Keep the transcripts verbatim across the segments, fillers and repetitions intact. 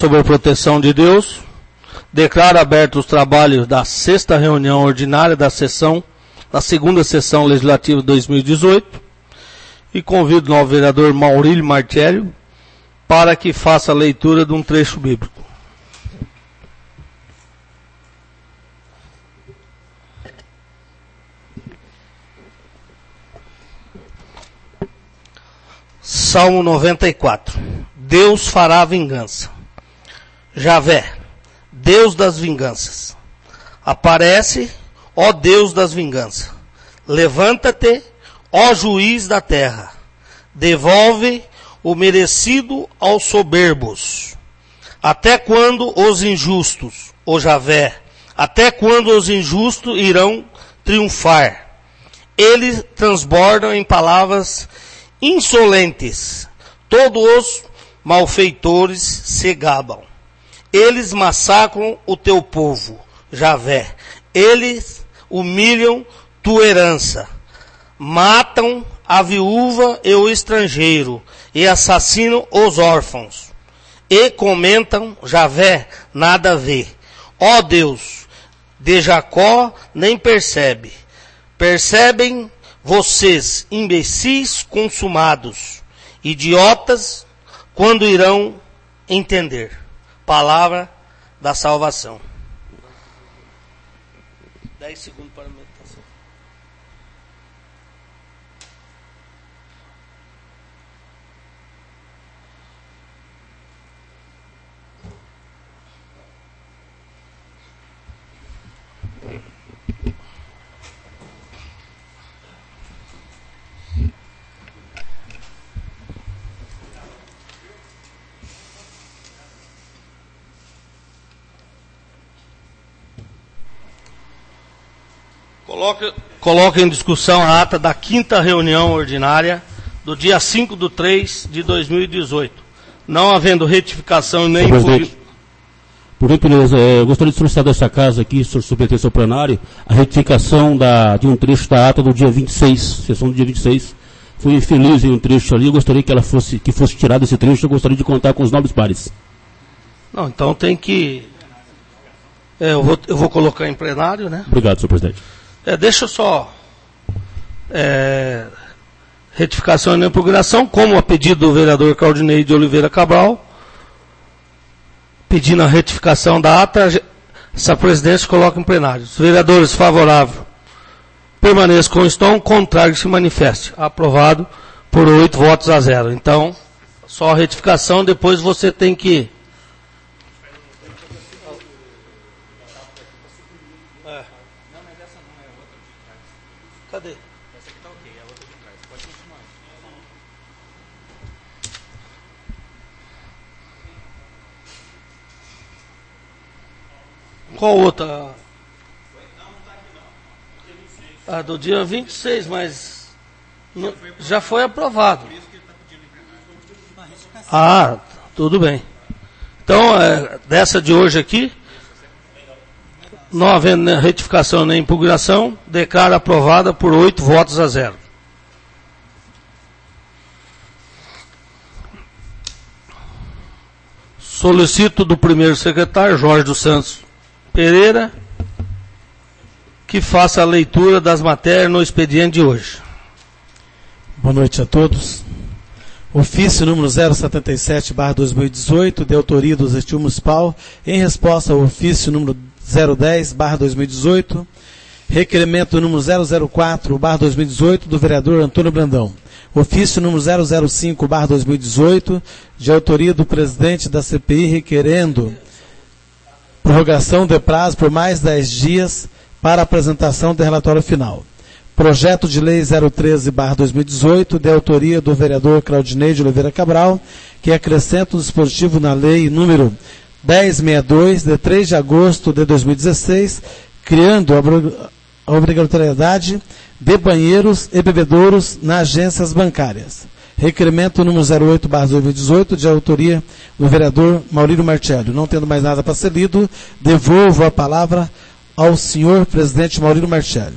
sob a proteção de Deus, declaro abertos os trabalhos da sexta reunião ordinária da sessão, da segunda sessão legislativa de dois mil e dezoito, e convido o novo vereador Maurílio Martelli para que faça a leitura de um trecho bíblico. Salmo noventa e quatro. Deus fará vingança. Javé, Deus das vinganças. Aparece, ó Deus das vinganças. Levanta-te, ó juiz da terra. Devolve o merecido aos soberbos. Até quando os injustos, ó Javé, até quando os injustos irão triunfar? Eles transbordam em palavras insolentes. Todos os malfeitores se gabam. Eles massacram o teu povo, Javé. Eles humilham tua herança. Matam a viúva e o estrangeiro, e assassinam os órfãos. E comentam, Javé, nada a ver. Ó Deus, de Jacó nem percebe. Percebem vocês, imbecis consumados, idiotas, quando irão entender. Palavra da salvação. Dez segundos para a meditação. Coloca, coloca em discussão a ata da quinta reunião ordinária do dia cinco de três de dois mil e dezoito. Não havendo retificação nem... Por gentileza, eu gostaria de solicitar desta casa aqui, senhor submetente ao plenário, a retificação da, de um trecho da ata do dia vinte e seis, sessão do dia vinte e seis. Fui infeliz em um trecho ali, eu gostaria que ela fosse, que fosse tirado esse trecho, eu gostaria de contar com os nobres pares. Não, então tem que... É, eu, vou, eu vou colocar em plenário, né? Obrigado, senhor presidente. É, deixa eu só... É, retificação e não impugnação, como a pedido do vereador Claudinei de Oliveira Cabral, pedindo a retificação da ata, essa presidência coloca em plenário. Os vereadores favoráveis permaneçam como estão, contrário se manifeste. Aprovado por oito votos a zero. Então, só a retificação, depois você tem que... É. Cadê? Essa aqui tá ok, a outra de trás. Pode continuar. Qual outra? Não, não está aqui não. A do dia vinte e seis, mas já foi, já foi aprovado. Ah, tudo bem. Então, é, dessa de hoje aqui, não havendo retificação nem impugnação, declaro aprovada por oito votos a zero. Solicito do primeiro secretário, Jorge dos Santos Pereira, que faça a leitura das matérias no expediente de hoje. Boa noite a todos. Ofício número zero setenta e sete barra dois mil e dezoito, de autoria do Executivo Municipal, em resposta ao ofício número zero dez barra dois mil e dezoito, requerimento número zero zero quatro barra dois mil e dezoito, do vereador Antônio Brandão. Ofício número zero zero cinco barra dois mil e dezoito, de autoria do presidente da C P I, requerendo prorrogação de prazo por mais dez dias para apresentação do relatório final. Projeto de lei zero treze barra dois mil e dezoito, de autoria do vereador Claudinei de Oliveira Cabral, que acrescenta o dispositivo na lei número dez sessenta e dois, de três de agosto de dois mil e dezesseis, criando a obrigatoriedade de banheiros e bebedouros nas agências bancárias. Requerimento número zero oito barra dois mil e dezoito, de autoria do vereador Maurílio Martelli. Não tendo mais nada para ser lido, devolvo a palavra ao senhor presidente Maurílio Martelli.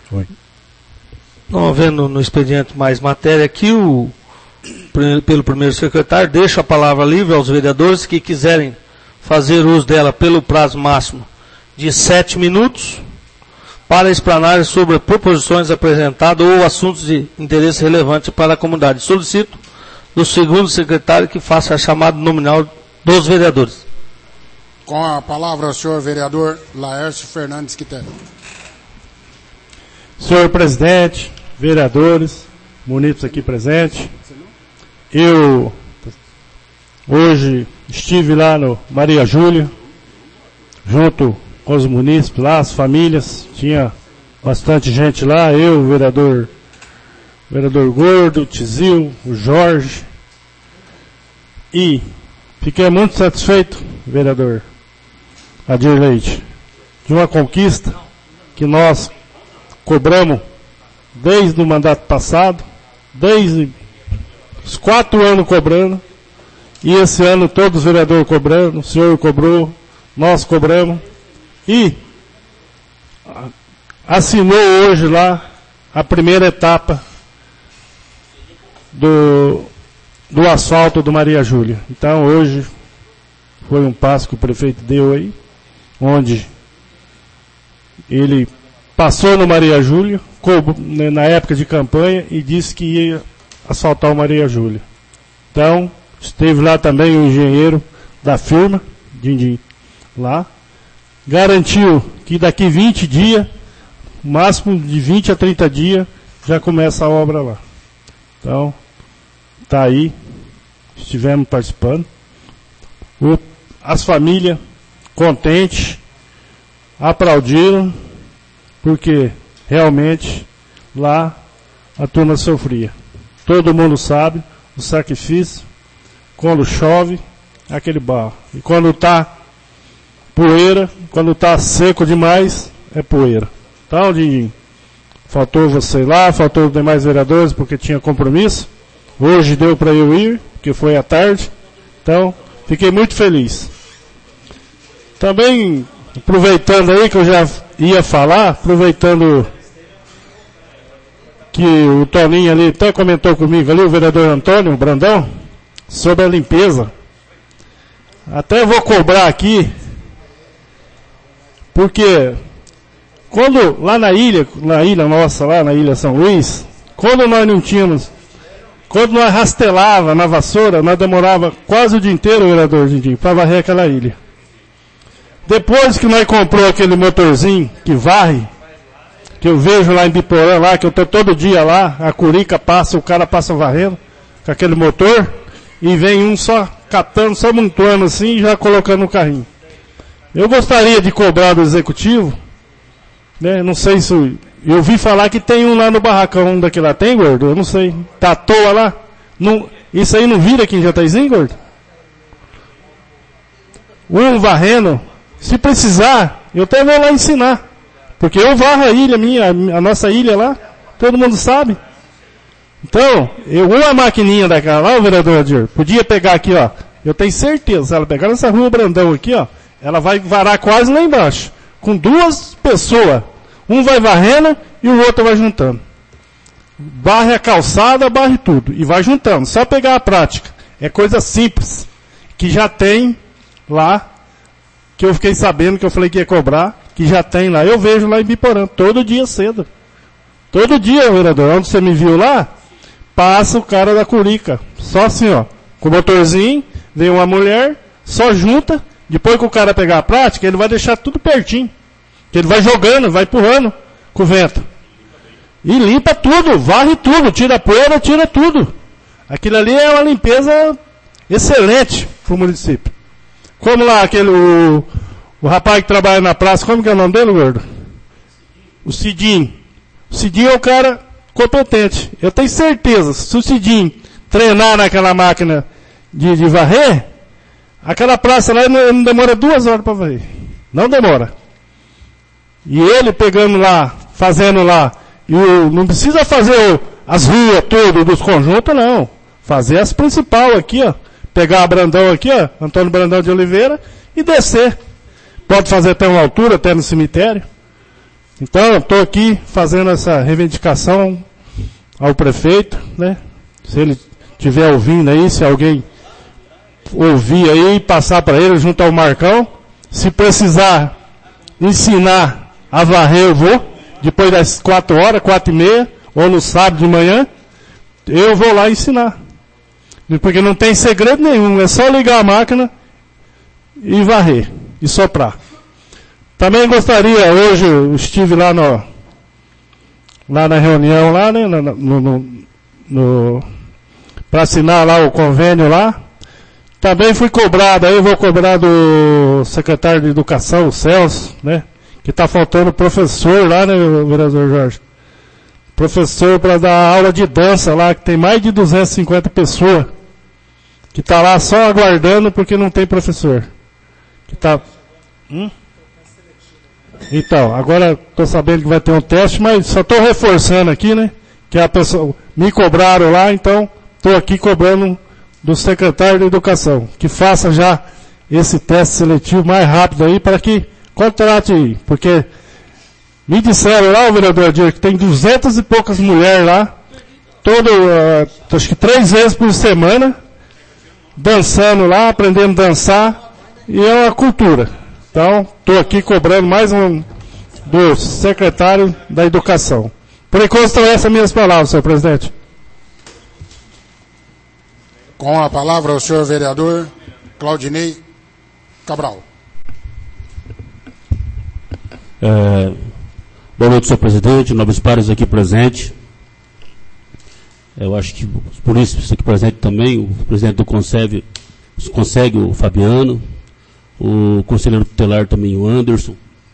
Oi. Não havendo no expediente mais matéria aqui, o, pelo primeiro secretário, deixo a palavra livre aos vereadores que quiserem fazer uso dela pelo prazo máximo de sete minutos para explanar sobre proposições apresentadas ou assuntos de interesse relevante para a comunidade. Solicito do segundo secretário que faça a chamada nominal dos vereadores. Com a palavra o senhor vereador Laércio Fernandes Quitério. Senhor presidente, vereadores, munícipes aqui presentes, eu hoje estive lá no Maria Júlia, junto com os munícipes lá, as famílias, tinha bastante gente lá, eu, o vereador, o vereador Gordo, o Tizil, o Jorge, e fiquei muito satisfeito, vereador Adir Leite, de uma conquista que nós cobramos desde o mandato passado, desde os quatro anos cobrando, e esse ano todos os vereadores cobrando, o senhor cobrou, nós cobramos, e assinou hoje lá a primeira etapa do, do asfalto do Maria Júlia. Então hoje foi um passo que o prefeito deu aí, onde ele passou no Maria Júlia, na época de campanha, e disse que ia asfaltar o Maria Júlia. Então, esteve lá também o engenheiro da firma, Dindim, lá, garantiu que daqui vinte dias, máximo de vinte a trinta dias, já começa a obra lá. Então, tá aí, estivemos participando. O, as famílias contentes, aplaudiram, porque realmente lá a turma sofria. Todo mundo sabe o sacrifício, quando chove, aquele barro. E quando está poeira, quando está seco demais, é poeira. Então, Dindim, faltou você lá, faltou os demais vereadores porque tinha compromisso. Hoje deu para eu ir, porque foi à tarde. Então, fiquei muito feliz. Também, aproveitando aí que eu já ia falar, aproveitando que o Toninho ali até comentou comigo ali, o vereador Antônio Brandão, sobre a limpeza. Até vou cobrar aqui, porque quando lá na ilha, na ilha nossa, lá na ilha São Luís, quando nós não tínhamos, quando nós rastelava na vassoura, nós demorava quase o dia inteiro, vereador Dindim, para varrer aquela ilha. Depois que nós comprou aquele motorzinho que varre, que eu vejo lá em Biporã, lá, que eu tô todo dia lá, a curica passa, o cara passa varrendo, com aquele motor, e vem um só catando, só montando assim, e já colocando no carrinho. Eu gostaria de cobrar do executivo, né, não sei se, eu vi falar que tem um lá no barracão, um daquele lá, tem, gordo? Eu não sei, tá à toa lá? Não, isso aí não vira aqui em Jataizinho, gordo? Um varrendo, se precisar, eu até vou lá ensinar. Porque eu varro a ilha minha, a nossa ilha lá, todo mundo sabe. Então, eu uma maquininha daquela lá, o vereador Adir, podia pegar aqui, ó. Eu tenho certeza, se ela pegar nessa rua Brandão aqui, ó, ela vai varar quase lá embaixo. Com duas pessoas. Um vai varrendo e o outro vai juntando. Varre a calçada, varre tudo. E vai juntando. Só pegar a prática. É coisa simples. Que já tem lá, que eu fiquei sabendo que eu falei que ia cobrar, que já tem lá. Eu vejo lá em Biporã, todo dia cedo. Todo dia, vereador, onde você me viu lá, passa o cara da curica. Só assim, ó, com o motorzinho, vem uma mulher, só junta, depois que o cara pegar a prática, ele vai deixar tudo pertinho. Ele vai jogando, vai empurrando com o vento. E limpa tudo, varre tudo, tira a poeira, tira tudo. Aquilo ali é uma limpeza excelente para o município. Como lá, aquele, o, o rapaz que trabalha na praça, como que é o nome dele, gordo? O Cidinho. O Cidinho é o cara competente. Eu tenho certeza, se o Cidinho treinar naquela máquina de, de varrer, aquela praça lá não, não demora duas horas para varrer. Não demora. E ele pegando lá, fazendo lá, e o, não precisa fazer o, as ruas, tudo, dos conjuntos, não. Fazer as principais aqui, ó. Pegar a Brandão aqui, ó, Antônio Brandão de Oliveira, e descer. Pode fazer até uma altura, até no cemitério. Então, estou aqui fazendo essa reivindicação ao prefeito, né? Se ele estiver ouvindo aí, se alguém ouvir aí, passar para ele junto ao Marcão. Se precisar ensinar a varrer, eu vou. Depois das quatro horas, quatro e meia, ou no sábado de manhã, eu vou lá ensinar. Porque não tem segredo nenhum, é só ligar a máquina e varrer, e soprar. Também gostaria, hoje eu estive lá no, lá na reunião, lá, né, no, no, no, para assinar lá o convênio lá. Também fui cobrado, aí eu vou cobrar do secretário de Educação, o Celso, né, que está faltando professor lá, né, vereador Jorge? Professor para dar aula de dança lá, que tem mais de duzentas e cinquenta pessoas, que está lá só aguardando porque não tem professor. Que tá... Hum? Então, agora estou sabendo que vai ter um teste, mas só estou reforçando aqui, né? Que a pessoa me cobraram lá, então estou aqui cobrando do secretário de Educação, que faça já esse teste seletivo mais rápido aí, para que contrate, porque me disseram lá, o vereador Dir, que tem duzentas e poucas mulheres lá, todo, uh, acho que três vezes por semana, dançando lá, aprendendo a dançar, e é uma cultura. Então, estou aqui cobrando mais um do secretário da Educação. Por enquanto, são essas minhas palavras, senhor presidente. Com a palavra o senhor vereador Claudinei Cabral. É, boa noite, senhor presidente, nobres pares aqui presentes. Eu acho que os polícias aqui presentes também, o presidente do Conselho, consegue o Fabiano, o conselheiro tutelar também, o Anderson.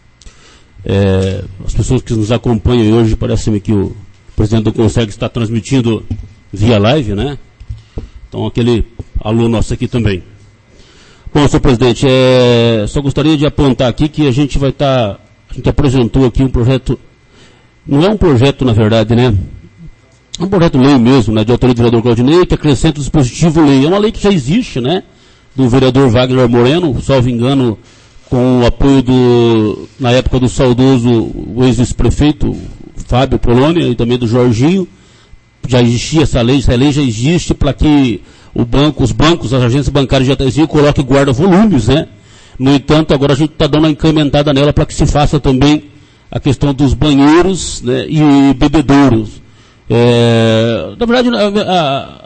É, as pessoas que nos acompanham hoje, parece-me que o presidente do Conselho está transmitindo via live, né? Então, aquele aluno nosso aqui também. Bom, senhor presidente, é, só gostaria de apontar aqui que a gente vai estar, tá, a gente apresentou aqui um projeto, não é um projeto, na verdade, né? É um projeto lei mesmo, né, de autoria do vereador Claudinei, que acrescenta o dispositivo lei. É uma lei que já existe, né? Do vereador Wagner Moreno, salvo engano, com o apoio do, na época do saudoso, o ex-prefeito Fábio Polônia e também do Jorginho. Já existia essa lei, essa lei já existe para que o banco, os bancos, as agências bancárias de Jataízinho coloquem guarda-volumes, né? No entanto, agora a gente está dando uma incrementada nela para que se faça também a questão dos banheiros, né, e bebedouros. É, na verdade, a, a,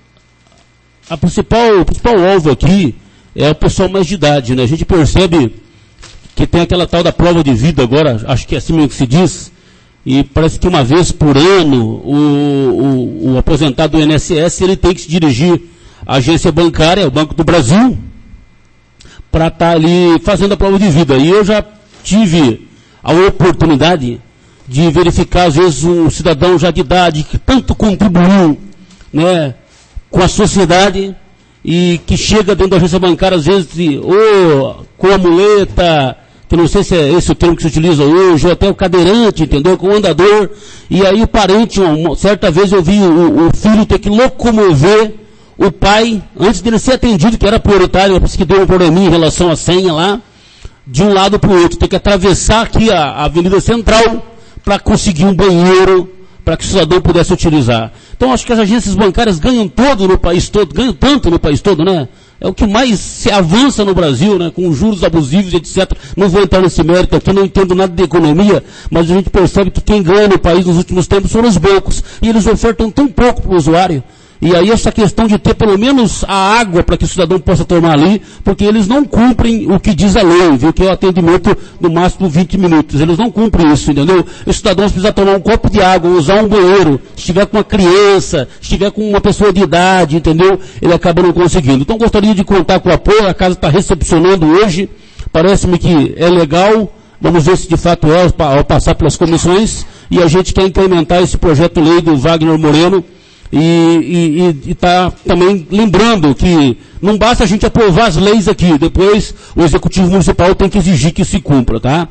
a principal, o principal alvo aqui é o pessoal mais de idade, né? A gente percebe que tem aquela tal da prova de vida agora, acho que é assim mesmo que se diz, e parece que uma vez por ano o, o, o aposentado do I N S S ele tem que se dirigir à agência bancária, o Banco do Brasil, para estar tá ali fazendo a prova de vida. E eu já tive a oportunidade de verificar, às vezes, um cidadão já de idade que tanto contribuiu, né, com a sociedade e que chega dentro da agência bancária, às vezes, ou com a muleta, que não sei se é esse o termo que se utiliza hoje, ou até o cadeirante, entendeu? Com o andador, e aí o parente, uma, certa vez eu vi o, o filho ter que locomover o pai, antes dele ser atendido, que era prioritário, porque deu um probleminha em relação à senha lá, de um lado para o outro, tem que atravessar aqui a, a Avenida Central para conseguir um banheiro, para que o cidadão pudesse utilizar. Então acho que as agências bancárias ganham todo no país todo, ganham tanto no país todo, né? É o que mais se avança no Brasil, né? Com juros abusivos, etcétera. Não vou entrar nesse mérito aqui, não entendo nada de economia, mas a gente percebe que quem ganha no país nos últimos tempos são os bancos. E eles ofertam tão pouco para o usuário. E aí essa questão de ter pelo menos a água para que o cidadão possa tomar ali, porque eles não cumprem o que diz a lei, viu? Que é o atendimento no máximo vinte minutos. Eles não cumprem isso, entendeu? Os cidadãos precisam tomar um copo de água, usar um banheiro, se estiver com uma criança, se estiver com uma pessoa de idade, entendeu? Ele acaba não conseguindo. Então gostaria de contar com o apoio, a casa está recepcionando hoje, parece-me que é legal, vamos ver se de fato é ao passar pelas comissões, e a gente quer incrementar esse projeto lei do Wagner Moreno, e está também lembrando que não basta a gente aprovar as leis aqui, depois o Executivo Municipal tem que exigir que se cumpra, tá?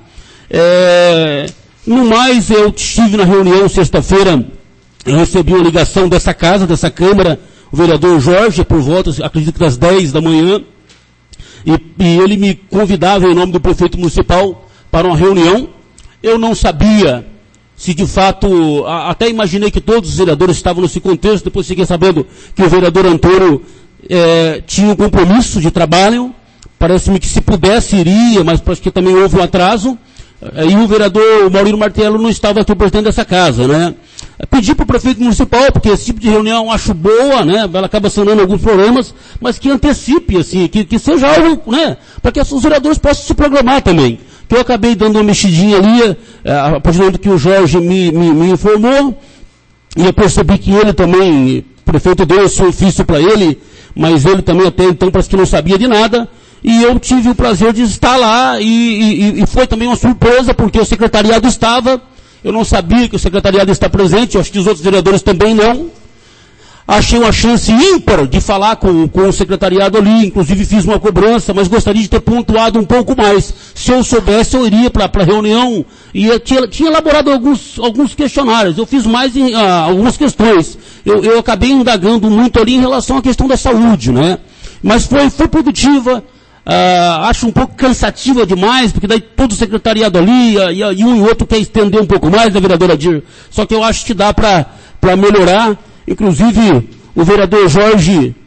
É, no mais, eu estive na reunião sexta-feira, eu recebi uma ligação dessa casa, dessa Câmara, o vereador Jorge, por volta, acredito que das dez da manhã, e, e ele me convidava em nome do prefeito municipal para uma reunião. eu não sabia se de fato, a, até imaginei que todos os vereadores estavam nesse contexto, depois fiquei sabendo que o vereador Antônio é, tinha um compromisso de trabalho, parece-me que se pudesse iria, mas parece que também houve um atraso, e o vereador Maurino Martello não estava aqui presidente dessa casa, né? Pedi para o prefeito municipal, porque esse tipo de reunião eu acho boa, né? Ela acaba sanando alguns problemas, mas que antecipe, assim, que, que seja algo, né? Para que os vereadores possam se programar também. Que eu acabei dando uma mexidinha ali, a partir do momento que o Jorge me, me, me informou, e eu percebi que ele também, o prefeito deu esse ofício para ele, mas ele também até então parece que não sabia de nada, e eu tive o prazer de estar lá, e, e, e foi também uma surpresa, porque o secretariado estava, eu não sabia que o secretariado está presente, eu acho que os outros vereadores também não. Achei uma chance ímpar de falar com, com o secretariado ali, inclusive fiz uma cobrança, mas gostaria de ter pontuado um pouco mais. Se eu soubesse, eu iria para a reunião e eu tinha, tinha elaborado alguns, alguns questionários. Eu fiz mais em, ah, algumas questões. Eu, eu acabei indagando muito ali em relação à questão da saúde, né? Mas foi, foi produtiva. Ah, acho um pouco cansativa demais, porque daí todo o secretariado ali e, e um e outro quer estender um pouco mais, né, vereadora Dir? Só que eu acho que dá para melhorar. Inclusive, o vereador Jorge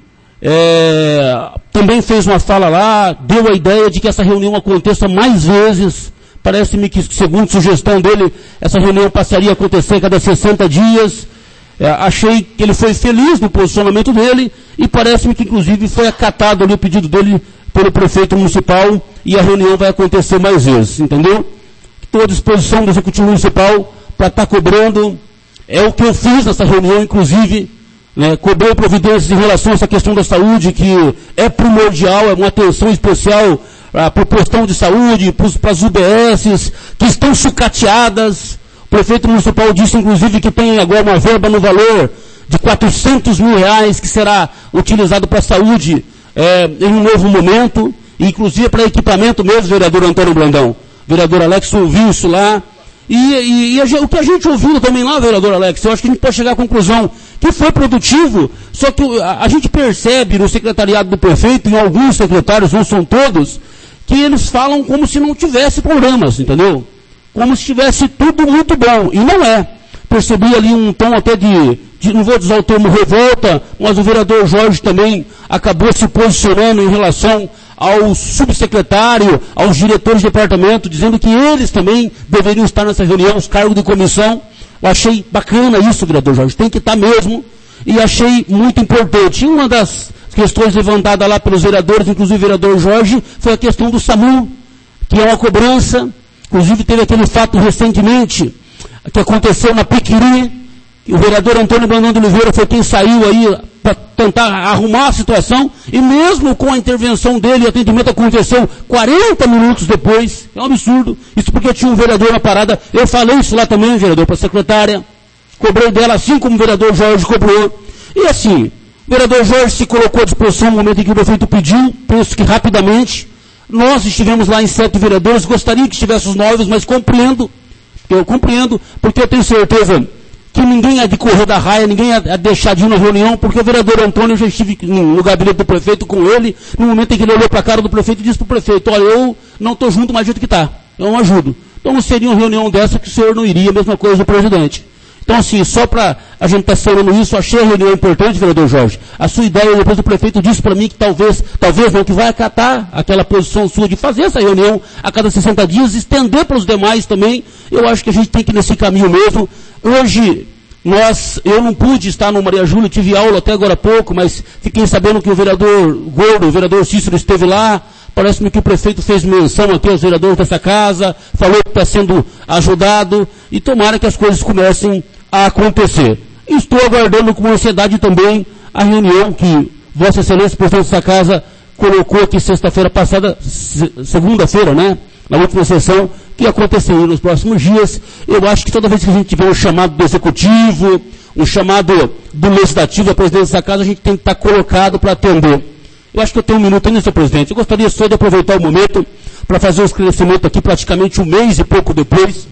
é, também fez uma fala lá, deu a ideia de que essa reunião aconteça mais vezes. Parece-me que, segundo sugestão dele, essa reunião passaria a acontecer a cada sessenta dias. É, achei que ele foi feliz no posicionamento dele e parece-me que, inclusive, foi acatado ali o pedido dele pelo prefeito municipal e a reunião vai acontecer mais vezes, entendeu? Estou à disposição do Executivo Municipal para estar cobrando. É o que eu fiz nessa reunião, inclusive, né, cobrei providências em relação a essa questão da saúde, que é primordial, é uma atenção especial ah, para o postão de saúde, para as U B Ss, que estão sucateadas. O prefeito municipal disse, inclusive, que tem agora uma verba no valor de quatrocentos mil reais, que será utilizado para a saúde é, em um novo momento, inclusive para equipamento mesmo, vereador Antônio Brandão. O vereador Alex ouviu isso lá. E, e, e a, o que a gente ouviu também lá, vereador Alex, eu acho que a gente pode chegar à conclusão que foi produtivo, só que a, a gente percebe no secretariado do prefeito, em alguns secretários, não são todos, que eles falam como se não tivesse programas, entendeu? Como se tivesse tudo muito bom, e não é. Percebi ali um tom até de, de, não vou usar o termo revolta, mas o vereador Jorge também acabou se posicionando em relação ao subsecretário, aos diretores de departamento, dizendo que eles também deveriam estar nessa reunião, os cargos de comissão. Eu achei bacana isso, vereador Jorge, tem que estar mesmo, e achei muito importante. E uma das questões levantadas lá pelos vereadores, inclusive o vereador Jorge, foi a questão do SAMU, que é uma cobrança. Inclusive teve aquele fato recentemente, que aconteceu na Piquiri, e o vereador Antônio Brandão de Oliveira foi quem saiu aí para tentar arrumar a situação, e mesmo com a intervenção dele, o atendimento aconteceu quarenta minutos depois. É um absurdo. Isso porque tinha um vereador na parada. Eu falei isso lá também, vereador, para a secretária. Cobrei dela, assim como o vereador Jorge cobrou. E assim, o vereador Jorge se colocou à disposição no momento em que o prefeito pediu, penso que rapidamente. Nós estivemos lá em sete vereadores, gostaria que estivesse os nove, mas compreendo, eu compreendo, porque eu tenho certeza que ninguém há de correr da raia, ninguém há de deixar de ir na reunião, porque o vereador Antônio, eu já estive no gabinete do prefeito com ele, no momento em que ele olhou para a cara do prefeito e disse para o prefeito, olha, eu não estou junto mais do jeito que está, eu não ajudo. Então não seria uma reunião dessa que o senhor não iria, a mesma coisa do presidente. Então assim, só para a gente estar tá falando isso, achei a reunião importante, vereador Jorge. A sua ideia, depois o prefeito disse para mim que talvez, talvez não, que vai acatar aquela posição sua de fazer essa reunião a cada sessenta dias, estender para os demais também. Eu acho que a gente tem que ir nesse caminho mesmo. Hoje, nós, eu não pude estar no Maria Júlia, tive aula até agora há pouco, mas fiquei sabendo que o vereador Gordo, o vereador Cícero esteve lá. Parece-me que o prefeito fez menção aqui aos vereadores dessa casa, falou que está sendo ajudado, e tomara que as coisas comecem a acontecer. Estou aguardando com ansiedade também a reunião que Vossa Excelência, presidente dessa casa, colocou aqui sexta-feira passada, segunda-feira, né? Na última sessão, que aconteceria nos próximos dias. Eu acho que toda vez que a gente tiver um chamado do Executivo, um chamado do Legislativo, a presidência dessa casa, a gente tem que estar colocado para atender. Eu acho que eu tenho um minuto ainda, senhor presidente. Eu gostaria só de aproveitar o momento para fazer um esclarecimento aqui, praticamente um mês e pouco depois.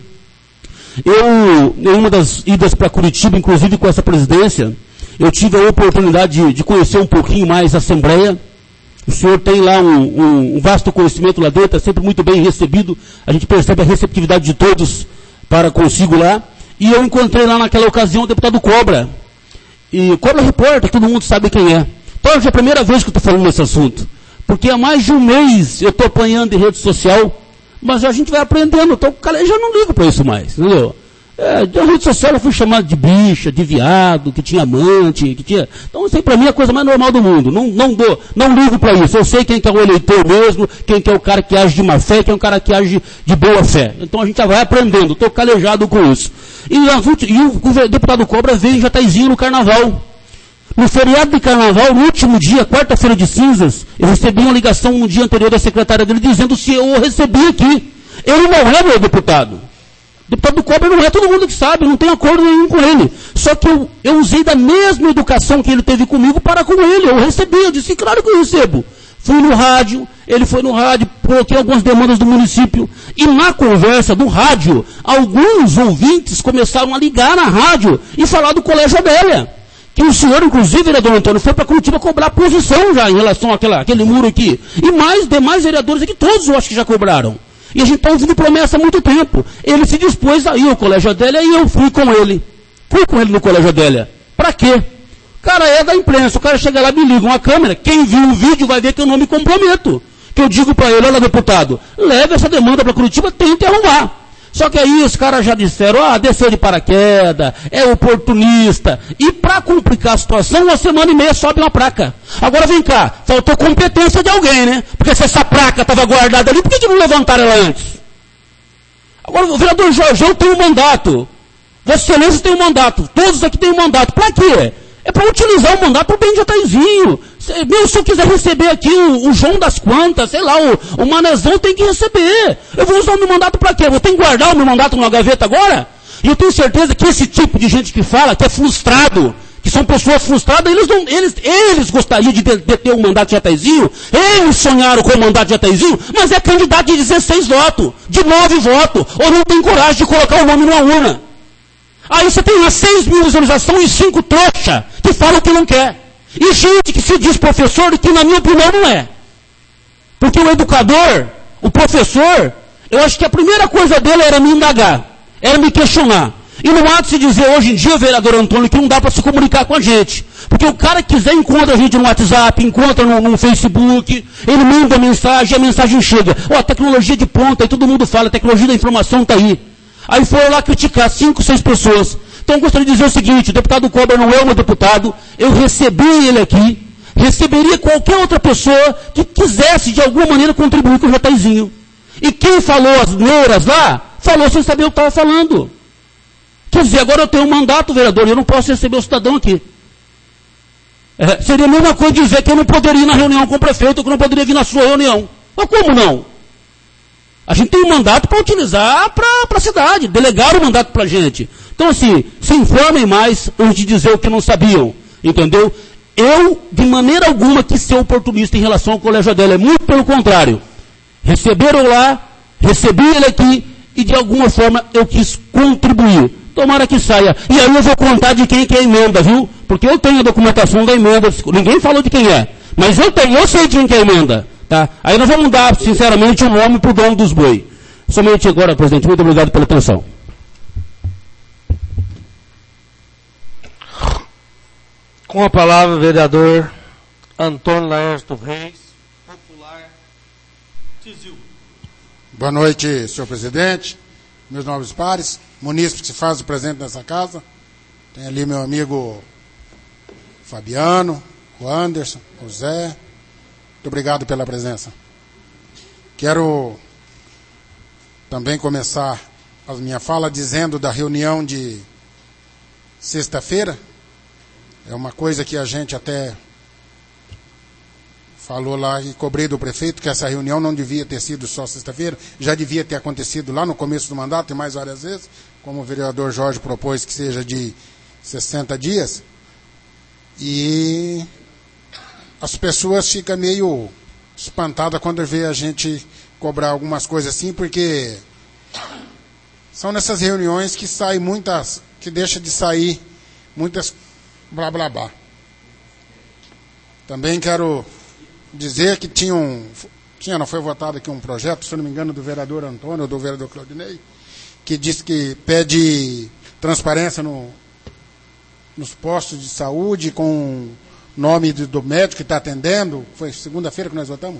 Eu, em uma das idas para Curitiba, inclusive com essa presidência, eu tive a oportunidade de, de conhecer um pouquinho mais a Assembleia. O senhor tem lá um, um, um vasto conhecimento lá dentro, é sempre muito bem recebido. A gente percebe a receptividade de todos para consigo lá, e eu encontrei lá naquela ocasião o deputado Cobra. E Cobra Repórter, todo mundo sabe quem é. Então, hoje é a primeira vez que eu estou falando nesse assunto. Porque há mais de um mês eu estou apanhando em rede social, mas a gente vai aprendendo. Então, cara, eu já não ligo para isso mais, entendeu? É, na rede social eu fui chamado de bicha, de viado, que tinha amante, que tinha... Então isso aí pra mim é a coisa mais normal do mundo. Não, não, dou, não ligo para isso. Eu sei quem que é o eleitor mesmo, quem que é o cara que age de má fé, quem é o cara que age de boa fé. Então a gente já vai aprendendo. Estou calejado com isso. E, e o, o deputado Cobra veio em Jataizinho no carnaval. No feriado de carnaval, no último dia, quarta-feira de cinzas, eu recebi uma ligação no dia anterior da secretária dele dizendo se eu recebi aqui. Ele não é meu deputado. O deputado Cobra não é todo mundo que sabe, não tem acordo nenhum com ele. Só que eu, eu usei da mesma educação que ele teve comigo para com ele. Eu recebi, eu disse, claro que eu recebo. Fui no rádio, ele foi no rádio, coloquei algumas demandas do município. E na conversa do rádio, alguns ouvintes começaram a ligar na rádio e falar do Colégio Adélia. Que o senhor, inclusive, vereador Antônio, foi para Curitiba cobrar posição já em relação àquela, àquele muro aqui. E mais demais vereadores aqui, todos eu acho que já cobraram. E a gente está ouvindo promessa há muito tempo. Ele se dispôs a ir ao Colégio Adélia e eu fui com ele. Fui com ele no Colégio Adélia. Para quê? O cara é da imprensa. O cara chega lá, me liga uma câmera. Quem viu o vídeo vai ver que eu não me comprometo. Que eu digo para ele, olha, deputado, leve essa demanda para Curitiba, tente arrumar. Só que aí os caras já disseram, ah, desceu de paraquedas, é oportunista. E para complicar a situação, uma semana e meia sobe uma placa. Agora vem cá, faltou competência de alguém, né? Porque se essa placa estava guardada ali, por que, que não levantaram ela antes? Agora o vereador Jorjão tem um mandato. Vossa Excelência tem um mandato. Todos aqui têm um mandato. Para quê? É para utilizar o mandato para o bem de Jataizinho. Mesmo se eu quiser receber aqui o, o João das Quantas, sei lá, o, o Manezão tem que receber. Eu vou usar o meu mandato para quê? Eu tenho que guardar o meu mandato numa gaveta agora? E eu tenho certeza que esse tipo de gente que fala, que é frustrado, que são pessoas frustradas, eles, não, eles, eles gostariam de, de, de ter um mandato de Jataizinho, eles sonharam com o mandato de Jataizinho, mas é candidato de dezesseis votos, de nove votos, ou não tem coragem de colocar o nome numa urna. Aí você tem umas seis mil visualizações e cinco trouxa que falam que não quer. E gente que se diz professor e que na minha opinião não é. Porque o educador, o professor, eu acho que a primeira coisa dele era me indagar, era me questionar. E não há de se dizer hoje em dia, vereador Antônio, que não dá para se comunicar com a gente. Porque o cara que quiser encontra a gente no WhatsApp, encontra no, no Facebook, ele manda mensagem, a mensagem chega. Ó, tecnologia de ponta, aí todo mundo fala, a tecnologia da informação está aí. Aí foram lá criticar cinco, seis pessoas. Então eu gostaria de dizer o seguinte, o deputado Cobra não é o meu deputado, eu recebi ele aqui, receberia qualquer outra pessoa que quisesse de alguma maneira contribuir com o Jataizinho. E quem falou as neiras lá, falou sem saber o que estava falando. Quer dizer, agora eu tenho um mandato, vereador, e eu não posso receber o cidadão aqui. É, seria a mesma coisa dizer que eu não poderia ir na reunião com o prefeito, que eu não poderia vir na sua reunião. Mas como não? A gente tem um mandato para utilizar para a cidade, delegar o mandato para a gente. Então, assim, se informem mais antes de dizer o que não sabiam, entendeu? Eu, de maneira alguma, quis ser oportunista em relação ao Colégio Adélia, é muito pelo contrário. Receberam lá, recebi ele aqui, e de alguma forma eu quis contribuir. Tomara que saia. E aí eu vou contar de quem que é a emenda, viu? Porque eu tenho a documentação da emenda, ninguém falou de quem é. Mas eu tenho, eu sei de quem que é a emenda. Tá? Aí nós vamos dar, sinceramente, o um nome para o dono dos boi. Somente agora, presidente, muito obrigado pela atenção. Com a palavra, vereador Antônio Laércio Reis, popular Tizil. Boa noite, senhor presidente, meus nobres pares, munícipes que se fazem presente nessa casa. Tem ali meu amigo Fabiano, o Anderson, o Zé. Muito obrigado pela presença. Quero também começar a minha fala dizendo da reunião de sexta-feira. É uma coisa que a gente até falou lá e cobrei do prefeito que essa reunião não devia ter sido só sexta-feira, já devia ter acontecido lá no começo do mandato e mais várias vezes, como o vereador Jorge propôs que seja de sessenta dias. E as pessoas ficam meio espantadas quando vê a gente cobrar algumas coisas assim, porque são nessas reuniões que saem muitas, que deixa de sair muitas blá blá blá. Também quero dizer que tinha um, tinha, não foi votado aqui um projeto, se não me engano, do vereador Antônio ou do vereador Claudinei, que diz que pede transparência no, nos postos de saúde, com nome do, do médico que está atendendo. Foi segunda-feira que nós votamos.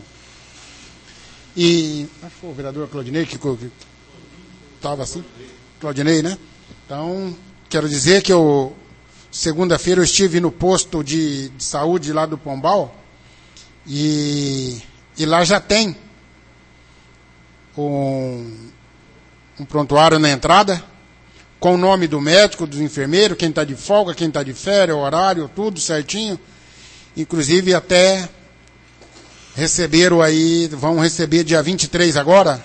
E acho que foi o vereador Claudinei que estava assim. Claudinei, né? Então, quero dizer que eu, segunda-feira eu estive no posto de, de saúde lá do Pombal e, e lá já tem um, um prontuário na entrada com o nome do médico, do enfermeiro, quem está de folga, quem está de férias, o horário, tudo certinho. Inclusive até receberam aí, vão receber dia vinte e três agora,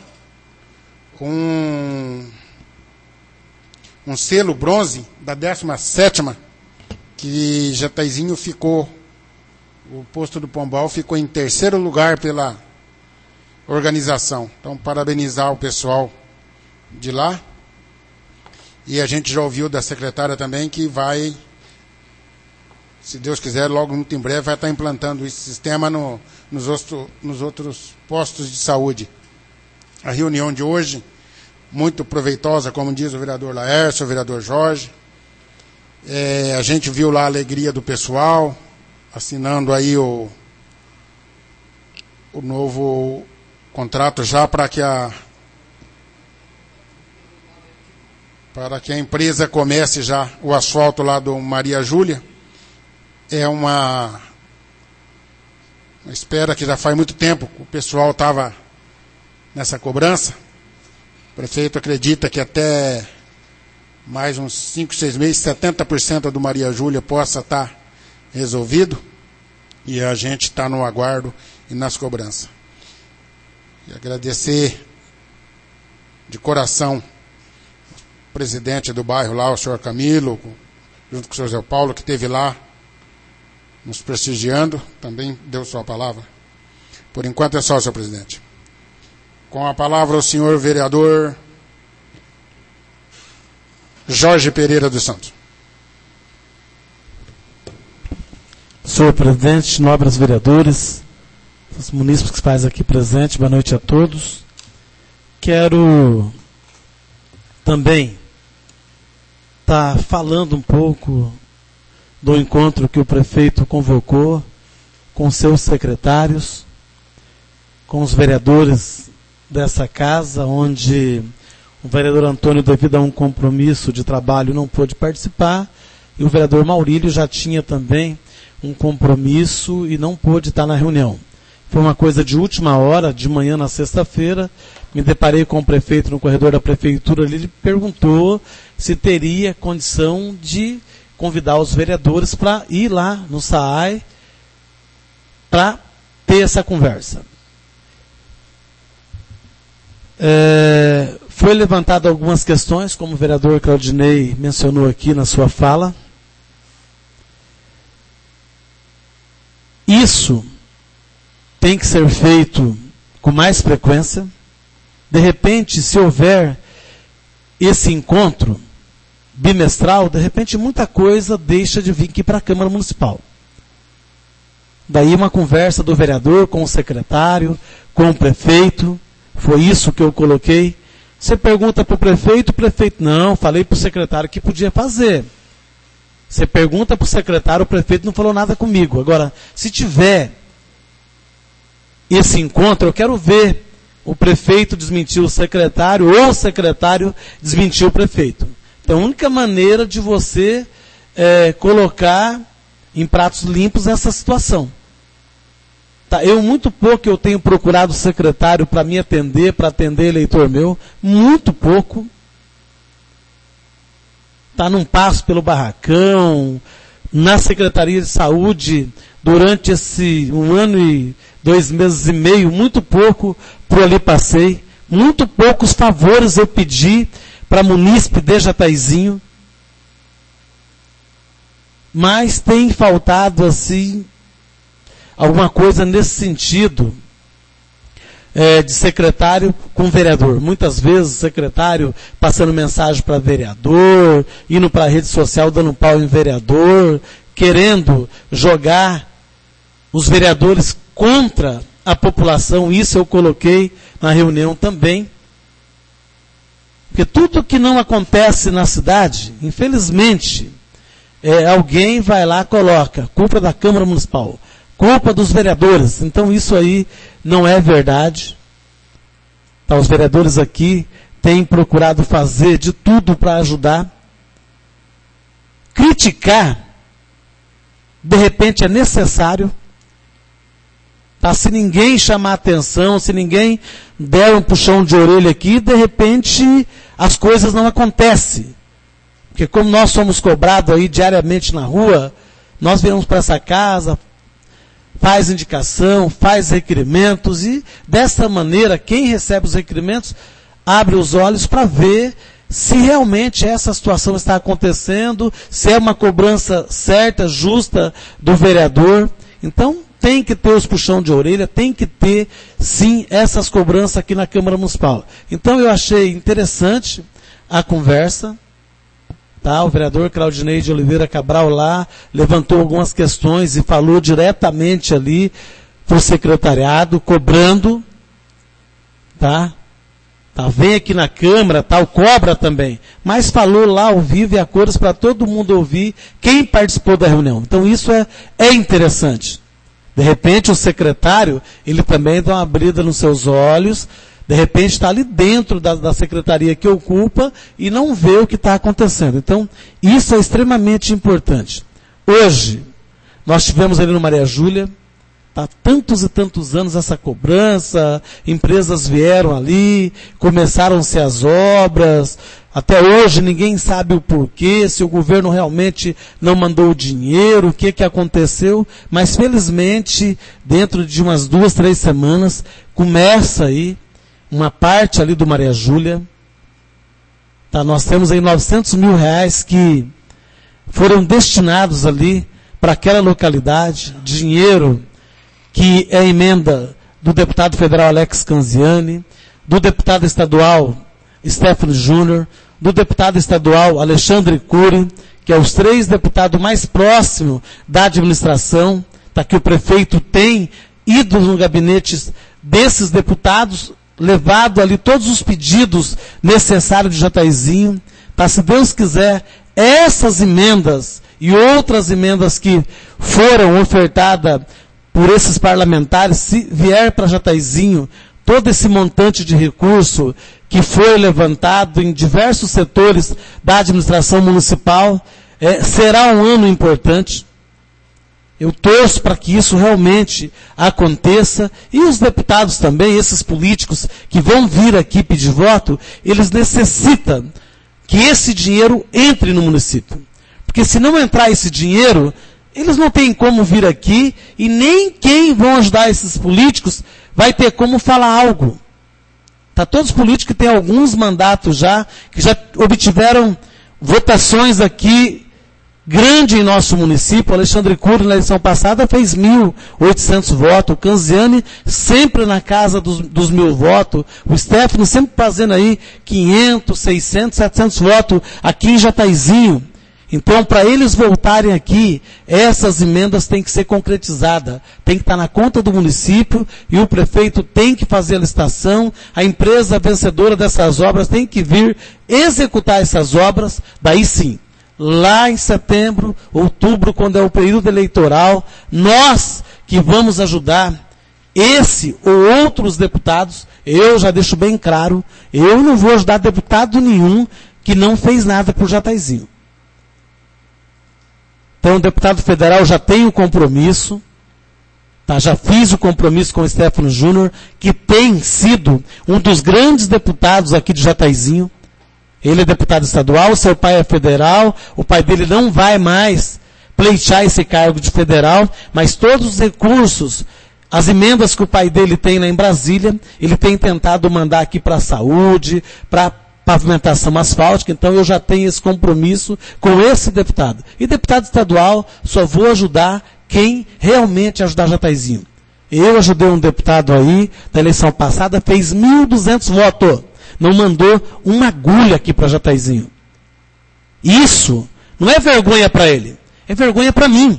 um, um selo bronze da décima sétima, que Jataizinho ficou, o posto do Pombal ficou em terceiro lugar pela organização. Então, parabenizar o pessoal de lá. E a gente já ouviu da secretária também que vai, se Deus quiser, logo muito em breve vai estar implantando esse sistema no, nos, outro, nos outros postos de saúde. A reunião de hoje, muito proveitosa, como diz o vereador Laércio, o vereador Jorge. É, a gente viu lá a alegria do pessoal, assinando aí o, o novo contrato já para que a para que a empresa comece já o asfalto lá do Maria Júlia. É uma, uma espera que já faz muito tempo que o pessoal estava nessa cobrança. O prefeito acredita que até mais uns cinco, seis meses, setenta por cento do Maria Júlia possa estar resolvido. E a gente está no aguardo e nas cobranças. E agradecer de coração o presidente do bairro lá, o senhor Camilo, junto com o senhor Zé Paulo, que esteve lá nos prestigiando, também deu sua palavra. Por enquanto é só, senhor presidente. Com a palavra o senhor vereador Jorge Pereira dos Santos. Senhor presidente, nobres vereadores, os munícipes que fazem aqui presente, boa noite a todos. Quero também estar tá falando um pouco do encontro que o prefeito convocou com seus secretários, com os vereadores dessa casa, onde o vereador Antônio, devido a um compromisso de trabalho, não pôde participar, e o vereador Maurílio já tinha também um compromisso e não pôde estar na reunião. Foi uma coisa de última hora, de manhã na sexta-feira, me deparei com o prefeito no corredor da prefeitura, ele perguntou se teria condição de convidar os vereadores para ir lá no S A A I para ter essa conversa. É, foi levantado algumas questões, como o vereador Claudinei mencionou aqui na sua fala. Isso tem que ser feito com mais frequência. De repente, se houver esse encontro bimestral, de repente muita coisa deixa de vir aqui para a Câmara Municipal. Daí uma conversa do vereador com o secretário, com o prefeito, foi isso que eu coloquei. Você pergunta para o prefeito, o prefeito, não, falei para o secretário que podia fazer. Você pergunta para o secretário, o prefeito não falou nada comigo. Agora, se tiver esse encontro, eu quero ver o prefeito desmentir o secretário ou o secretário desmentir o prefeito. Então, a única maneira de você é, colocar em pratos limpos essa situação. Tá, eu, muito pouco, eu tenho procurado o secretário para me atender, para atender eleitor meu, muito pouco. Tá, não passo pelo barracão, na Secretaria de Saúde, durante esse um ano e dois meses e meio, muito pouco por ali passei, muito poucos favores eu pedi para munícipe de Jataizinho, mas tem faltado assim alguma coisa nesse sentido é, de secretário com vereador. Muitas vezes o secretário passando mensagem para vereador, indo para a rede social dando pau em vereador, querendo jogar os vereadores contra a população. Isso eu coloquei na reunião também. Porque tudo que não acontece na cidade, infelizmente, é, alguém vai lá e coloca culpa da Câmara Municipal, culpa dos vereadores. Então isso aí não é verdade. Tá, os vereadores aqui têm procurado fazer de tudo para ajudar. Criticar, de repente, é necessário. Tá, se ninguém chamar atenção, se ninguém der um puxão de orelha aqui, de repente as coisas não acontecem. Porque como nós somos cobrados aí diariamente na rua, nós viemos para essa casa, faz indicação, faz requerimentos e dessa maneira quem recebe os requerimentos abre os olhos para ver se realmente essa situação está acontecendo, se é uma cobrança certa, justa do vereador. Então, tem que ter os puxão de orelha, tem que ter, sim, essas cobranças aqui na Câmara Municipal. Então, eu achei interessante a conversa. Tá? O vereador Claudinei de Oliveira Cabral lá levantou algumas questões e falou diretamente ali para o secretariado, cobrando. Tá? Tá, vem aqui na Câmara, tal, cobra também. Mas falou lá ao vivo e a cores para todo mundo ouvir quem participou da reunião. Então isso é, é interessante. De repente o secretário, ele também dá uma abrida nos seus olhos, de repente está ali dentro da, da secretaria que ocupa e não vê o que está acontecendo. Então isso é extremamente importante. Hoje, nós tivemos ali no Maria Júlia, há tantos e tantos anos essa cobrança, empresas vieram ali, começaram-se as obras, até hoje ninguém sabe o porquê, se o governo realmente não mandou o dinheiro, o que que aconteceu, mas felizmente, dentro de umas duas, três semanas, começa aí uma parte ali do Maria Júlia, tá, nós temos aí novecentos mil reais que foram destinados ali para aquela localidade, dinheiro que é a emenda do deputado federal Alex Canziani, do deputado estadual Stefano Júnior, do deputado estadual Alexandre Cury, que é os três deputados mais próximos da administração, tá, que o prefeito tem ido no gabinete desses deputados, levado ali todos os pedidos necessários de Jataizinho. Tá, se Deus quiser, essas emendas e outras emendas que foram ofertadas por esses parlamentares, se vier para Jataizinho, todo esse montante de recurso que foi levantado em diversos setores da administração municipal, é, será um ano importante. Eu torço para que isso realmente aconteça, e os deputados também, esses políticos que vão vir aqui pedir voto, eles necessitam que esse dinheiro entre no município. Porque se não entrar esse dinheiro, eles não têm como vir aqui e nem quem vão ajudar esses políticos vai ter como falar algo. Tá, todos os políticos que têm alguns mandatos já, que já obtiveram votações aqui grande em nosso município. O Alexandre Cury na eleição passada fez mil e oitocentos votos. O Canziani sempre na casa dos, dos mil votos. O Stefano sempre fazendo aí quinhentos, seiscentos, setecentos votos aqui em Jataizinho. Então, para eles voltarem aqui, essas emendas têm que ser concretizadas. Tem que estar na conta do município e o prefeito tem que fazer a licitação. A empresa vencedora dessas obras tem que vir executar essas obras. Daí sim, lá em setembro, outubro, quando é o período eleitoral, nós que vamos ajudar esse ou outros deputados, eu já deixo bem claro, eu não vou ajudar deputado nenhum que não fez nada por Jataizinho. Então, o deputado federal já tem o compromisso, tá? Já fiz o compromisso com o Stefano Júnior, que tem sido um dos grandes deputados aqui de Jataizinho. Ele é deputado estadual, seu pai é federal, o pai dele não vai mais pleitear esse cargo de federal, mas todos os recursos, as emendas que o pai dele tem lá em Brasília, ele tem tentado mandar aqui para a saúde, para pavimentação asfáltica. Então eu já tenho esse compromisso com esse deputado. E deputado estadual, só vou ajudar quem realmente ajudar Jataizinho. Eu ajudei um deputado aí, da eleição passada, fez mil e duzentos votos. Não mandou uma agulha aqui para Jataizinho. Isso não é vergonha para ele, é vergonha para mim.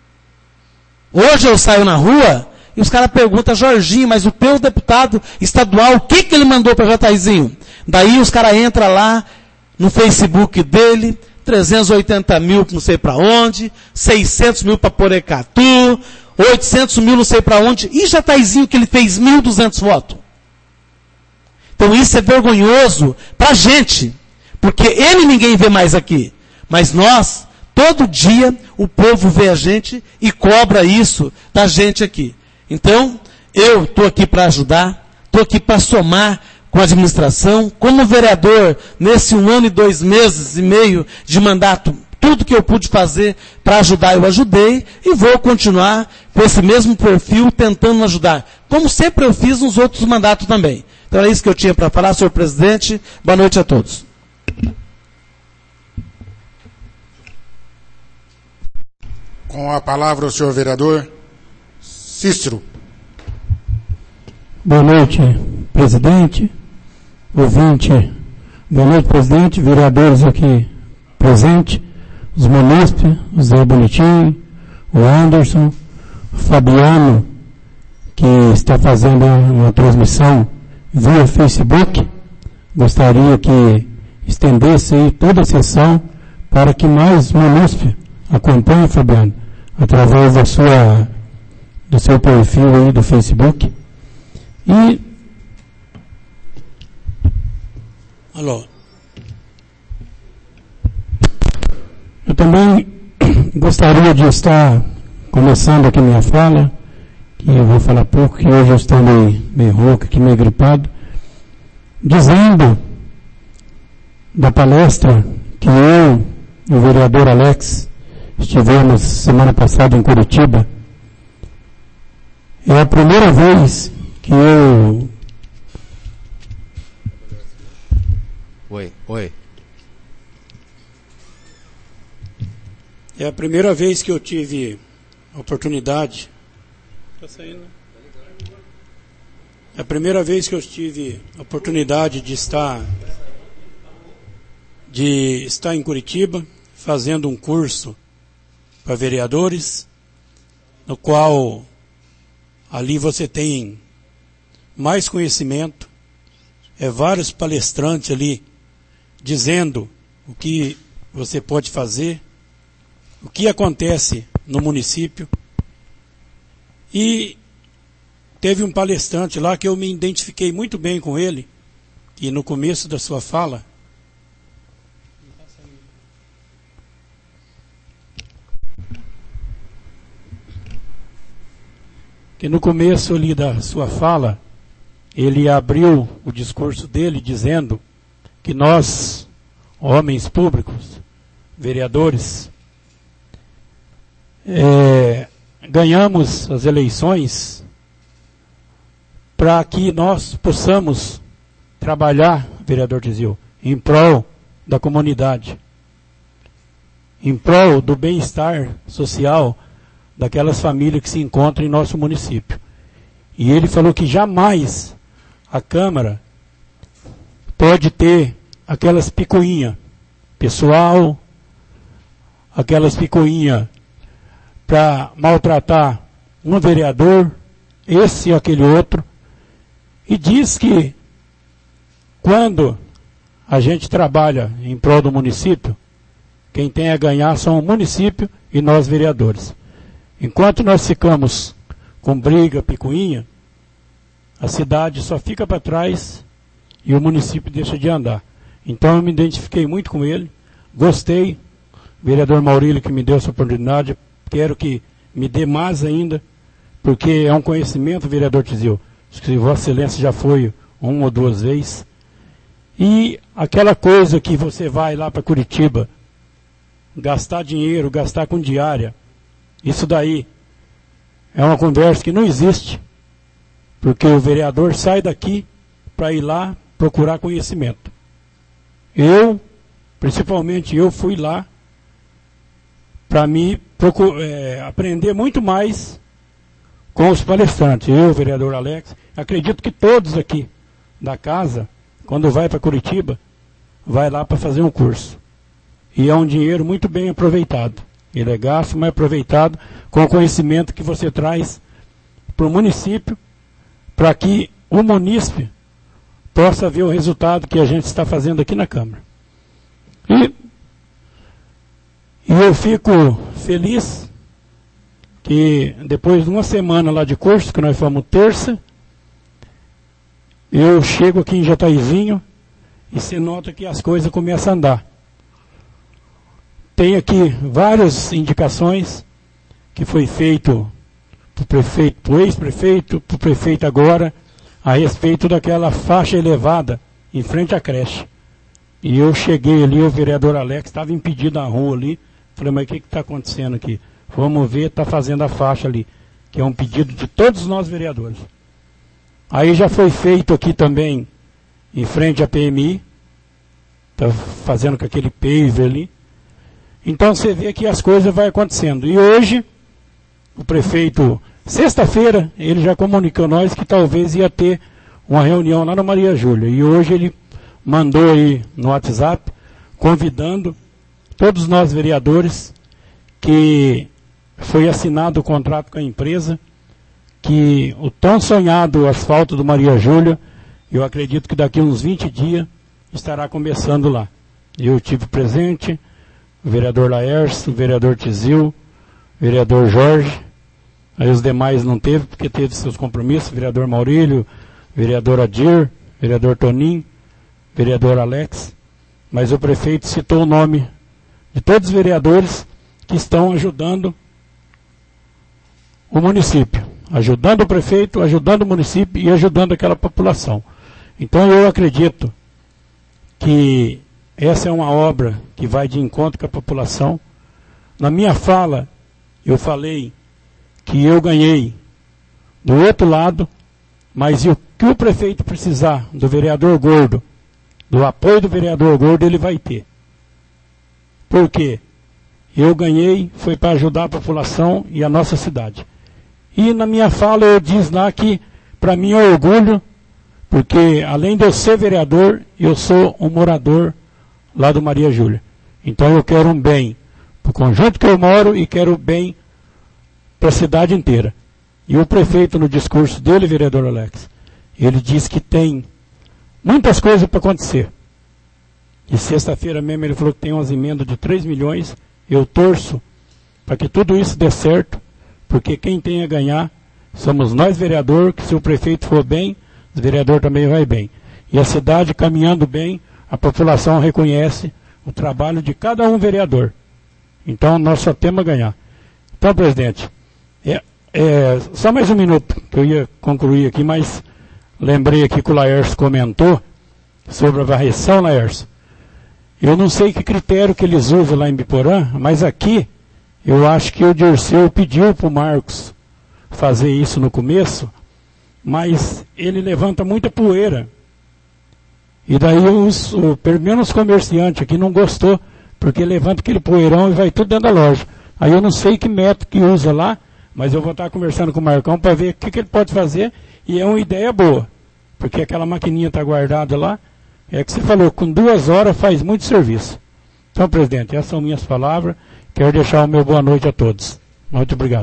Hoje eu saio na rua e os caras perguntam, Jorginho, mas o teu deputado estadual, o que que ele mandou para Jataizinho? Daí os caras entram lá no Facebook dele, trezentos e oitenta mil não sei para onde, seiscentos mil para Porecatu, oitocentos mil não sei para onde, e Jataizinho que ele fez mil e duzentos votos. Então isso é vergonhoso para a gente, porque ele ninguém vê mais aqui, mas nós, todo dia, o povo vê a gente e cobra isso da gente aqui. Então, eu estou aqui para ajudar, estou aqui para somar com a administração, como vereador, nesse um ano e dois meses e meio de mandato, tudo que eu pude fazer para ajudar, eu ajudei, e vou continuar com esse mesmo perfil, tentando ajudar, como sempre eu fiz nos outros mandatos também. Então é isso que eu tinha para falar, senhor presidente. Boa noite a todos. Com a palavra o senhor vereador Cícero. Boa noite, presidente, ouvinte. Boa noite, presidente, vereadores aqui presentes, os munícipes, o Zé Bonitinho, o Anderson, o Fabiano, que está fazendo uma transmissão via Facebook. Gostaria que estendesse aí toda a sessão para que mais munícipes acompanhem, Fabiano, através da sua, do seu perfil aí do Facebook. E Alô. Eu também gostaria de estar começando aqui minha fala, que eu vou falar pouco, que hoje eu estou meio, meio rouco, aqui meio gripado, dizendo da palestra que eu e o vereador Alex estivemos semana passada em Curitiba. É a primeira vez que eu... Oi, oi. É a primeira vez que eu tive a oportunidade. Tá saindo? É a primeira vez que eu tive a oportunidade de estar de estar em Curitiba, fazendo um curso para vereadores, no qual ali você tem mais conhecimento, é vários palestrantes ali dizendo o que você pode fazer, o que acontece no município. E teve um palestrante lá que eu me identifiquei muito bem com ele, e no começo da sua fala, que no começo ali da sua fala, ele abriu o discurso dele dizendo que nós, homens públicos, vereadores, é, ganhamos as eleições para que nós possamos trabalhar, vereador Tizil, em prol da comunidade, em prol do bem-estar social daquelas famílias que se encontram em nosso município. E ele falou que jamais a Câmara pode ter aquelas picuinhas pessoal, aquelas picuinhas para maltratar um vereador, esse ou aquele outro, e diz que quando a gente trabalha em prol do município, quem tem a ganhar são o município e nós vereadores. Enquanto nós ficamos com briga, picuinha, a cidade só fica para trás e o município deixa de andar. Então eu me identifiquei muito com ele, gostei, vereador Maurílio que me deu essa oportunidade, quero que me dê mais ainda, porque é um conhecimento, vereador Tizil, acho que Vossa Excelência já foi uma ou duas vezes, e aquela coisa que você vai lá para Curitiba, gastar dinheiro, gastar com diária, isso daí é uma conversa que não existe, porque o vereador sai daqui para ir lá procurar conhecimento. Eu, principalmente eu, fui lá para me é, aprender muito mais com os palestrantes. Eu, vereador Alex, acredito que todos aqui da casa, quando vai para Curitiba, vai lá para fazer um curso. E é um dinheiro muito bem aproveitado. Ele é gasto, mas aproveitado com o conhecimento que você traz para o município, para que o munícipe possa ver o resultado que a gente está fazendo aqui na Câmara. E, e eu fico feliz que depois de uma semana lá de curso, que nós fomos terça, eu chego aqui em Jataizinho e se nota que as coisas começam a andar. Tem aqui várias indicações que foi feito para o prefeito, para o ex-prefeito, para o prefeito agora, a respeito daquela faixa elevada em frente à creche. E eu cheguei ali, o vereador Alex estava impedido na rua ali. Falei, mas o que está acontecendo aqui? Vamos ver, está fazendo a faixa ali, que é um pedido de todos nós vereadores. Aí já foi feito aqui também, em frente à P M I, está fazendo com aquele paver ali. Então você vê que as coisas vão acontecendo. E hoje, o prefeito, sexta-feira, ele já comunicou a nós que talvez ia ter uma reunião lá na Maria Júlia. E hoje ele mandou aí no WhatsApp, convidando todos nós vereadores, que foi assinado o contrato com a empresa, que o tão sonhado asfalto do Maria Júlia, eu acredito que daqui a uns vinte dias estará começando lá. Eu tive presente, o vereador Laércio, o vereador Tizil, o vereador Jorge, aí os demais não teve, porque teve seus compromissos, o vereador Maurílio, o vereador Adir, o vereador Toninho, o vereador Alex, mas o prefeito citou o nome de todos os vereadores que estão ajudando o município, ajudando o prefeito, ajudando o município e ajudando aquela população. Então eu acredito que essa é uma obra que vai de encontro com a população. Na minha fala, eu falei que eu ganhei do outro lado, mas o que o prefeito precisar do vereador Gordo, do apoio do vereador Gordo, ele vai ter. Por quê? Eu ganhei, foi para ajudar a população e a nossa cidade. E na minha fala eu disse lá que para mim é orgulho, porque além de eu ser vereador, eu sou um morador lá do Maria Júlia. Então eu quero um bem para o conjunto que eu moro e quero bem para a cidade inteira. E o prefeito, no discurso dele, vereador Alex, ele disse que tem muitas coisas para acontecer. E sexta-feira mesmo ele falou que tem umas emendas de três milhões. Eu torço para que tudo isso dê certo, porque quem tem a ganhar somos nós, vereador, que se o prefeito for bem, o vereador também vai bem. E a cidade caminhando bem, a população reconhece o trabalho de cada um vereador. Então nós só temos a ganhar. Então, presidente, é, é, só mais um minuto que eu ia concluir aqui, mas lembrei aqui que o Laércio comentou sobre a varreção, Laércio. Eu não sei que critério que eles usam lá em Biporã, mas aqui eu acho que o Dirceu pediu para o Marcos fazer isso no começo, mas ele levanta muita poeira. E daí os, o, pelo menos os comerciantes aqui não gostou, porque levanta aquele poeirão e vai tudo dentro da loja. Aí eu não sei que método que usa lá, mas eu vou estar conversando com o Marcão para ver o que, que ele pode fazer, e é uma ideia boa, porque aquela maquininha está guardada lá. É que você falou, com duas horas faz muito serviço. Então, presidente, essas são minhas palavras. Quero deixar o meu boa noite a todos. Muito obrigado.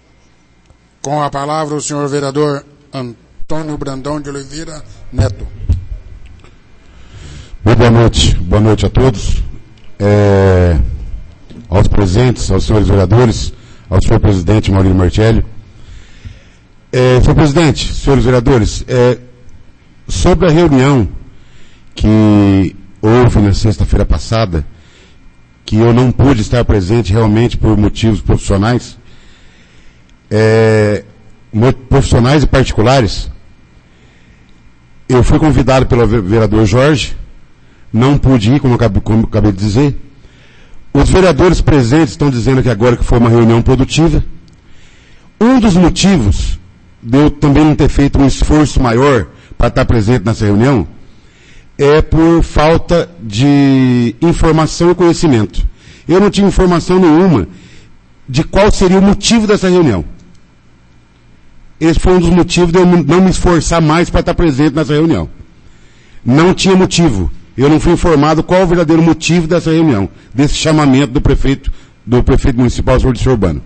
Com a palavra o senhor vereador Antônio Brandão de Oliveira Neto. Boa noite. Boa noite a todos. É, aos presentes, aos senhores vereadores, ao senhor presidente Maurílio Martelli. É, senhor presidente, senhores vereadores, é, sobre a reunião que houve na sexta-feira passada, que eu não pude estar presente realmente por motivos profissionais, é, profissionais e particulares. Eu fui convidado pelo vereador Jorge, não pude ir, como eu acabei, como eu acabei de dizer. Os vereadores presentes estão dizendo que agora que foi uma reunião produtiva. Um dos motivos de eu também não ter feito um esforço maior para estar presente nessa reunião é por falta de informação e conhecimento. Eu não tinha informação nenhuma de qual seria o motivo dessa reunião. Esse foi um dos motivos de eu não me esforçar mais para estar presente nessa reunião. Não tinha motivo. Eu não fui informado qual o verdadeiro motivo dessa reunião, desse chamamento do prefeito, do prefeito municipal, senhor Dirceu Urbano.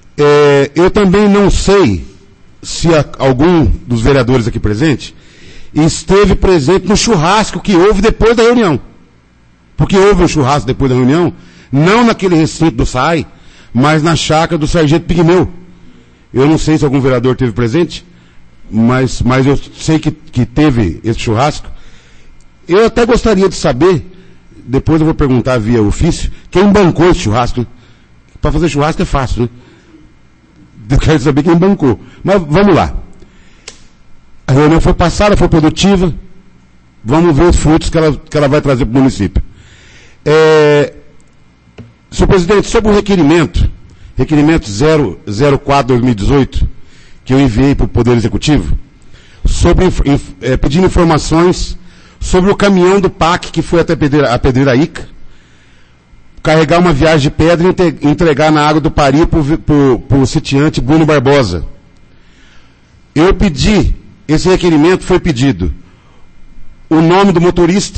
É, eu também não sei se a, algum dos vereadores aqui presentes esteve presente no churrasco que houve depois da reunião. Porque houve um churrasco depois da reunião, não naquele recinto do S A I, mas na chácara do Sargento Pigmeu. Eu não sei se algum vereador esteve presente, mas, mas eu sei que, que teve esse churrasco. Eu até gostaria de saber, depois eu vou perguntar via ofício, quem bancou esse churrasco. Para fazer churrasco é fácil, né? Eu quero saber quem bancou. Mas vamos lá. A reunião foi passada, foi produtiva. Vamos ver os frutos que ela, que ela vai trazer para o município. É, senhor presidente, sobre o requerimento, requerimento zero zero quatro barra dois mil e dezoito, que eu enviei para o Poder Executivo, sobre, é, pedindo informações sobre o caminhão do P A C que foi até a Pedreira Ica, carregar uma viagem de pedra e entregar na água do Pari para o sitiante Bruno Barbosa. Eu pedi, esse requerimento foi pedido, o nome do motorista,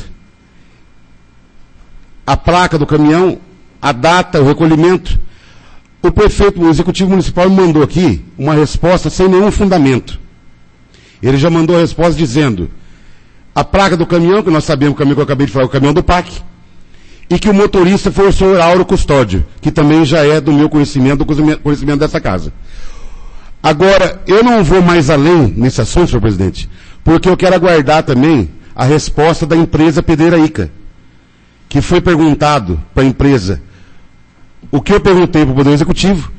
a placa do caminhão, a data, o recolhimento. O prefeito, o executivo municipal me mandou aqui uma resposta sem nenhum fundamento. Ele já mandou a resposta dizendo a placa do caminhão, que nós sabemos o caminhão que eu acabei de falar, o caminhão do P A C, e que o motorista foi o senhor Auro Custódio, que também já é do meu conhecimento, do conhecimento dessa casa. Agora, eu não vou mais além nesse assunto, senhor presidente, porque eu quero aguardar também a resposta da empresa Pedreira Ica, que foi perguntado para a empresa o que eu perguntei para o Poder Executivo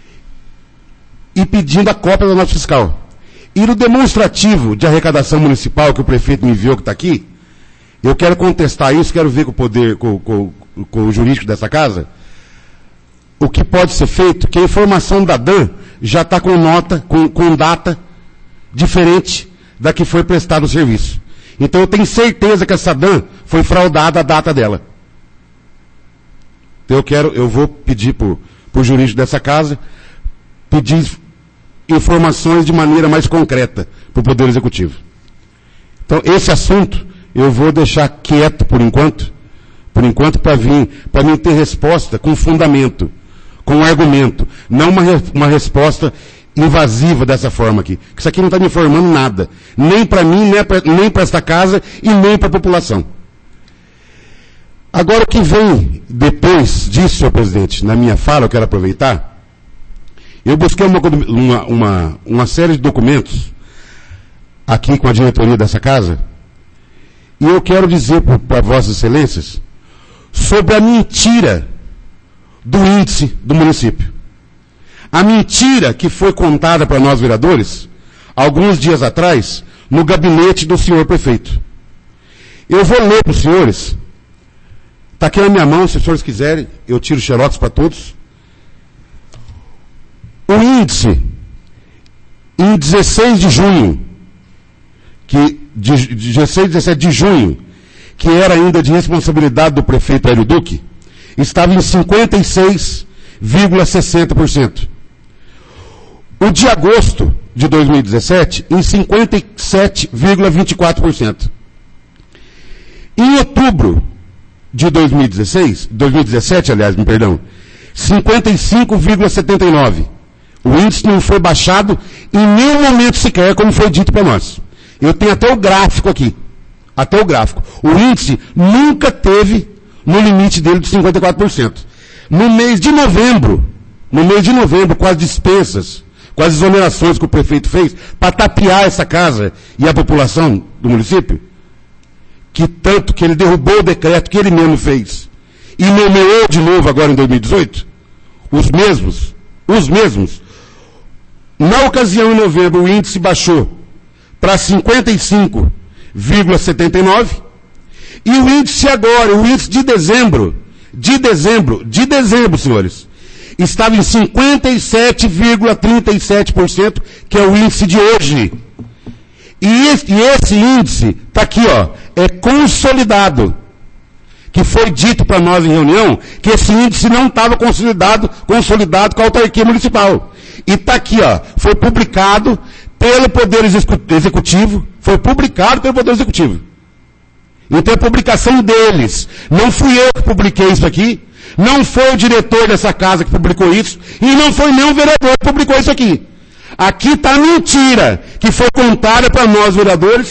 e pedindo a cópia da nota fiscal. E no demonstrativo de arrecadação municipal que o prefeito me enviou, que está aqui, eu quero contestar isso, quero ver com o poder, com, com, com o jurídico dessa casa, o que pode ser feito, que a informação da D A N já está com nota, com, com data diferente da que foi prestado o serviço. Então eu tenho certeza que essa D A N foi fraudada a data dela. Então eu quero, eu vou pedir para o jurídico dessa casa, pedir informações de maneira mais concreta para o Poder Executivo. Então esse assunto eu vou deixar quieto por enquanto, por enquanto para vir, para mim ter resposta com fundamento, com argumento, não uma, uma resposta invasiva dessa forma aqui. Isso aqui não está me informando nada, nem para mim, nem para esta casa e nem para a população. Agora o que vem depois disso, senhor presidente, na minha fala, eu quero aproveitar, eu busquei uma, uma, uma, uma série de documentos aqui com a diretoria dessa casa, e eu quero dizer para vossas excelências sobre a mentira do índice do município. A mentira que foi contada para nós vereadores, alguns dias atrás, no gabinete do senhor prefeito. Eu vou ler para os senhores, está aqui na minha mão, se os senhores quiserem, eu tiro xerox para todos. O índice, em dezesseis de junho, que de dezesseis, dezessete de junho, que era ainda de responsabilidade do prefeito Hélio Duque, estava em cinquenta e seis vírgula sessenta por cento. O de agosto de dois mil e dezessete, em cinquenta e sete vírgula vinte e quatro por cento. Em outubro de dois mil e dezesseis, dois mil e dezessete, aliás, me perdão, cinquenta e cinco vírgula setenta e nove por cento. O índice não foi baixado em nenhum momento sequer, como foi dito para nós. Eu tenho até o gráfico aqui. Até o gráfico. O índice nunca teve no limite dele de cinquenta e quatro por cento. No mês de novembro, no mês de novembro, com as dispensas, com as exonerações que o prefeito fez, para tapear essa casa e a população do município, que tanto que ele derrubou o decreto que ele mesmo fez, e nomeou de novo agora em dois mil e dezoito, os mesmos, os mesmos, na ocasião, em novembro, o índice baixou para cinquenta e cinco vírgula setenta e nove, e o índice agora, o índice de dezembro, de dezembro, de dezembro, senhores, estava em cinquenta e sete vírgula trinta e sete por cento, que é o índice de hoje. E esse, e esse índice, está aqui, ó, é consolidado. Que foi dito para nós em reunião que esse índice não estava consolidado, consolidado com a autarquia municipal. E está aqui, ó, foi publicado pelo Poder Executivo, foi publicado pelo Poder Executivo. Então é publicação deles. Não fui eu que publiquei isso aqui, não foi o diretor dessa casa que publicou isso, e não foi nem o vereador que publicou isso aqui. Aqui está a mentira que foi contada para nós vereadores,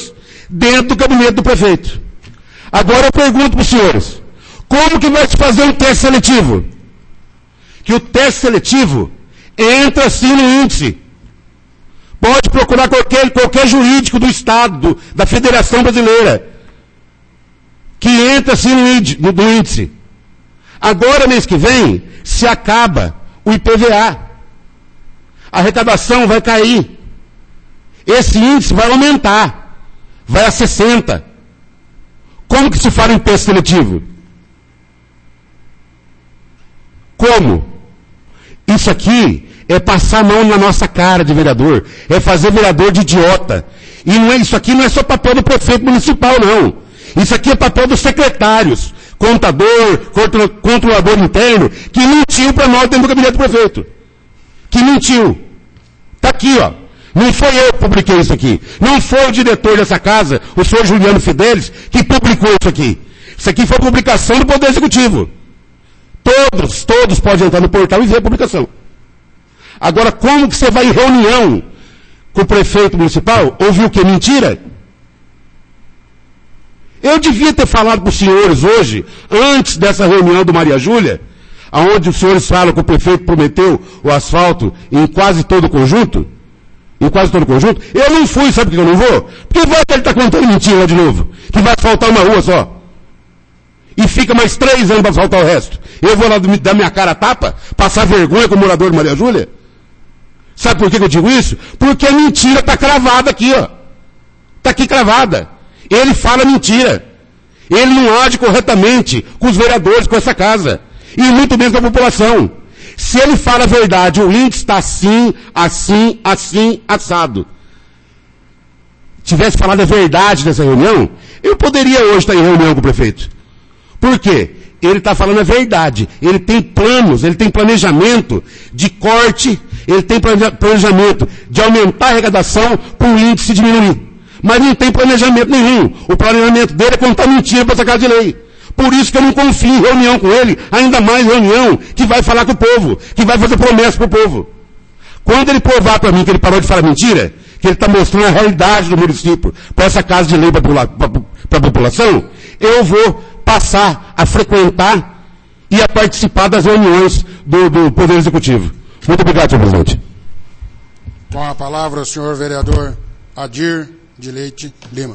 dentro do gabinete do prefeito. Agora eu pergunto para os senhores, como que vai se fazer um teste seletivo? Que o teste seletivo entra sim no índice. Pode procurar qualquer, qualquer jurídico do Estado, do, da Federação Brasileira, que entra sim no índice, no, no índice. Agora, mês que vem, se acaba o I P V A. A arrecadação vai cair. Esse índice vai aumentar. Vai a sessenta. Como que se faz um teste seletivo? Como? Isso aqui é passar a mão na nossa cara de vereador. É fazer vereador de idiota. E não é, isso aqui não é só papel do prefeito municipal, não. Isso aqui é papel dos secretários, contador, controlador interno, que mentiu para nós dentro do gabinete do prefeito. Que mentiu. Está aqui, ó. Não foi eu que publiquei isso aqui. Não foi o diretor dessa casa, o senhor Juliano Fidelis, que publicou isso aqui. Isso aqui foi publicação do Poder Executivo. Todos, todos podem entrar no portal e ver a publicação. Agora, como que você vai em reunião com o prefeito municipal? Ouviu o que? Mentira? Eu devia ter falado para os senhores hoje, antes dessa reunião do Maria Júlia, aonde os senhores falam que o prefeito prometeu o asfalto em quase todo o conjunto, em quase todo o conjunto, eu não fui, sabe por que eu não vou? Porque vai que ele está contando mentira lá de novo, que vai asfaltar uma rua só. E fica mais três anos para asfaltar o resto. Eu vou lá dar minha cara a tapa, passar vergonha com o morador de Maria Júlia? Sabe por que eu digo isso? Porque a mentira está cravada aqui, ó. Está aqui cravada. Ele fala mentira. Ele não age corretamente com os vereadores, com essa casa. E muito menos com a população. Se ele fala a verdade, o índice está assim, assim, assim, assado. Tivesse falado a verdade nessa reunião, eu poderia hoje estar em reunião com o prefeito. Por quê? Ele está falando a verdade. Ele tem planos, ele tem planejamento de corte, ele tem planejamento de aumentar a arrecadação para o índice diminuir. Mas não tem planejamento nenhum. O planejamento dele é contar mentira para essa casa de lei. Por isso que eu não confio em reunião com ele, ainda mais reunião que vai falar com o povo, que vai fazer promessa para o povo. Quando ele provar para mim que ele parou de falar mentira, que ele está mostrando a realidade do município para essa casa de lei para a população, eu vou passar a frequentar e a participar das reuniões do, do Poder Executivo. Muito obrigado, senhor presidente. Com a palavra o senhor vereador Adir de Leite Lima.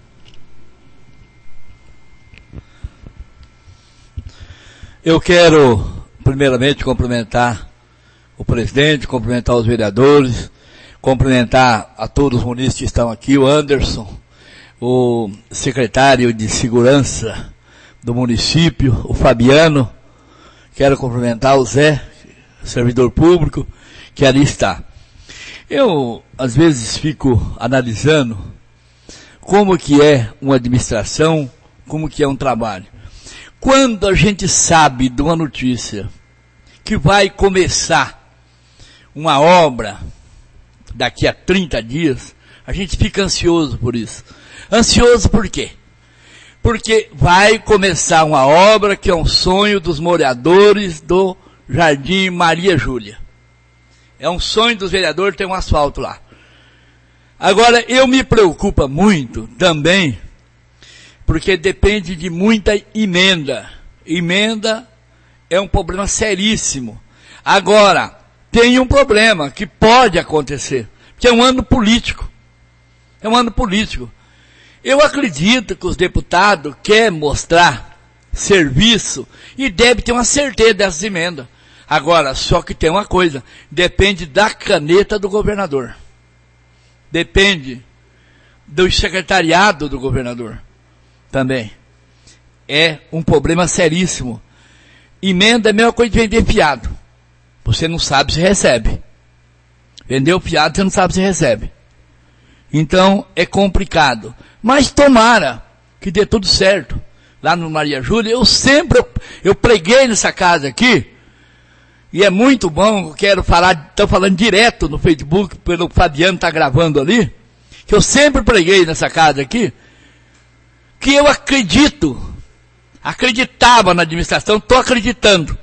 Eu quero, primeiramente, cumprimentar o presidente, cumprimentar os vereadores, cumprimentar a todos os munícipes que estão aqui, o Anderson, o secretário de Segurança do município, o Fabiano. Quero cumprimentar o Zé, servidor público, que ali está. Eu, às vezes, fico analisando como que é uma administração, como que é um trabalho. Quando a gente sabe de uma notícia que vai começar uma obra daqui a trinta dias, a gente fica ansioso por isso. Ansioso por quê? Porque vai começar uma obra que é um sonho dos moradores do Jardim Maria Júlia. É um sonho dos vereadores ter um asfalto lá. Agora, eu me preocupo muito também, porque depende de muita emenda. Emenda é um problema seríssimo. Agora, tem um problema que pode acontecer, que é um ano político. É um ano político. Eu acredito que os deputados querem mostrar serviço e devem ter uma certeza dessas emendas. Agora, só que tem uma coisa, depende da caneta do governador. Depende do secretariado do governador. Também. É um problema seríssimo. Emenda é a mesma coisa de vender fiado. Você não sabe se recebe. Vendeu fiado, você não sabe se recebe. Então, é complicado. Mas tomara que dê tudo certo. Lá no Maria Júlia, eu sempre, eu, eu preguei nessa casa aqui, e é muito bom, eu quero falar, estou falando direto no Facebook, pelo Fabiano está gravando ali, que eu sempre preguei nessa casa aqui, que eu acredito, acreditava na administração, estou acreditando.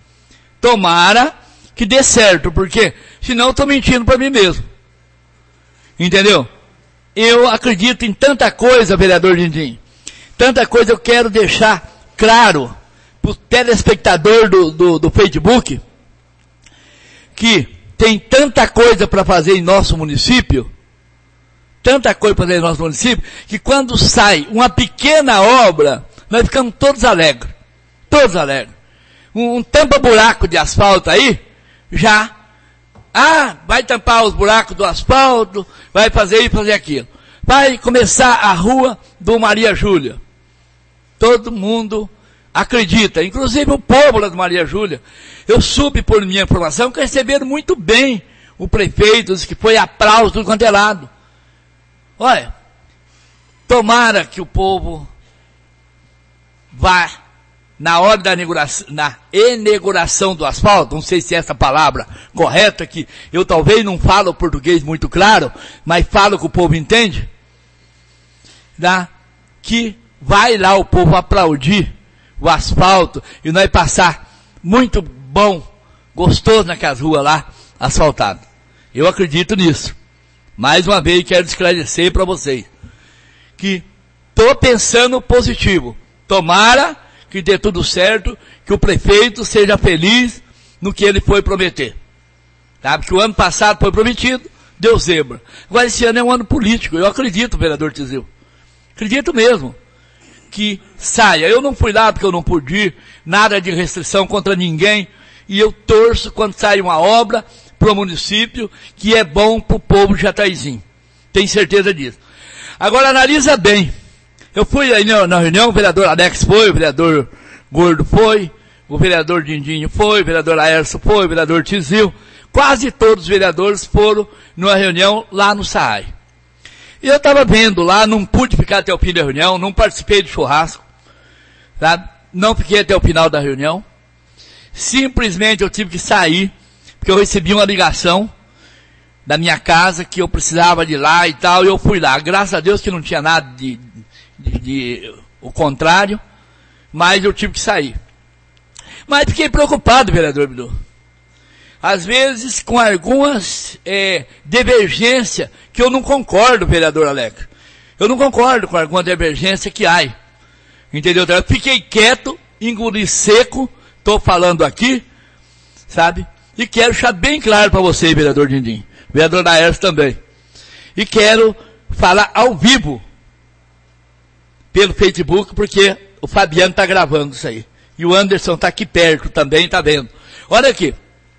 Tomara que dê certo, porque senão eu estou mentindo para mim mesmo. Entendeu? eu acredito em tanta coisa, vereador Dindim. Tanta coisa eu quero deixar claro para o telespectador do, do, do Facebook, que tem tanta coisa para fazer em nosso município, tanta coisa para fazer em nosso município, que quando sai uma pequena obra, nós ficamos todos alegres. Todos alegres. Um, um tampa-buraco de asfalto aí, já, ah, vai tampar os buracos do asfalto, vai fazer isso, fazer aquilo. Vai começar a rua do Maria Júlia. Todo mundo acredita, inclusive o povo lá do Maria Júlia. Eu soube por minha informação que receberam muito bem o prefeito, disse que foi aplauso do quanto é lado. Olha, tomara que o povo vá na hora da inauguração, na inauguração do asfalto, não sei se é essa palavra correta, que eu talvez não falo português muito claro, mas falo que o povo entende, tá? Que vai lá o povo aplaudir o asfalto e nós passar muito bom, gostoso naquelas ruas lá, asfaltadas. Eu acredito nisso. Mais uma vez quero esclarecer para vocês que estou pensando positivo. Tomara que dê tudo certo, que o prefeito seja feliz no que ele foi prometer. Tá? Porque o ano passado foi prometido, deu zebra. Agora esse ano é um ano político, eu acredito, vereador Tizil. Acredito mesmo que saia. Eu não fui lá porque eu não pude ir, nada de restrição contra ninguém, e eu torço quando sai uma obra para o município que é bom para o povo de Jataizinho. Tenho certeza disso. Agora analisa bem. Eu fui aí na, na reunião, o vereador Alex foi, o vereador Gordo foi, o vereador Dindinho foi, o vereador Laércio foi, o vereador Tizil. Quase todos os vereadores foram numa reunião lá no S A I. E eu estava vendo lá, não pude ficar até o fim da reunião, não participei do churrasco, sabe? Não fiquei até o final da reunião. Simplesmente eu tive que sair, porque eu recebi uma ligação da minha casa que eu precisava de ir lá e tal, e eu fui lá. Graças a Deus que não tinha nada de, de, de o contrário, mas eu tive que sair. Mas fiquei preocupado, vereador Bidu. Às vezes com algumas é, divergências que eu não concordo, vereador Alex. Eu não concordo com alguma divergência que há. Entendeu? Eu fiquei quieto, engoli seco, estou falando aqui, sabe? E quero deixar bem claro para você, vereador Dindim, vereador Laércio também. E quero falar ao vivo pelo Facebook, porque o Fabiano está gravando isso aí. E o Anderson está aqui perto também, está vendo. Olha aqui.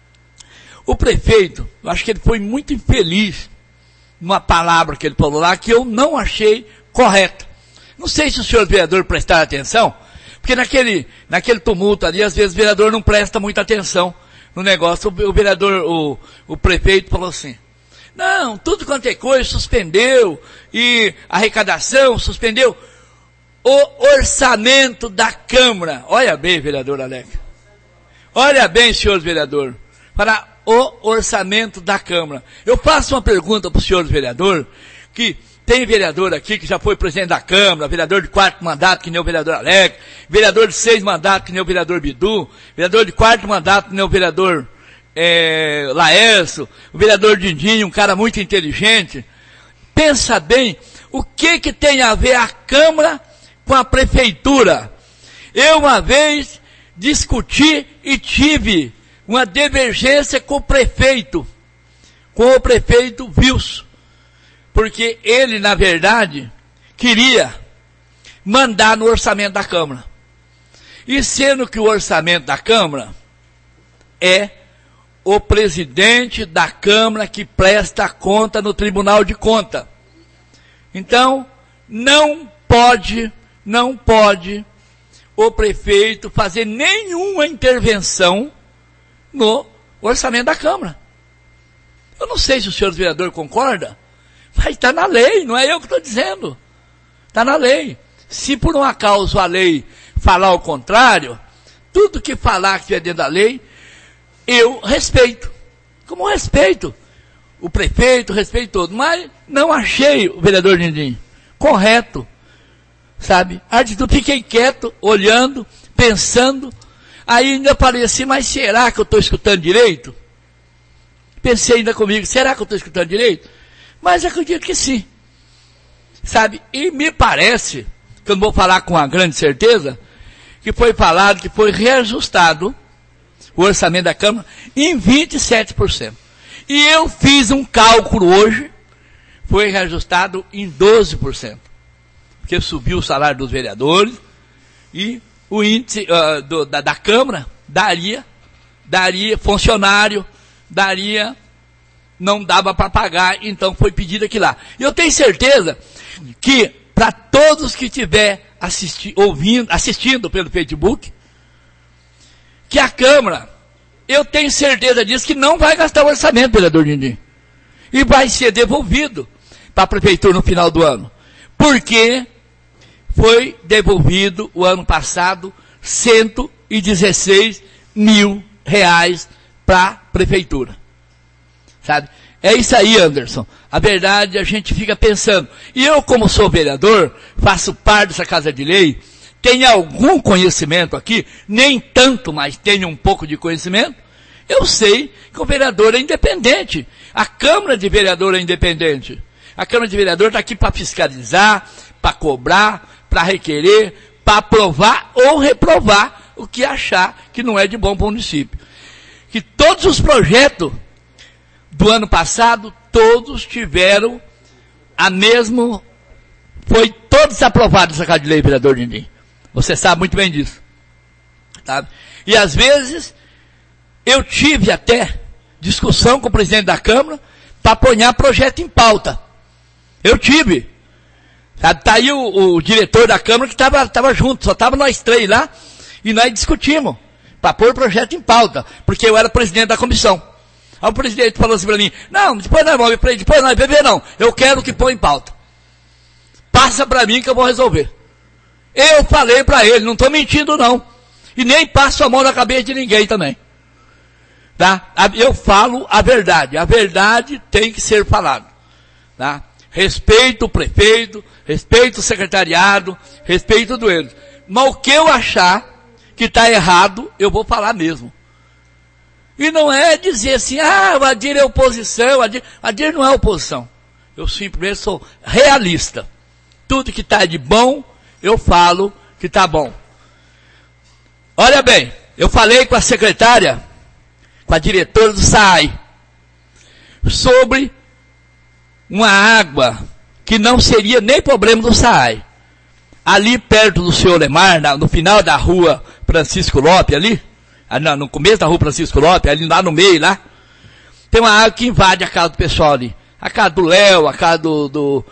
O prefeito, eu acho que ele foi muito infeliz numa palavra que ele falou lá que eu não achei correta. Não sei se o senhor vereador prestar atenção, porque naquele, naquele tumulto ali, às vezes o vereador não presta muita atenção no negócio. O, o vereador, o, o prefeito falou assim, não, tudo quanto é coisa suspendeu, e arrecadação suspendeu, o orçamento da Câmara. Olha bem, vereador Alex. Olha bem, senhor vereador, para o orçamento da Câmara. Eu faço uma pergunta para o senhor vereador, que tem vereador aqui que já foi presidente da Câmara, vereador de quarto mandato, que nem o vereador Alex, vereador de seis mandatos, que nem o vereador Bidu, vereador de quarto mandato, que nem o vereador é, Laércio, o vereador Dindinho, um cara muito inteligente. Pensa bem, o que que tem a ver a Câmara com a Prefeitura? Eu uma vez discuti e tive uma divergência com o prefeito, com o prefeito Wilson, porque ele, na verdade, queria mandar no orçamento da Câmara. E sendo que o orçamento da Câmara é o presidente da Câmara que presta conta no Tribunal de Contas. Então, não pode, não pode o prefeito fazer nenhuma intervenção no orçamento da Câmara. Eu não sei se o senhor vereador concorda, mas está na lei, não é eu que estou dizendo. Está na lei. Se por um acaso a lei falar o contrário, tudo que falar que é dentro da lei, eu respeito. Como respeito o prefeito, respeito todo. Mas não achei o vereador Dindim correto, sabe? Eu fiquei quieto, olhando, pensando. Aí ainda falei assim, mas será que eu estou escutando direito? Pensei ainda comigo, será que eu estou escutando direito? Mas acredito que sim. sabe? E me parece, que eu não vou falar com uma grande certeza, que foi falado que foi reajustado o orçamento da Câmara em vinte e sete por cento. E eu fiz um cálculo hoje, foi reajustado em doze por cento. Porque subiu o salário dos vereadores e o índice uh, do, da, da Câmara daria, daria funcionário, daria, não dava para pagar, então foi pedido aqui lá. E eu tenho certeza que para todos que estiver assisti, ouvindo, assistindo pelo Facebook, que a Câmara, eu tenho certeza disso, que não vai gastar o orçamento, vereador Dindim. E vai ser devolvido para a Prefeitura no final do ano. Porque foi devolvido o ano passado cento e dezesseis mil reais para a Prefeitura. Sabe? É isso aí, Anderson. A verdade, a gente fica pensando. E eu, como sou vereador, faço parte dessa Casa de Lei, tenho algum conhecimento aqui, nem tanto, mas tenho um pouco de conhecimento. Eu sei que o vereador é independente. A Câmara de Vereador é independente. A Câmara de Vereador está aqui para fiscalizar, para cobrar, para requerer, para aprovar ou reprovar o que achar que não é de bom para o município. Que todos os projetos do ano passado, todos tiveram a mesma, foi todos aprovados essa Casa de Lei, vereador Dindim. Você sabe muito bem disso. Tá? E às vezes, eu tive até discussão com o presidente da Câmara para apoiar projeto em pauta. Eu tive. Sabe? Tá aí o, o diretor da Câmara que estava tava junto, só estava nós três lá, e nós discutimos para pôr o projeto em pauta, porque eu era presidente da comissão. Aí o presidente falou assim para mim, não, depois nós vamos, depois nós beber não, eu quero que põe em pauta. Passa para mim que eu vou resolver. Eu falei para ele, não estou mentindo não. E nem passo a mão na cabeça de ninguém também. Tá? Eu falo a verdade. A verdade tem que ser falada. Tá? Respeito o prefeito, respeito o secretariado, respeito do eles. Mas o que eu achar que está errado, eu vou falar mesmo. E não é dizer assim, ah, o Adir é oposição, o Adir, o Adir não é oposição. Eu simplesmente sou realista. Tudo que está de bom, eu falo que está bom. Olha bem, eu falei com a secretária, com a diretora do S A I, sobre uma água que não seria nem problema do S A I. Ali perto do senhor Lemar, na, no final da rua Francisco Lopes, ali, ali, no começo da rua Francisco Lopes, ali lá no meio, lá, tem uma água que invade a casa do pessoal ali. A casa do Léo, a casa do, do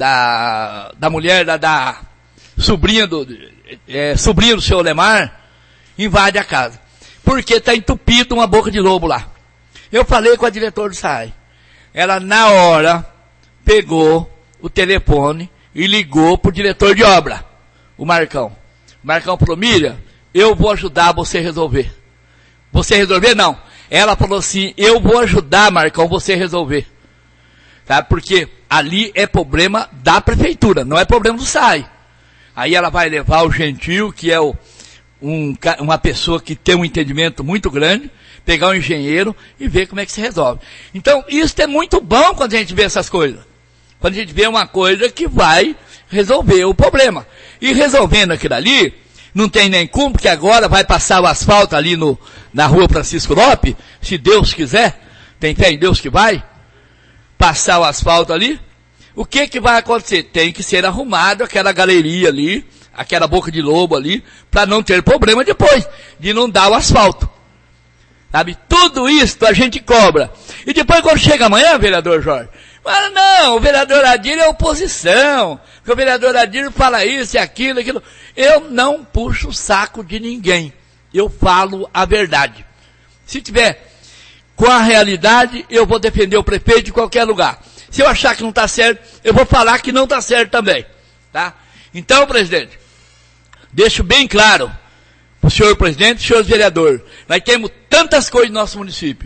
da, da mulher, da, da sobrinha do, é, sobrinha do senhor Lemar, invade a casa. Porque está entupido uma boca de lobo lá. Eu falei com a diretora do S A I. Ela, na hora, pegou o telefone e ligou para o diretor de obra, o Marcão. O Marcão falou, Miriam, eu vou ajudar você a resolver. Você resolver? Não. Ela falou assim, eu vou ajudar, Marcão, você a resolver. Tá? Porque ali é problema da prefeitura, não é problema do S A I. Aí ela vai levar o Gentil, que é o, um, uma pessoa que tem um entendimento muito grande, pegar um engenheiro e ver como é que se resolve. Então, isso é muito bom quando a gente vê essas coisas. Quando a gente vê uma coisa que vai resolver o problema. E resolvendo aquilo ali, não tem nem como, porque agora vai passar o asfalto ali no, na rua Francisco Lopes, se Deus quiser, tem fé em Deus que vai passar o asfalto ali. O que que vai acontecer? Tem que ser arrumado aquela galeria ali, aquela boca de lobo ali, para não ter problema depois, de não dar o asfalto. Sabe? Tudo isso a gente cobra. E depois quando chega amanhã, vereador Jorge, fala, não, o vereador Adir é oposição, porque o vereador Adir fala isso e aquilo, aquilo. Eu não puxo o saco de ninguém. Eu falo a verdade. Se tiver com a realidade, eu vou defender o prefeito de qualquer lugar. Se eu achar que não está certo, eu vou falar que não está certo também. Tá? Então, presidente, deixo bem claro para o senhor presidente e senhores vereadores, nós temos tantas coisas no nosso município.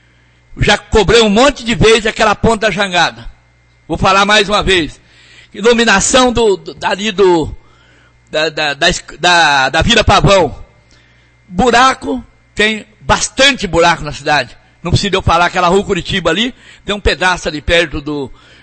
Já cobrei um monte de vezes aquela ponta da jangada. Vou falar mais uma vez. Iluminação do, do, ali do, da, da, da, da, da Vila Pavão. Buraco, tem bastante buraco na cidade. Não precisa eu falar aquela rua Curitiba ali, tem um pedaço ali perto do,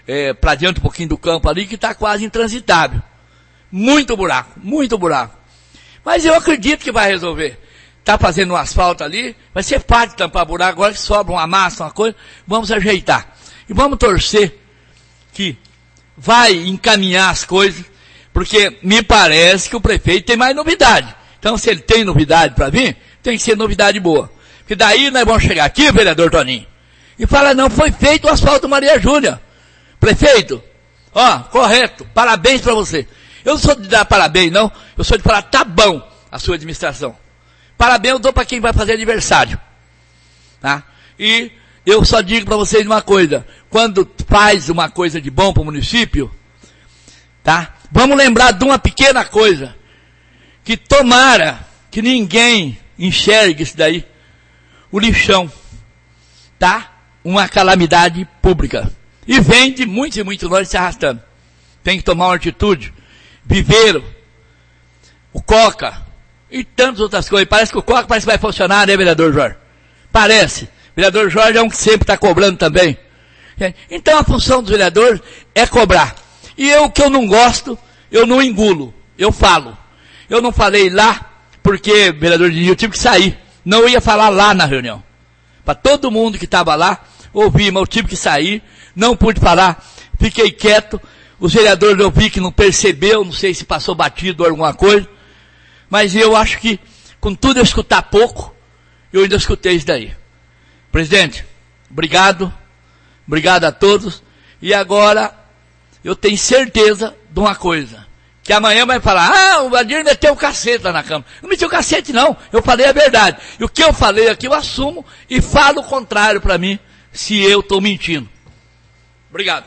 é, para diante um pouquinho do campo ali, que está quase intransitável. Muito buraco, muito buraco. Mas eu acredito que vai resolver. Está fazendo um asfalto ali, vai ser fácil tampar buraco, agora que sobra uma massa, uma coisa, vamos ajeitar. E vamos torcer que vai encaminhar as coisas, porque me parece que o prefeito tem mais novidade. Então, se ele tem novidade para vir, tem que ser novidade boa. Porque daí nós vamos chegar aqui, vereador Toninho, e falar, não, foi feito o asfalto Maria Júlia. Prefeito, ó, correto, parabéns para você. Eu não sou de dar parabéns, não, eu sou de falar, tá bom a sua administração. Parabéns eu dou para quem vai fazer aniversário. Tá? E eu só digo para vocês uma coisa, quando faz uma coisa de bom para o município, tá? Vamos lembrar de uma pequena coisa, que tomara que ninguém enxergue isso daí, o lixão, tá? Uma calamidade pública. E vem de muitos e muitos nós se arrastando. Tem que tomar uma atitude. Viveiro, o Coca, e tantas outras coisas. Parece que o Coca parece que vai funcionar, né, vereador Jorge? Parece. O vereador Jorge é um que sempre está cobrando também. Então a função dos vereadores é cobrar. E eu que eu não gosto, eu não engulo. Eu falo. Eu não falei lá, porque, vereador Diniz, eu tive que sair. Não ia falar lá na reunião. Para todo mundo que estava lá, ouvir, mas eu tive que sair. Não pude falar. Fiquei quieto. Os vereadores eu vi que não percebeu, não sei se passou batido ou alguma coisa. Mas eu acho que, com tudo eu escutar pouco, eu ainda escutei isso daí. Presidente, obrigado. Obrigado a todos. E agora, eu tenho certeza de uma coisa. Que amanhã vai falar, ah, o Adir meteu o cacete lá na Câmara. Não meteu o cacete não, eu falei a verdade. E o que eu falei aqui eu assumo e falo o contrário para mim, se eu estou mentindo. Obrigado.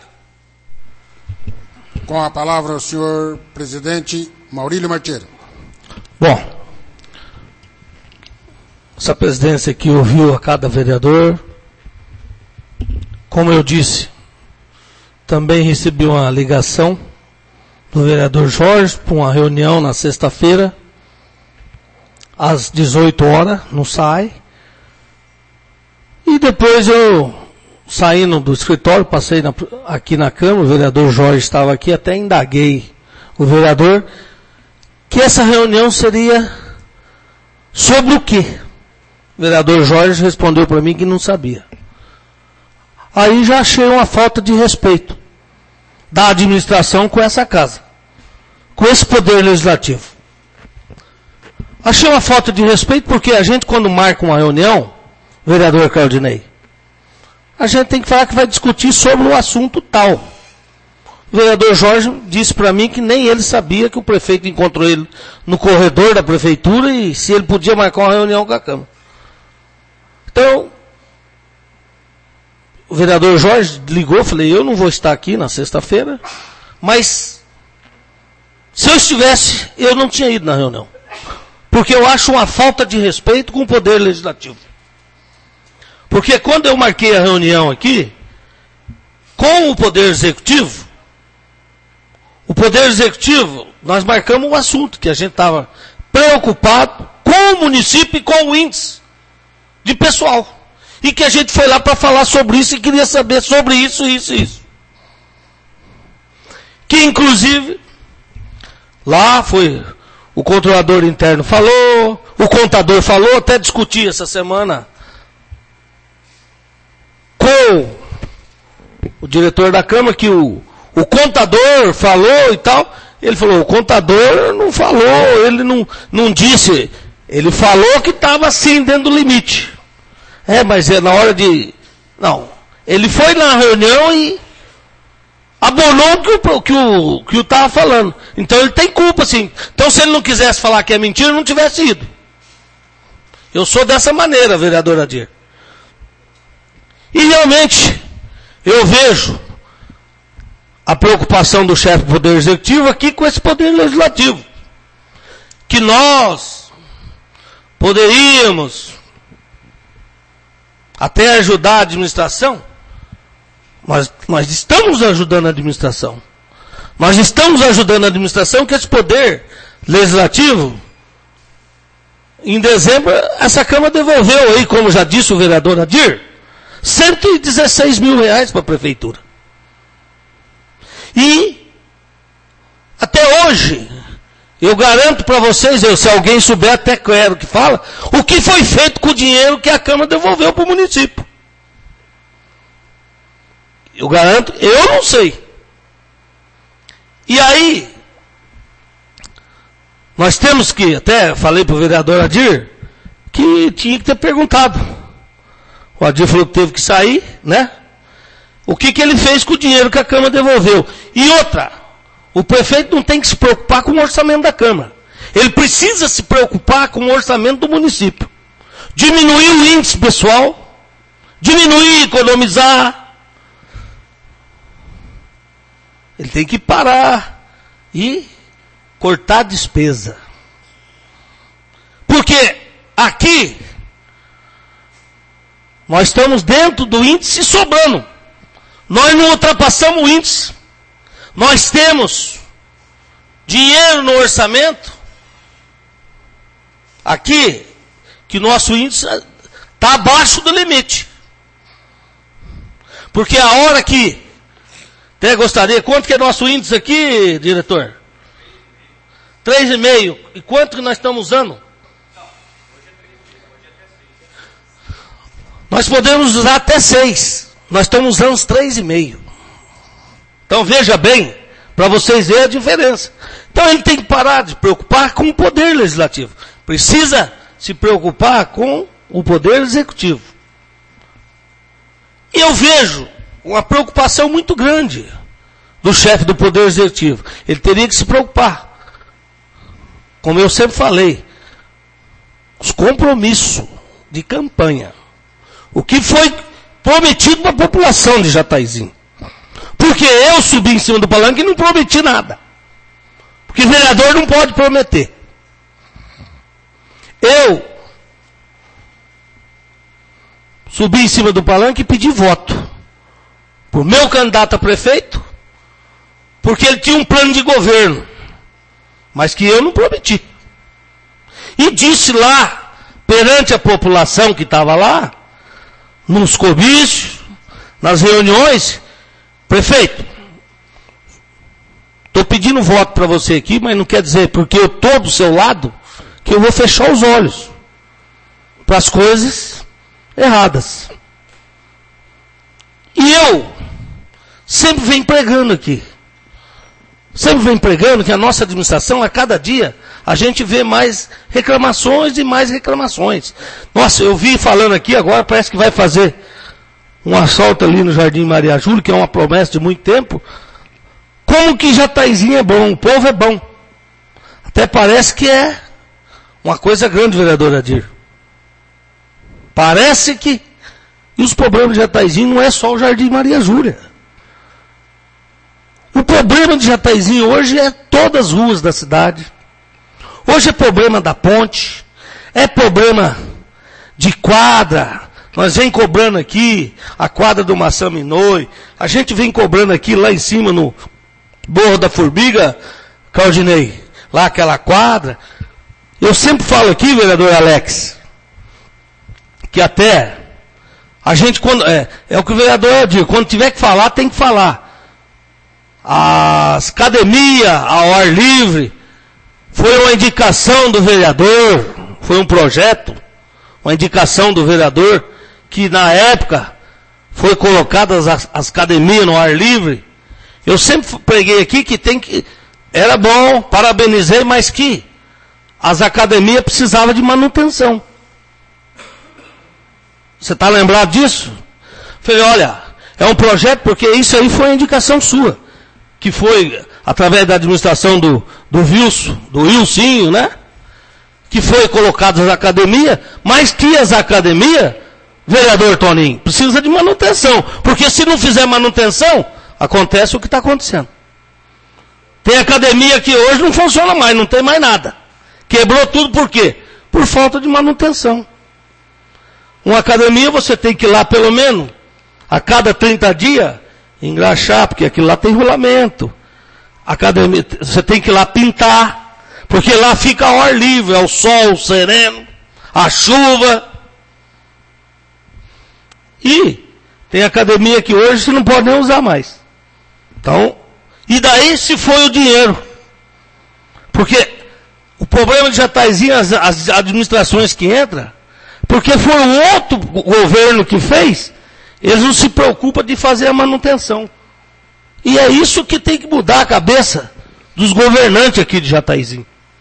Com a palavra o senhor presidente Maurílio Martira. Bom, essa presidência aqui ouviu a cada vereador. Como eu disse, também recebi uma ligação do vereador Jorge para uma reunião na sexta-feira, às dezoito horas, no S A I. E depois eu, saindo do escritório, passei na, aqui na Câmara, o vereador Jorge estava aqui, até indaguei o vereador, que essa reunião seria sobre o quê? O vereador Jorge respondeu para mim que não sabia. Aí já achei uma falta de respeito da administração com essa casa, com esse poder legislativo. Achei uma falta de respeito porque a gente, quando marca uma reunião, vereador Claudinei, a gente tem que falar que vai discutir sobre o assunto tal. O vereador Jorge disse para mim que nem ele sabia que o prefeito encontrou ele no corredor da prefeitura e se ele podia marcar uma reunião com a Câmara. Então, o vereador Jorge ligou, falei, eu não vou estar aqui na sexta-feira, mas se eu estivesse, eu não tinha ido na reunião. Porque eu acho uma falta de respeito com o poder legislativo. Porque quando eu marquei a reunião aqui, com o poder executivo, o poder executivo, nós marcamos um assunto, que a gente estava preocupado com o município e com o índice de pessoal. E que a gente foi lá para falar sobre isso e queria saber sobre isso, isso e isso. Que inclusive, lá foi, o controlador interno falou, o contador falou, até discuti essa semana com o diretor da Câmara, que o, o contador falou e tal. Ele falou, o contador não falou, ele não, não disse, ele falou que estava assim dentro do limite. É, mas é na hora de... Não, ele foi na reunião e abonou o que o que o que estava falando. Então ele tem culpa, sim. Então se ele não quisesse falar que é mentira, não tivesse ido. Eu sou dessa maneira, vereador Adir. E realmente, eu vejo a preocupação do chefe do Poder Executivo aqui com esse Poder Legislativo. Que nós poderíamos até ajudar a administração, mas nós estamos ajudando a administração. Nós estamos ajudando a administração que esse Poder Legislativo, em dezembro, essa Câmara devolveu aí, como já disse o vereador Adir, cento e dezesseis mil reais para a Prefeitura. E até hoje, eu garanto para vocês, eu, se alguém souber, até quero que fala, o que foi feito com o dinheiro que a Câmara devolveu para o município. Eu garanto, eu não sei. E aí, nós temos que, até falei para o vereador Adir, que tinha que ter perguntado. O Adir falou que teve que sair, né? O que, que ele fez com o dinheiro que a Câmara devolveu. E outra, o prefeito não tem que se preocupar com o orçamento da Câmara. Ele precisa se preocupar com o orçamento do município. Diminuir o índice pessoal, diminuir, economizar. Ele tem que parar e cortar a despesa. Porque aqui, nós estamos dentro do índice sobrando. Nós não ultrapassamos o índice. Nós temos dinheiro no orçamento, aqui, que nosso índice está abaixo do limite. Porque a hora que, até gostaria, quanto que é nosso índice aqui, diretor? três vírgula cinco. E quanto que nós estamos usando? Nós podemos usar até seis. Nós estamos usando os três vírgula cinco. Então veja bem, para vocês verem a diferença. Então ele tem que parar de preocupar com o poder legislativo. Precisa se preocupar com o poder executivo. E eu vejo uma preocupação muito grande do chefe do poder executivo. Ele teria que se preocupar. Como eu sempre falei, os compromissos de campanha. O que foi prometido para a população de Jataizinho. Porque eu subi em cima do palanque e não prometi nada. Porque vereador não pode prometer. Eu subi em cima do palanque e pedi voto por meu candidato a prefeito, porque ele tinha um plano de governo, mas que eu não prometi. E disse lá, perante a população que estava lá, nos comícios, nas reuniões, prefeito, estou pedindo voto para você aqui, mas não quer dizer, porque eu estou do seu lado, que eu vou fechar os olhos para as coisas erradas. E eu sempre venho pregando aqui. Sempre venho pregando que a nossa administração, a cada dia, a gente vê mais reclamações e mais reclamações. Nossa, eu vi falando aqui agora, parece que vai fazer um assalto ali no Jardim Maria Júlia, que é uma promessa de muito tempo. Como que Jataizinho é bom, o povo é bom. Até parece que é uma coisa grande, vereador Adir. Parece que, e os problemas de Jataizinho não é só o Jardim Maria Júlia. O problema de Jataizinho hoje é todas as ruas da cidade. Hoje é problema da ponte, é problema de quadra. Nós vem cobrando aqui a quadra do Maçã Minoi, a gente vem cobrando aqui lá em cima no Morro da Formiga, Claudinei, lá aquela quadra. Eu sempre falo aqui, vereador Alex, que até a gente, quando é, é o que o vereador diz, quando tiver que falar, tem que falar. As academias ao ar livre foi uma indicação do vereador, foi um projeto, uma indicação do vereador, que na época foi colocadas as, as academias no ar livre. Eu sempre preguei aqui que tem que, era bom, parabenizei, mas que as academias precisavam de manutenção. Você está lembrado disso? Falei, olha, é um projeto, porque isso aí foi a indicação sua, que foi através da administração do, do Wilson, do Wilsinho, né? Que foi colocado as academias, mas que as academias, vereador Toninho, precisa de manutenção, porque se não fizer manutenção, acontece o que está acontecendo. Tem academia que hoje não funciona mais, não tem mais nada. Quebrou tudo por quê? Por falta de manutenção. Uma academia você tem que ir lá pelo menos a cada trinta dias engraxar, porque aquilo lá tem rolamento. Academia, você tem que ir lá pintar, porque lá fica ao ar livre, ao sol, sereno, a chuva. E tem academia que hoje você não pode nem usar mais. Então, E daí se foi o dinheiro. Porque o problema de Jataizinho, as, as administrações que entram, porque foi o outro governo que fez, eles não se preocupam de fazer a manutenção. E é isso que tem que mudar a cabeça dos governantes aqui de Jataizinho.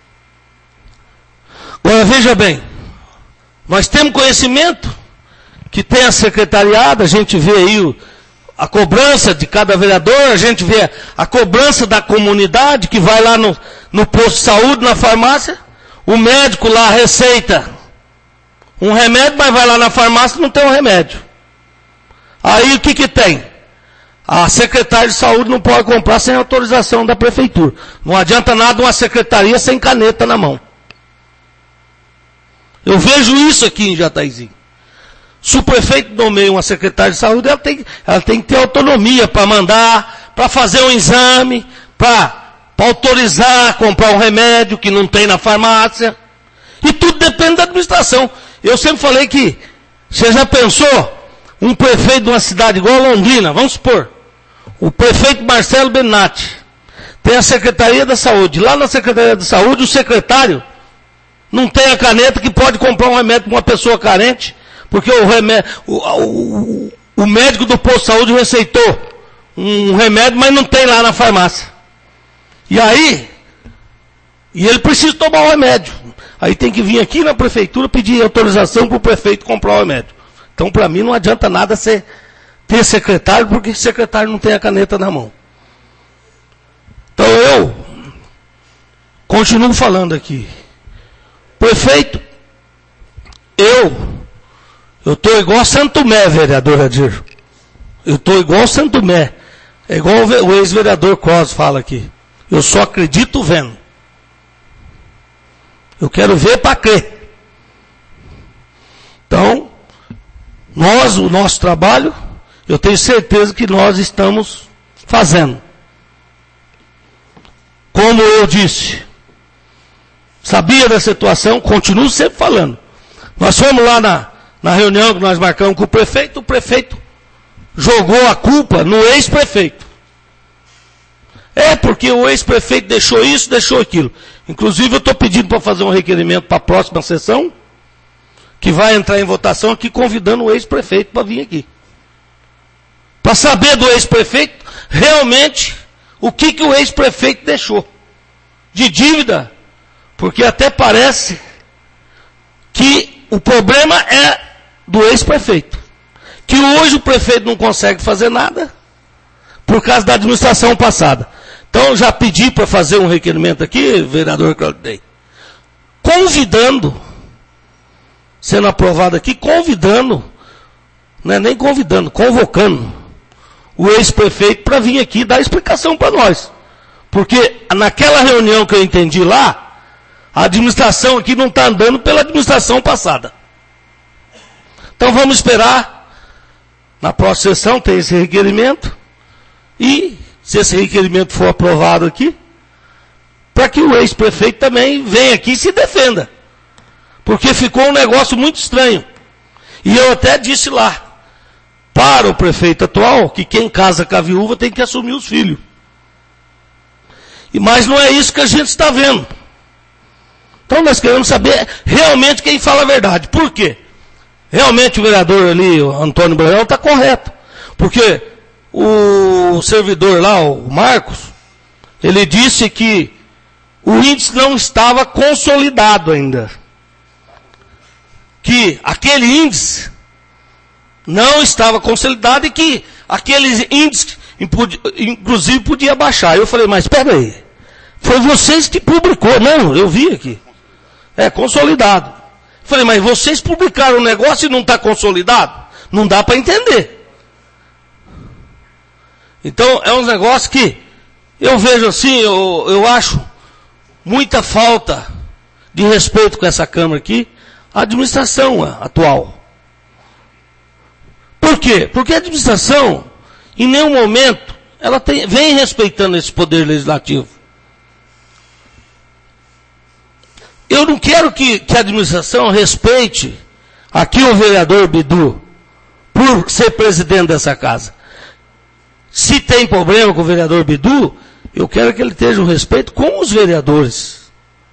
Agora veja bem, nós temos conhecimento que tem a secretariada, a gente vê aí o, a cobrança de cada vereador, a gente vê a cobrança da comunidade que vai lá no, no posto de saúde, na farmácia, o médico lá receita um remédio, mas vai lá na farmácia e não tem um remédio. Aí o que que tem? A secretária de saúde não pode comprar sem autorização da prefeitura. Não adianta nada uma secretaria sem caneta na mão. Eu vejo isso aqui em Jataizinho. Se o prefeito nomeia uma secretária de saúde, ela tem, ela tem que ter autonomia para mandar, para fazer um exame, para autorizar a comprar um remédio que não tem na farmácia. E tudo depende da administração. Eu sempre falei que, você já pensou, um prefeito de uma cidade igual a Londrina, vamos supor, o prefeito Marcelo Benatti, tem a Secretaria da Saúde. Lá na Secretaria da Saúde, o secretário não tem a caneta que pode comprar um remédio para uma pessoa carente, porque o, remédio, o, o, o médico do posto de saúde receitou um remédio, mas não tem lá na farmácia. E aí, e ele precisa tomar o remédio. Aí tem que vir aqui na prefeitura pedir autorização para o prefeito comprar o remédio. Então, para mim, não adianta nada ser, ter secretário, porque secretário não tem a caneta na mão. Então, eu continuo falando aqui. Prefeito, eu, eu estou igual a Santo Tomé, vereador Adir. Eu estou igual a Santo Tomé. É igual o ex-vereador Cos fala aqui. Eu só acredito vendo. Eu quero ver para crer. Então, nós, o nosso trabalho, eu tenho certeza que nós estamos fazendo. Como eu disse, sabia da situação, continuo sempre falando. Nós fomos lá na, na reunião que nós marcamos com o prefeito, o prefeito jogou a culpa no ex-prefeito. É porque o ex-prefeito deixou isso, deixou aquilo. Inclusive eu estou pedindo para fazer um requerimento para a próxima sessão, que vai entrar em votação aqui, convidando o ex-prefeito para vir aqui. Para saber do ex-prefeito, realmente, o que, que o ex-prefeito deixou de dívida. Porque até parece que o problema é do ex-prefeito. Que hoje o prefeito não consegue fazer nada por causa da administração passada. Então eu já pedi para fazer um requerimento aqui, vereador Claudinei, convidando, sendo aprovado aqui, convidando, não é nem convidando, convocando o ex-prefeito para vir aqui dar explicação para nós. Porque naquela reunião que eu entendi lá, a administração aqui não está andando pela administração passada. Então vamos esperar, na próxima sessão tem esse requerimento, e se esse requerimento for aprovado aqui, para que o ex-prefeito também venha aqui e se defenda. Porque ficou um negócio muito estranho. E eu até disse lá, para o prefeito atual, que quem casa com a viúva tem que assumir os filhos. E, mas não é isso que a gente está vendo. Então nós queremos saber realmente quem fala a verdade. Por quê? Realmente o vereador ali, o Antônio Brandão, está correto. Porque o servidor lá, o Marcos, ele disse que o índice não estava consolidado ainda. Que aquele índice não estava consolidado e que aquele índice, inclusive, podia baixar. Eu falei, mas espera aí, foi vocês que publicou. Não, eu vi aqui. É, consolidado. Eu falei, mas vocês publicaram o negócio e não está consolidado? Não dá para entender. Então, é um negócio que eu vejo assim, eu, eu acho muita falta de respeito com essa Câmara aqui, a administração atual. Por quê? Porque a administração, em nenhum momento, ela tem, vem respeitando esse poder legislativo. Eu não quero que, que a administração respeite aqui o vereador Bidu, por ser presidente dessa casa. Se tem problema com o vereador Bidu, Eu quero que ele esteja um respeito com os vereadores.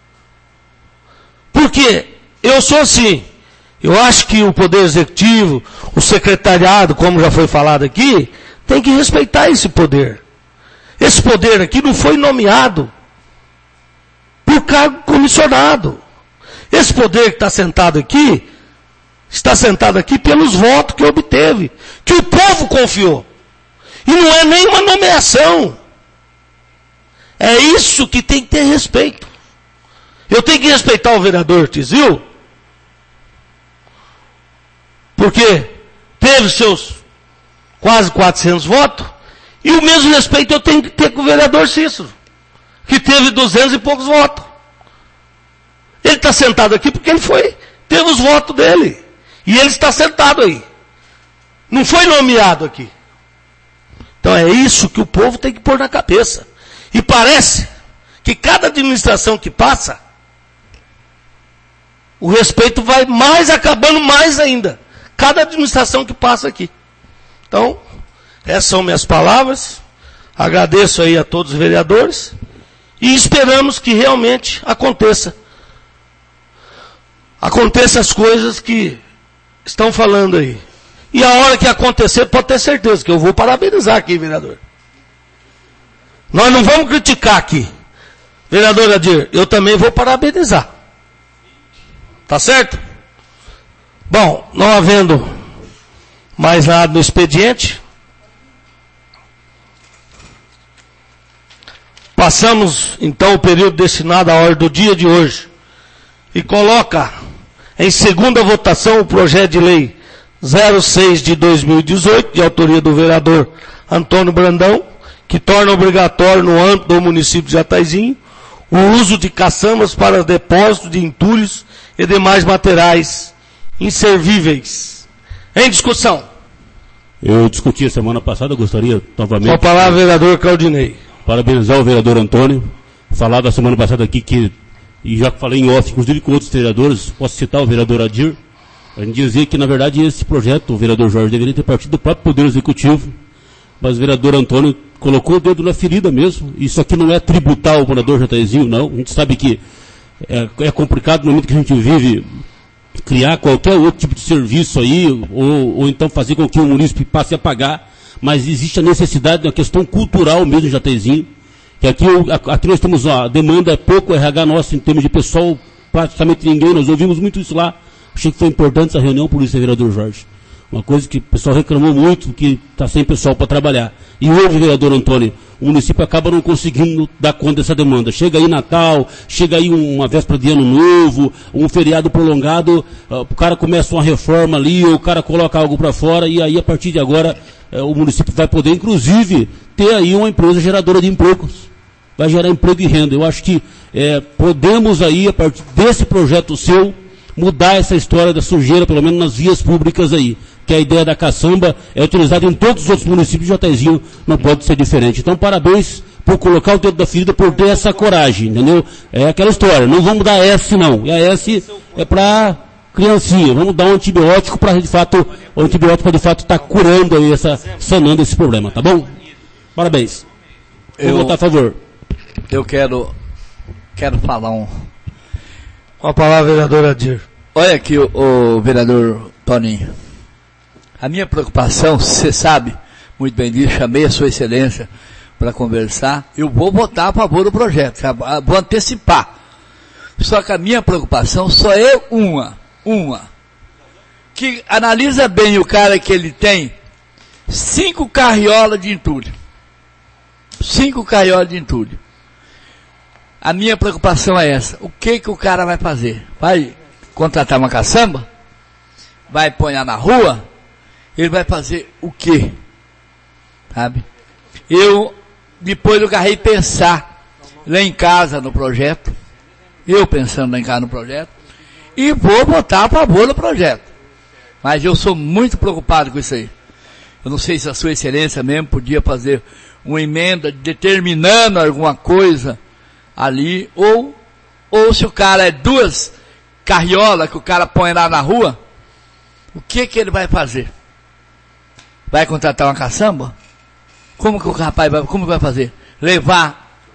Porque eu sou assim. Eu acho que o Poder Executivo, o secretariado, como já foi falado aqui, tem que respeitar esse poder. Esse poder aqui não foi nomeado por cargo comissionado. Esse poder que está sentado aqui, está sentado aqui pelos votos que obteve, que o povo confiou. E não é nenhuma nomeação. É isso que tem que ter respeito. Eu tenho que respeitar o vereador Tizil, porque teve seus quase quatrocentos votos, e o mesmo respeito eu tenho que ter com o vereador Cícero, que teve duzentos e poucos votos. Ele está sentado aqui porque ele foi, teve os votos dele. E ele está sentado aí. Não foi nomeado aqui. Então é isso que o povo tem que pôr na cabeça. E parece que cada administração que passa, o respeito vai mais acabando mais ainda. Cada administração que passa aqui. Então, essas são minhas palavras. Agradeço aí a todos os vereadores. E esperamos que realmente aconteça. Aconteça as coisas que estão falando aí. E a hora que acontecer, pode ter certeza que eu vou parabenizar aqui, vereador. Nós não vamos criticar aqui. Vereador Adir, eu também vou parabenizar. Tá certo? Bom, não havendo mais nada no expediente, passamos então o período destinado à ordem do dia de hoje e coloca em segunda votação o projeto de lei zero seis de dois mil e dezoito, de autoria do vereador Antônio Brandão, que torna obrigatório no âmbito do município de Jataizinho o uso de caçambas para depósito de entulhos e demais materiais inservíveis. Em discussão. Eu discuti a semana passada, eu gostaria novamente... Com a palavra, vereador Claudinei. Parabenizar o vereador Antônio, falar da semana passada aqui que, e já falei em off, inclusive com outros vereadores, posso citar o vereador Adir, a gente dizer que, na verdade, esse projeto, o vereador Jorge, deveria ter partido do próprio Poder Executivo, mas o vereador Antônio colocou o dedo na ferida mesmo. Isso aqui não é tributar o morador Jataizinho, não. A gente sabe que é, é complicado no momento que a gente vive criar qualquer outro tipo de serviço aí, ou, ou então fazer com que o município passe a pagar, mas existe a necessidade de uma questão cultural mesmo em Jataizinho, que aqui, aqui nós temos a demanda, é pouco R H nosso em termos de pessoal, praticamente ninguém, nós ouvimos muito isso lá. Achei que foi importante essa reunião, por isso é vereador Jorge. Uma coisa que o pessoal reclamou muito, que está sem pessoal para trabalhar. E hoje, vereador Antônio, o município acaba não conseguindo dar conta dessa demanda. Chega aí Natal, chega aí uma véspera de Ano Novo, um feriado prolongado, uh, o cara começa uma reforma ali, ou o cara coloca algo para fora, e aí a partir de agora uh, o município vai poder, inclusive, ter aí uma empresa geradora de empregos. Vai gerar emprego e renda. Eu acho que uh, podemos aí, a partir desse projeto seu, mudar essa história da sujeira, pelo menos nas vias públicas aí. Que a ideia da caçamba é utilizada em todos os outros municípios de Jataizinho, não pode ser diferente. Então, parabéns por colocar o dedo da ferida, por ter essa coragem, entendeu? É aquela história, não vamos dar S não. E a S é para criancinha, vamos dar um antibiótico para, de fato, o antibiótico para, de fato, estar tá curando aí, essa, sanando esse problema, tá bom? Parabéns. Vou eu, votar a favor. Eu quero, quero falar um... Com a palavra, vereador Adir. Olha aqui o, o vereador Toninho. A minha preocupação, você sabe, muito bem disso, chamei a sua excelência para conversar, eu vou votar a favor do projeto, vou antecipar. Só que a minha preocupação só é uma, uma. Que analisa bem o cara que ele tem cinco carriolas de entulho. Cinco carriolas de entulho. A minha preocupação é essa. O que que o cara vai fazer? Vai contratar uma caçamba? Vai pôr na rua? Ele vai fazer o quê? Sabe? Eu, depois eu agarrei pensar lá em casa no projeto. Eu pensando lá em casa no projeto. E vou votar a favor do projeto. Mas eu sou muito preocupado com isso aí. Eu não sei se a sua excelência mesmo podia fazer uma emenda determinando alguma coisa ali, ou, ou se o cara é duas carriolas que o cara põe lá na rua, o que que ele vai fazer? Vai contratar uma caçamba? Como que o rapaz vai, como vai fazer? Levar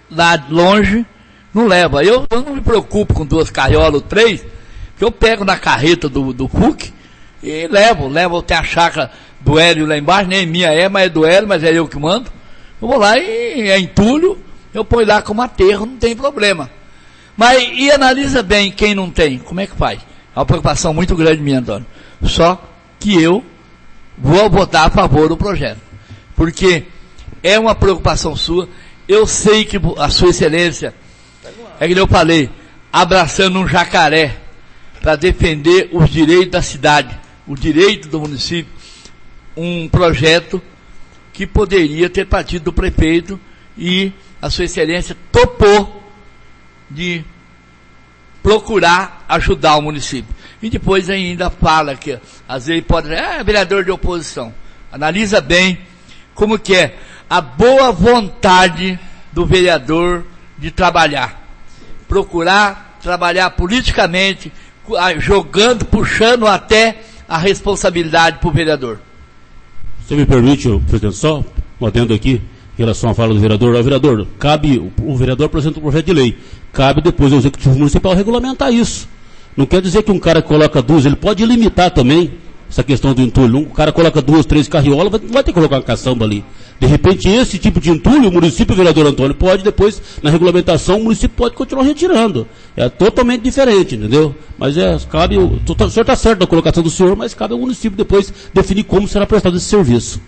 lá longe, não leva. Eu, eu não me preocupo com duas carriolas ou três, que eu pego na carreta do, do F U C e levo, levo até a chácara do Hélio lá embaixo, nem minha é, mas é do Hélio, mas é eu que mando. Eu vou lá e é entulho, eu ponho lá como aterro, não tem problema. Mas, e analisa bem quem não tem, como é que faz? É uma preocupação muito grande minha, Antônio. Só que eu vou votar a favor do projeto. Porque é uma preocupação sua. Eu sei que a sua excelência, é que eu falei, abraçando um jacaré para defender os direitos da cidade, o direito do município, um projeto que poderia ter partido do prefeito e a sua excelência topou de procurar ajudar o município. E depois ainda fala que, às vezes pode dizer, ah, vereador de oposição. Analisa bem como que é a boa vontade do vereador de trabalhar. Procurar trabalhar politicamente, jogando, puxando até a responsabilidade para o vereador. Você me permite, presidente, só um adendo aqui, em relação à fala do vereador. O vereador, cabe, o vereador apresenta um projeto de lei, cabe depois ao Executivo Municipal regulamentar isso. Não quer dizer que um cara coloca duas, ele pode limitar também essa questão do entulho. Um cara coloca duas, três carriolas, vai, vai ter que colocar uma caçamba ali. De repente, esse tipo de entulho, o município, o vereador Antônio, pode depois, na regulamentação, o município pode continuar retirando. É totalmente diferente, entendeu? Mas é, cabe, o, o senhor está certo na colocação do senhor, mas cabe ao município depois definir como será prestado esse serviço.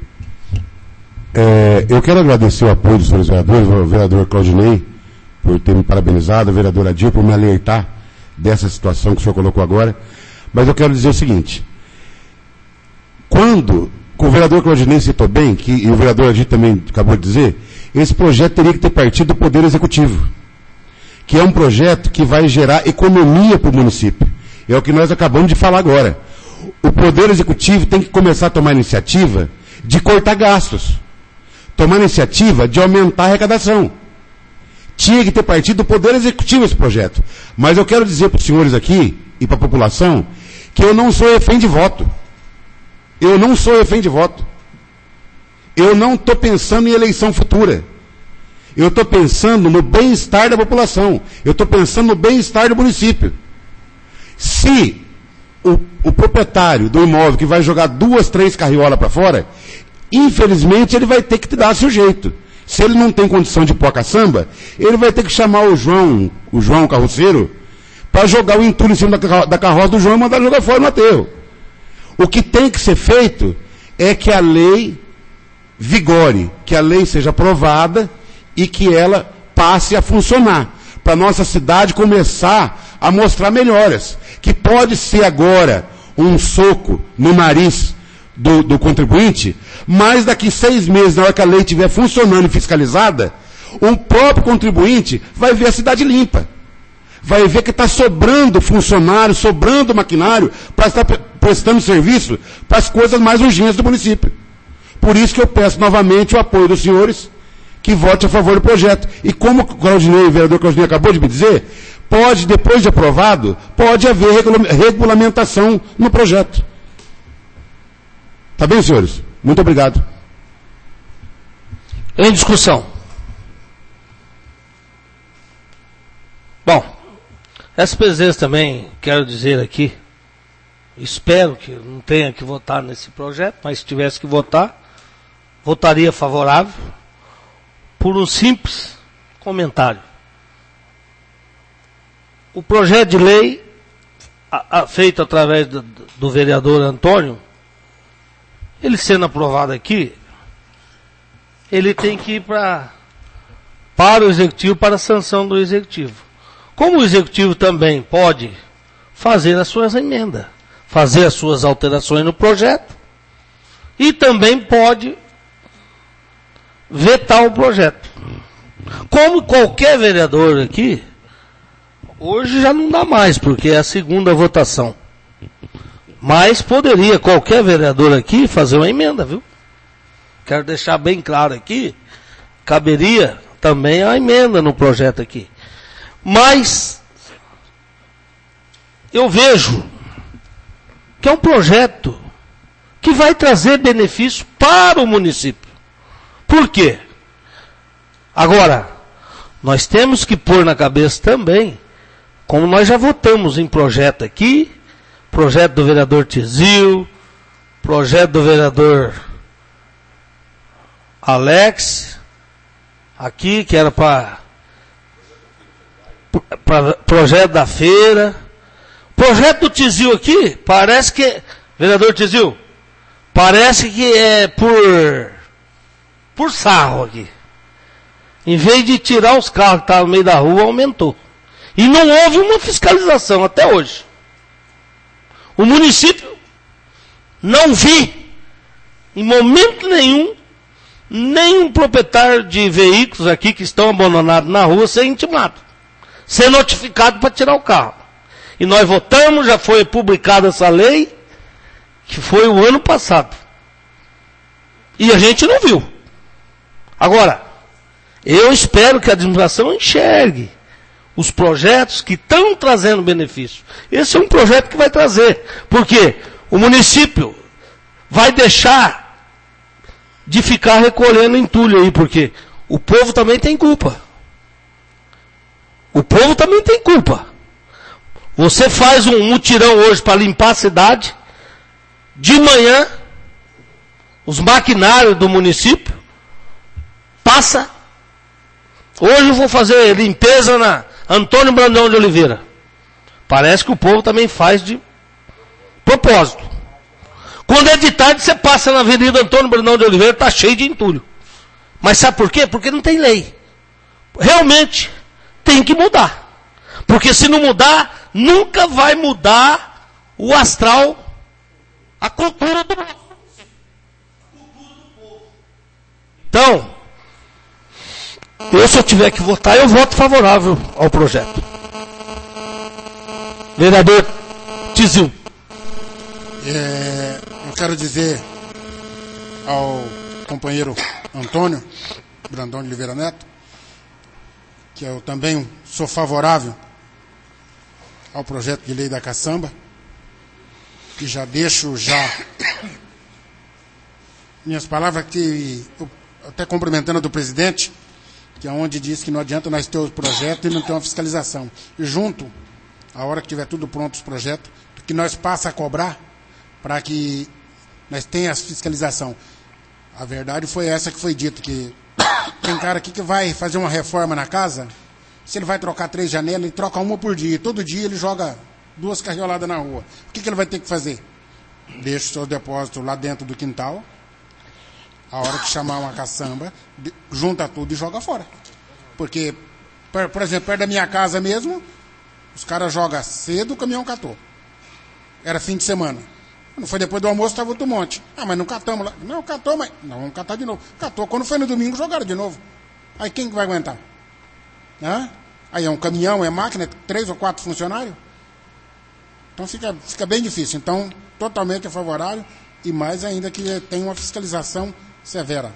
É, eu quero agradecer o apoio dos senhores vereadores, o vereador Claudinei, por ter me parabenizado, a vereadora Dil, por me alertar dessa situação que o senhor colocou agora. Mas eu quero dizer o seguinte: quando o vereador Claudinei citou bem, que, e o vereador Adir também acabou de dizer, esse projeto teria que ter partido do Poder Executivo, que é um projeto que vai gerar economia para o município. É o que nós acabamos de falar agora. O Poder Executivo tem que começar a tomar iniciativa de cortar gastos, tomar iniciativa de aumentar a arrecadação. Tinha que ter partido do Poder Executivo esse projeto. Mas eu quero dizer para os senhores aqui e para a população que eu não sou refém de voto. Eu não sou refém de voto. Eu não estou pensando em eleição futura. Eu estou pensando no bem-estar da população. Eu estou pensando no bem-estar do município. Se o, o proprietário do imóvel que vai jogar duas, três carriolas para fora, infelizmente ele vai ter que te dar seu jeito. Se ele não tem condição de pôr a caçamba, ele vai ter que chamar o João, o João carroceiro, para jogar o entulho em cima da, da carroça do João e mandar jogar fora no aterro. O que tem que ser feito é que a lei vigore, que a lei seja aprovada e que ela passe a funcionar, para a nossa cidade começar a mostrar melhoras, que pode ser agora um soco no nariz do, do contribuinte, mas daqui seis meses, na hora que a lei estiver funcionando e fiscalizada, o próprio contribuinte vai ver a cidade limpa, vai ver que está sobrando funcionário, sobrando maquinário para estar prestando serviço para as coisas mais urgentes do município. Por isso que eu peço novamente o apoio dos senhores, que vote a favor do projeto. E como o Claudinei, o vereador Claudinei acabou de me dizer, pode, depois de aprovado, pode haver regulamentação no projeto. Tá bem, senhores? Muito obrigado. Em discussão. Bom, essa presença também, quero dizer aqui, espero que não tenha que votar nesse projeto, mas se tivesse que votar, votaria favorável, por um simples comentário. O projeto de lei, a, a, feito através do, do vereador Antônio, ele sendo aprovado aqui, ele tem que ir pra, para o Executivo, para a sanção do Executivo. Como o Executivo também pode fazer as suas emendas, fazer as suas alterações no projeto, e também pode vetar o projeto. Como qualquer vereador aqui, hoje já não dá mais, porque é a segunda votação. Mas poderia qualquer vereador aqui fazer uma emenda, viu? Quero deixar bem claro aqui, caberia também a emenda no projeto aqui. Mas eu vejo que é um projeto que vai trazer benefício para o município. Por quê? Agora, Nós temos que pôr na cabeça também, como nós já votamos em projeto aqui, projeto do vereador Tizil, projeto do vereador Alex, aqui, que era para projeto da feira. Projeto do Tizil aqui, parece que, vereador Tizil, parece que é por, por sarro aqui. Em vez de tirar os carros que estavam no meio da rua, aumentou. E não houve uma fiscalização até hoje. O município não vi, em momento nenhum, nenhum proprietário de veículos aqui que estão abandonados na rua ser intimado, ser notificado para tirar o carro. E nós votamos, já foi publicada essa lei, que foi o ano passado. E a gente não viu. Agora, eu espero que a administração enxergue os projetos que estão trazendo benefício. Esse é um projeto que vai trazer. Porque o município vai deixar de ficar recolhendo entulho aí, porque o povo também tem culpa. O povo também tem culpa. Você faz um mutirão hoje para limpar a cidade, de manhã, os maquinários do município, passa. Hoje eu vou fazer limpeza na Antônio Brandão de Oliveira. Parece que o povo também faz de propósito. Quando é de tarde, você passa na Avenida Antônio Brandão de Oliveira, está cheio de entulho. Mas sabe por quê? Porque não tem lei. Realmente, tem que mudar. Porque se não mudar, nunca vai mudar o astral, a cultura do povo. Então, eu se eu tiver que votar, eu voto favorável ao projeto. Vereador Tizil. É, eu quero dizer ao companheiro Antônio Brandão de Oliveira Neto, que eu também sou favorável ao projeto de lei da caçamba, e já deixo já minhas palavras que, até cumprimentando a do presidente, que é onde diz que não adianta nós ter o projeto e não ter uma fiscalização. E junto, a hora que tiver tudo pronto os projetos, que nós passa a cobrar para que nós tenhamos fiscalização. A verdade foi essa que foi dita, que tem cara aqui que vai fazer uma reforma na casa, se ele vai trocar três janelas, ele troca uma por dia. Todo dia ele joga duas carrioladas na rua. O que, que ele vai ter que fazer? Deixa o seu depósito lá dentro do quintal. A hora que chamar uma caçamba, junta tudo e joga fora. Porque, por, por exemplo, perto da minha casa mesmo, os caras jogam cedo, o caminhão catou. Era fim de semana. Não foi depois do almoço, estava outro monte. Ah, mas não catamos lá. Não, catou, mas... Não, vamos catar de novo. Catou. Quando foi no domingo, jogaram de novo. Aí quem que vai aguentar? Hã? Aí é um caminhão, é máquina, é três ou quatro funcionários. Então fica, fica bem difícil. Então, totalmente favorável, e mais ainda que tem uma fiscalização severa.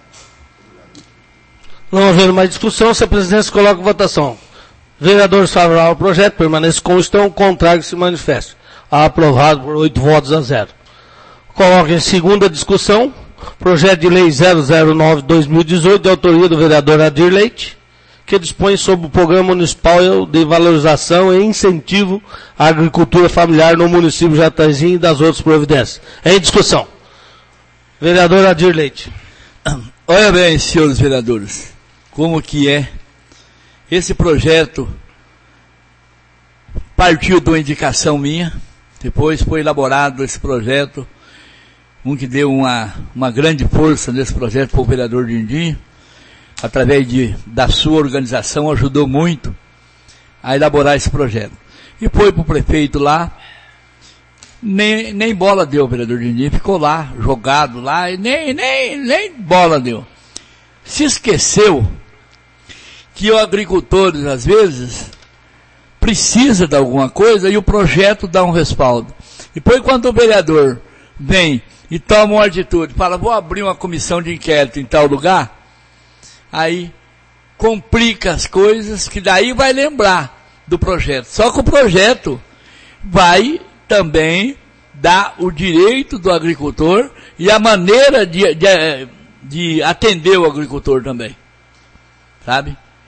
Não havendo mais discussão, se a presidência coloca em votação. Vereadores favoráveis ao projeto, permaneçam como estão, contrário que se manifeste. Aprovado por oito votos a zero. Coloca em segunda discussão, projeto de lei zero zero nove barra dois mil e dezoito, de autoria do vereador Adir Leite, que dispõe sobre o Programa Municipal de Valorização e Incentivo à Agricultura Familiar no município de Jataízinho e das outras providências. É em discussão. Vereador Adir Leite. Olha bem, senhores vereadores, como que é esse projeto. Partiu de uma indicação minha, depois foi elaborado esse projeto, um que deu uma, uma grande força nesse projeto para o vereador Dindim, através de, da sua organização, ajudou muito a elaborar esse projeto. E foi para o prefeito lá, nem, nem bola deu o vereador Dindim, ficou lá, jogado lá, e nem, nem, nem bola deu. Se esqueceu que os agricultores, às vezes, precisa de alguma coisa e o projeto dá um respaldo. Depois, quando o vereador vem e toma uma atitude, fala, vou abrir uma comissão de inquérito em tal lugar, aí complica as coisas, que daí vai lembrar do projeto. Só que o projeto vai também dar o direito do agricultor e a maneira de, de, de atender o agricultor também. Sabe?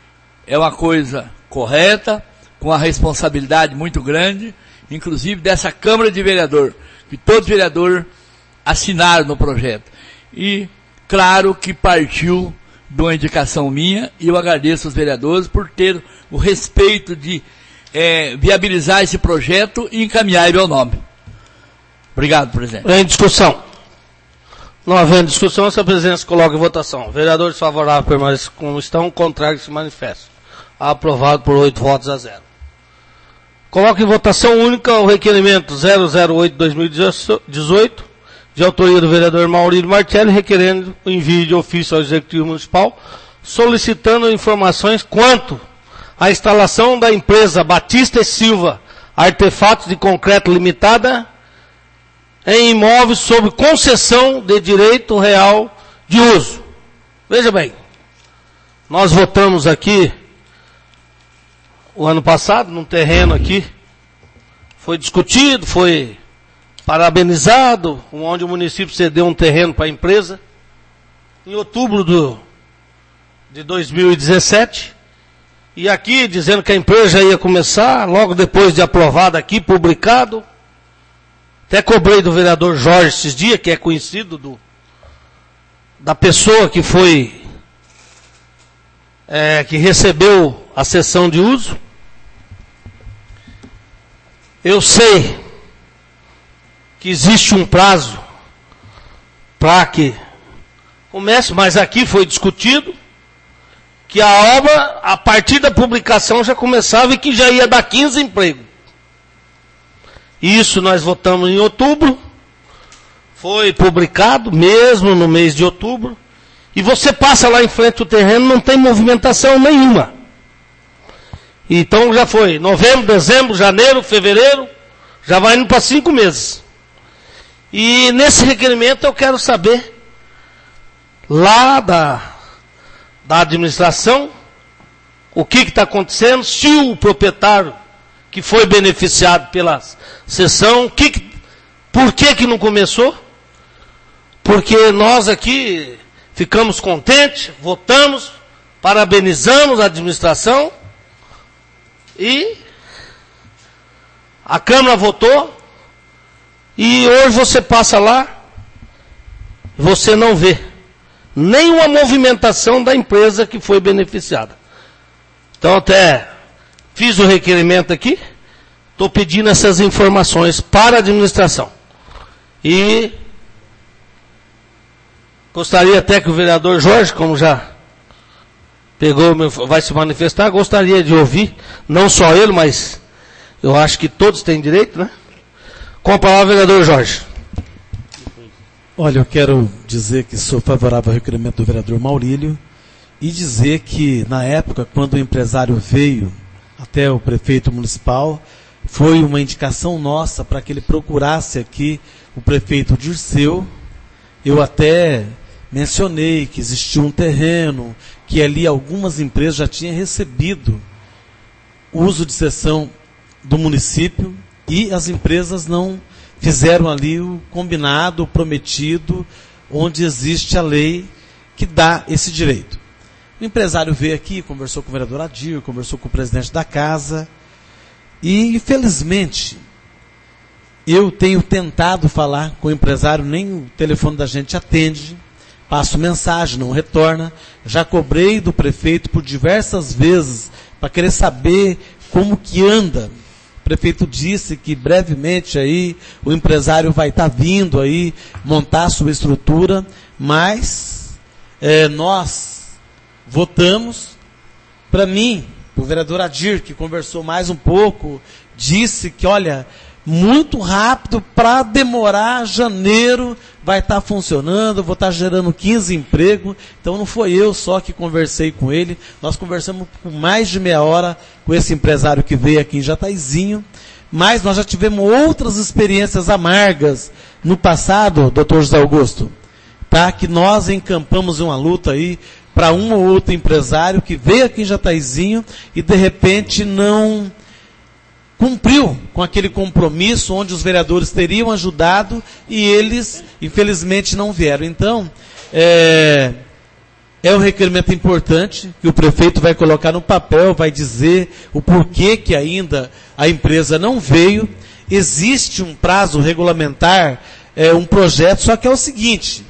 é uma coisa correta, com uma responsabilidade muito grande, inclusive dessa Câmara de Vereador, que todos os vereadores assinaram no projeto. E, claro, que partiu de uma indicação minha, e eu agradeço aos vereadores por ter o respeito de é, viabilizar esse projeto e encaminhar ele ao nome. Obrigado, presidente. Em discussão. Não havendo discussão, essa presidência coloca em votação. Vereadores favoráveis permanecem como estão, contrários se manifestam. Aprovado por oito votos a zero. Coloco em votação única o requerimento zero zero oito barra dois mil e dezoito, de autoria do vereador Maurílio Martelli, requerendo o envio de ofício ao Executivo Municipal, solicitando informações quanto à instalação da empresa Batista e Silva Artefatos de Concreto Limitada em imóveis sob concessão de direito real de uso. Veja bem, nós votamos aqui o ano passado, num terreno aqui, foi discutido, foi parabenizado, onde o município cedeu um terreno para a empresa, em outubro do, de dois mil e dezessete, e aqui dizendo que a empresa já ia começar, logo depois de aprovado aqui, publicado. Até cobrei do vereador Jorge esses dias, que é conhecido do, da pessoa que foi, é, que recebeu a cessão de uso. Eu sei que existe um prazo para que comece, mas aqui foi discutido que a obra, a partir da publicação, já começava e que já ia dar quinze empregos. Isso nós votamos em outubro, foi publicado mesmo no mês de outubro, e você passa lá em frente do terreno, não tem movimentação nenhuma. Então já foi novembro, dezembro, janeiro, fevereiro, já vai indo para cinco meses. E nesse requerimento eu quero saber, lá da, da administração, o que está acontecendo, se o proprietário que foi beneficiado pela cessão, que, por que que não começou? Porque nós aqui ficamos contentes, votamos, parabenizamos a administração, e a Câmara votou, e hoje você passa lá, você não vê nenhuma movimentação da empresa que foi beneficiada. Então até fiz o requerimento aqui, estou pedindo essas informações para a administração. E gostaria até que o vereador Jorge, como já pegou, vai se manifestar, gostaria de ouvir, não só ele, mas eu acho que todos têm direito, né? Com a palavra, vereador Jorge. Olha, eu quero dizer que sou favorável ao requerimento do vereador Maurílio e dizer que, na época, quando o empresário veio até o prefeito municipal, foi uma indicação nossa para que ele procurasse aqui o prefeito Dirceu. Eu até mencionei que existia um terreno, que ali algumas empresas já tinham recebido uso de cessão do município e as empresas não fizeram ali o combinado, o prometido, onde existe a lei que dá esse direito. O empresário veio aqui, conversou com o vereador Adir, conversou com o presidente da casa e, infelizmente, eu tenho tentado falar com o empresário, nem o telefone da gente atende, passo mensagem, não retorna. Já cobrei do prefeito por diversas vezes para querer saber como que anda. O prefeito disse que brevemente aí o empresário vai estar tá vindo aí montar a sua estrutura, mas é, nós votamos. Para mim, o vereador Adir, que conversou mais um pouco, disse que, olha, muito rápido, para demorar, janeiro vai estar tá funcionando, vou estar tá gerando quinze empregos. Então não foi eu só que conversei com ele, nós conversamos por mais de meia hora com esse empresário que veio aqui em Jataizinho, mas nós já tivemos outras experiências amargas no passado, doutor José Augusto, tá? Que nós encampamos uma luta aí para um ou outro empresário que veio aqui em Jataizinho e de repente não cumpriu com aquele compromisso onde os vereadores teriam ajudado e eles, infelizmente, não vieram. Então, é, É um requerimento importante que o prefeito vai colocar no papel, vai dizer o porquê que ainda a empresa não veio. Existe um prazo regulamentar, é, um projeto, só que é o seguinte: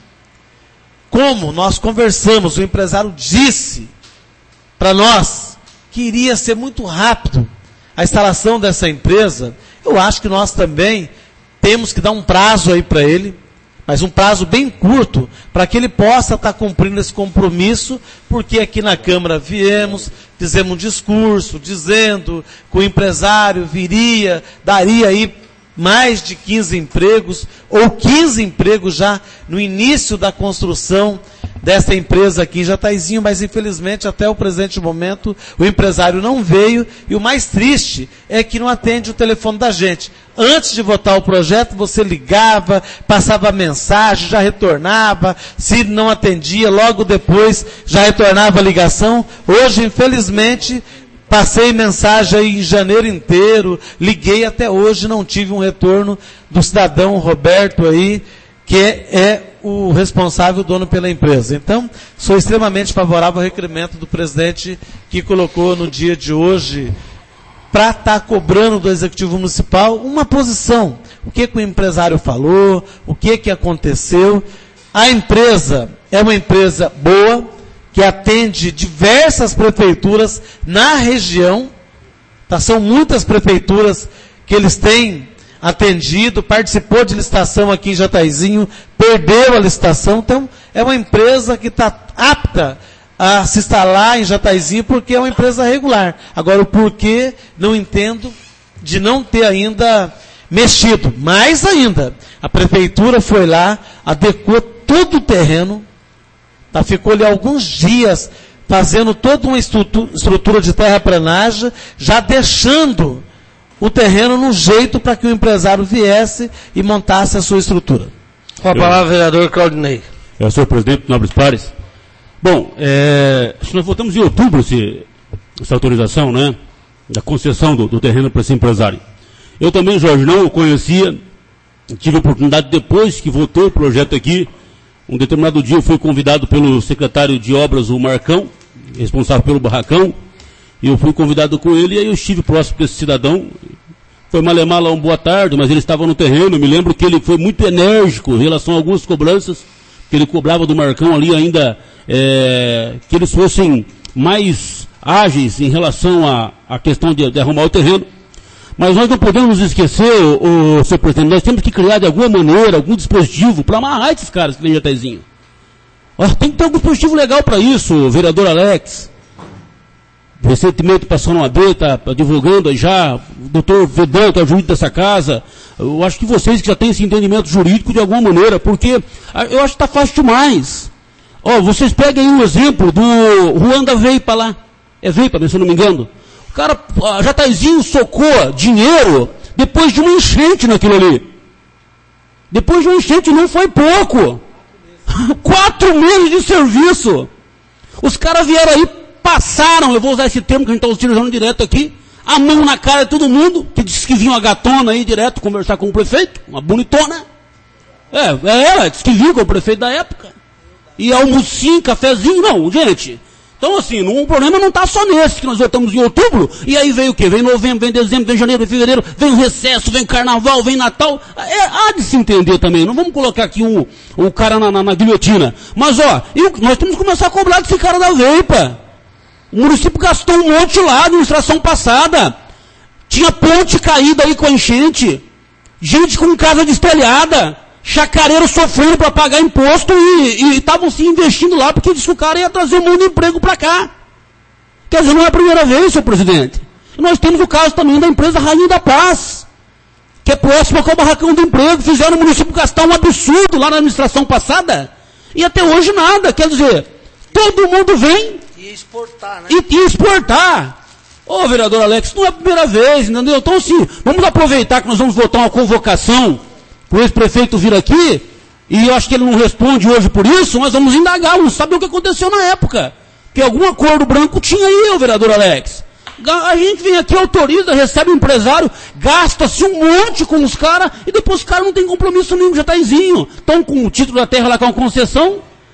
como nós conversamos, o empresário disse para nós que iria ser muito rápido a instalação dessa empresa, eu acho que nós também temos que dar um prazo aí para ele, mas um prazo bem curto, para que ele possa estar cumprindo esse compromisso, porque aqui na Câmara viemos, fizemos um discurso dizendo que o empresário viria, daria aí mais de quinze empregos, ou quinze empregos já no início da construção dessa empresa aqui em Jataizinho, mas infelizmente até o presente momento o empresário não veio, e o mais triste é que não atende o telefone da gente. Antes de votar o projeto, você ligava, passava mensagem, já retornava, se não atendia, logo depois já retornava a ligação. Hoje, infelizmente, passei mensagem aí em janeiro inteiro, liguei até hoje, não tive um retorno do cidadão Roberto aí, que é, é o responsável, o dono pela empresa. Então, sou extremamente favorável ao requerimento do presidente que colocou no dia de hoje para estar tá cobrando do Executivo Municipal uma posição. O que, que o empresário falou, o que, que aconteceu. A empresa é uma empresa boa, que atende diversas prefeituras na região. Tá, são muitas prefeituras que eles têm atendido, participou de licitação aqui em Jataizinho, perdeu a licitação. Então, é uma empresa que está apta a se instalar em Jataizinho, porque é uma empresa regular. Agora, o porquê, não entendo, de não ter ainda mexido. Mais ainda, a prefeitura foi lá, adequou todo o terreno, tá, ficou ali alguns dias fazendo toda uma estrutura, estrutura de terraplanagem, já deixando o terreno no jeito para que o empresário viesse e montasse a sua estrutura. Com a palavra, vereador Claudinei. É, senhor presidente, nobres pares. Bom, é, nós votamos em outubro esse, essa autorização, né, da concessão do, do terreno para esse empresário. Eu também, Jorge, não o conhecia, tive a oportunidade depois que votou o projeto aqui. Um determinado dia eu fui convidado pelo secretário de obras, o Marcão, responsável pelo barracão, e eu fui convidado com ele, e aí eu estive próximo desse cidadão. Foi malemar lá um boa tarde, mas ele estava no terreno. Eu me lembro que ele foi muito enérgico em relação a algumas cobranças, que ele cobrava do Marcão ali ainda, é, que eles fossem mais ágeis em relação à, à questão de, de arrumar o terreno. Mas nós não podemos nos esquecer, o, o senhor presidente, nós temos que criar de alguma maneira, algum dispositivo para amarrar esses caras que vem Jataizinho. Ó, tem que ter algum dispositivo legal para isso, vereador Alex. Recentemente passou no A B, está divulgando aí já, o doutor Vedão, que é o juiz dessa casa. Eu acho que vocês que já têm esse entendimento jurídico de alguma maneira, porque eu acho que está fácil demais. Ó, vocês peguem aí um exemplo do Juan da Veipa lá. É Veipa, se eu não me engano. O cara, Jataizinho socou dinheiro depois de uma enchente naquilo ali. Depois de uma enchente, não foi pouco. Quatro meses de serviço. Os caras vieram aí, passaram, eu vou usar esse termo que a gente está utilizando direto aqui, a mão na cara de todo mundo, que disse que vinha uma gatona aí direto conversar com o prefeito, uma bonitona. É, é ela, disse que vinha com o prefeito da época. E almocinho, cafezinho, não, gente. Então, assim, não, o problema não está só nesse, que nós votamos em outubro, e aí veio o quê? Vem novembro, vem dezembro, vem janeiro, vem fevereiro, vem o recesso, vem carnaval, vem Natal. É, há de se entender também, não vamos colocar aqui o um, um cara na, na, na guilhotina. Mas, ó, e o, nós temos que começar a cobrar desse cara da Veipa. O município gastou um monte lá, na administração passada. Tinha ponte caída aí com a enchente, gente com casa destelhada, chacareiro sofrendo para pagar imposto e estavam se investindo lá porque disse que o cara ia trazer um monte de emprego para cá. Quer dizer, não é a primeira vez, senhor presidente. E nós temos o caso também da empresa Rainha da Paz, que é próxima com o barracão do emprego. Fizeram o município gastar um absurdo lá na administração passada e até hoje nada. Quer dizer, todo mundo vem e exportar, né? E, e exportar. Ô, vereador Alex, não é a primeira vez, entendeu? Então, assim, vamos aproveitar que nós vamos votar uma convocação para o ex-prefeito vir aqui, e eu acho que ele não responde hoje por isso, mas vamos indagar, vamos saber o que aconteceu na época. Que algum acordo branco tinha aí, ô vereador Alex. A gente vem aqui, autoriza, recebe um empresário, gasta-se um monte com os caras, e depois os caras não tem compromisso nenhum, já tá izinho. Estão com o título da terra lá com a concessão,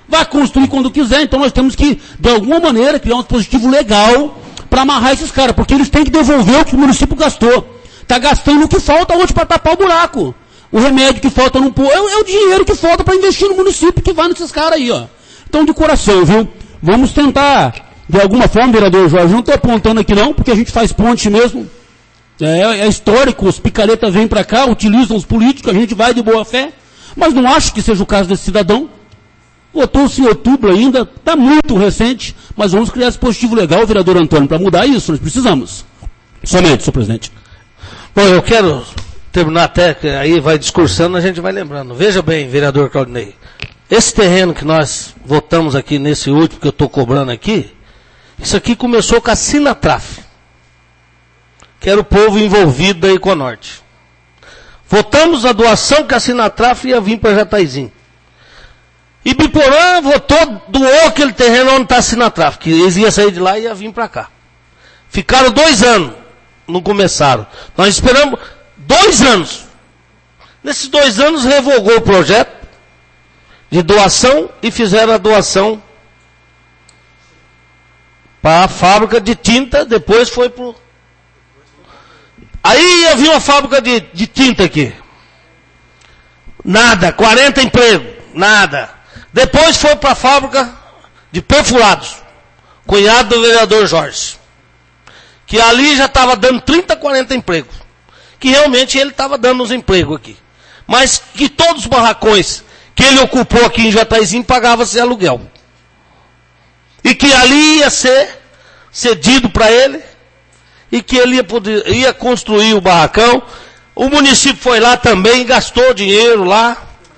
vai construir quando quiser, então nós temos que, de alguma maneira, criar um dispositivo legal para amarrar esses caras, porque eles têm que devolver o que o município gastou. Está gastando o que falta hoje para tapar o buraco. O remédio que falta no povo, é, é o dinheiro que falta para investir no município que vai nesses caras aí, ó. Então, de coração, viu? Vamos tentar, de alguma forma, vereador Jorge, não estou apontando aqui não, porque a gente faz ponte mesmo. É, é histórico, os picaretas vêm para cá, utilizam os políticos, a gente vai de boa fé, mas não acho que seja o caso desse cidadão. Votou-se em outubro ainda, está muito recente, mas vamos criar esse dispositivo legal, vereador Antônio, para mudar isso, nós precisamos. Somente, senhor presidente. Bom, eu quero terminar até, que aí vai discursando, a gente vai lembrando. Veja bem, vereador Claudinei, esse terreno que nós votamos aqui nesse último que eu estou cobrando aqui, isso aqui começou com a Sinatraf, que era o povo envolvido da Econorte. Votamos a doação que a Sinatraf ia vir para Jataizinho. E Biporã votou, doou aquele terreno onde está a Sinatraf, que eles iam sair de lá e ia vir para cá. Ficaram dois anos, não começaram. Nós esperamos dois anos. Nesses dois anos revogou o projeto de doação e fizeram a doação para a fábrica de tinta, depois foi para o... Aí havia uma fábrica de, de tinta aqui. Nada, quarenta empregos, nada. Depois foi para a fábrica de perfurados, cunhado do vereador Jorge, que ali já estava dando trinta, quarenta empregos, que realmente ele estava dando uns empregos aqui. Mas que todos os barracões que ele ocupou aqui em Jataizinho pagavam-se aluguel. E que ali ia ser cedido para ele, e que ele ia, poder, ia construir o barracão. O município foi lá também, gastou dinheiro lá.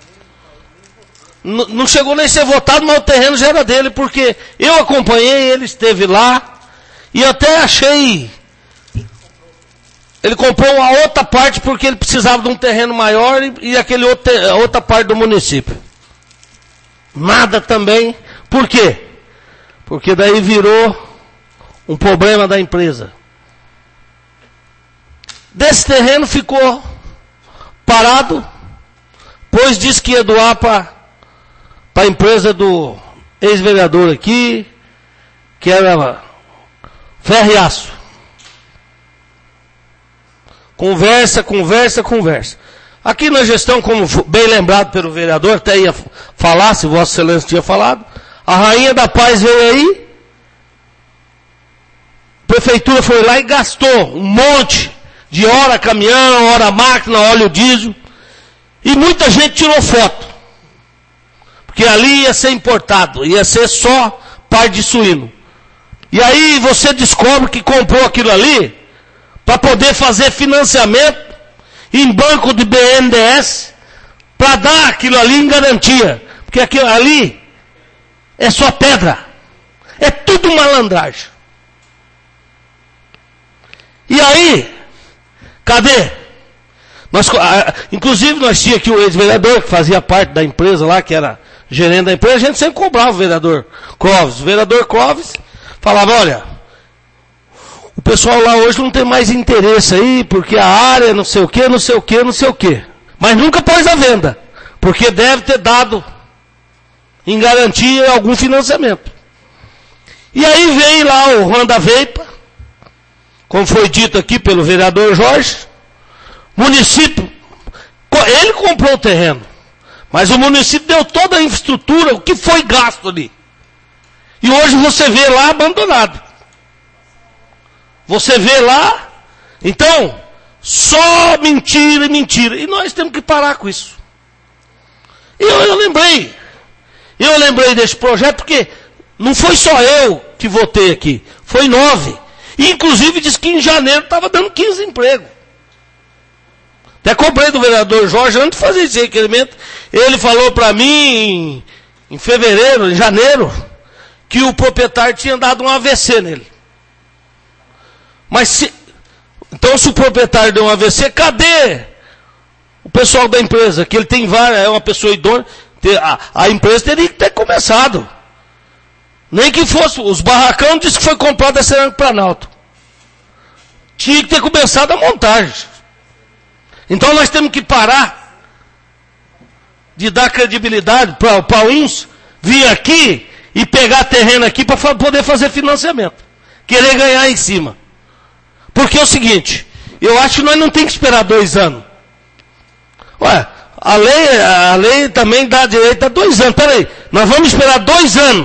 N- não chegou nem a ser votado, mas o terreno já era dele, porque eu acompanhei, ele esteve lá, e até achei... Ele comprou uma outra parte porque ele precisava de um terreno maior e, e aquele outro, outra parte do município. Nada também. Por quê? Porque daí virou um problema da empresa. Desse terreno ficou parado, pois disse que ia doar para a empresa do ex-vereador aqui, que era Ferro e Aço. Conversa, conversa, conversa. Aqui na gestão, como bem lembrado pelo vereador, até ia falar, se Vossa Excelência tinha falado, a Rainha da Paz veio aí, a prefeitura foi lá e gastou um monte de hora caminhão, hora máquina, óleo diesel, e muita gente tirou foto. Porque ali ia ser importado, ia ser só parte de suíno. E aí você descobre que comprou aquilo ali para poder fazer financiamento em banco de B N D E S, para dar aquilo ali em garantia. Porque aquilo ali é só pedra. É tudo malandragem. E aí, cadê? Nós, inclusive nós tínhamos aqui o ex-vereador que fazia parte da empresa lá, que era gerente da empresa, a gente sempre cobrava o vereador Clóvis. O vereador Clóvis falava, olha, o pessoal lá hoje não tem mais interesse aí, porque a área não sei o que, não sei o que, não sei o que. Mas nunca pôs à venda, porque deve ter dado em garantia algum financiamento. E aí vem lá o Randa Veipa, como foi dito aqui pelo vereador Jorge, município, ele comprou o terreno, mas o município deu toda a infraestrutura, o que foi gasto ali. E hoje você vê lá abandonado. Você vê lá, então, só mentira e mentira. E nós temos que parar com isso. E eu, eu lembrei, eu lembrei desse projeto porque não foi só eu que votei aqui, foi nove. E inclusive disse que em janeiro estava dando quinze empregos. Até cobrei do vereador Jorge antes de fazer esse requerimento. Ele falou para mim em, em fevereiro, em janeiro, que o proprietário tinha dado um A V C nele. Mas se, então se o proprietário deu um A V C, cadê o pessoal da empresa? Que ele tem várias, é uma pessoa idônea, a, a empresa teria que ter começado. Nem que fosse, os barracão disse que foi comprado da Cerâmica Planalto. Tinha que ter começado a montagem. Então nós temos que parar de dar credibilidade para uns vir aqui e pegar terreno aqui para fa- poder fazer financiamento. Querer ganhar em cima. Porque é o seguinte, eu acho que nós não temos que esperar dois anos. Ué, a lei, a lei também dá direito a dois anos. Peraí, nós vamos esperar dois anos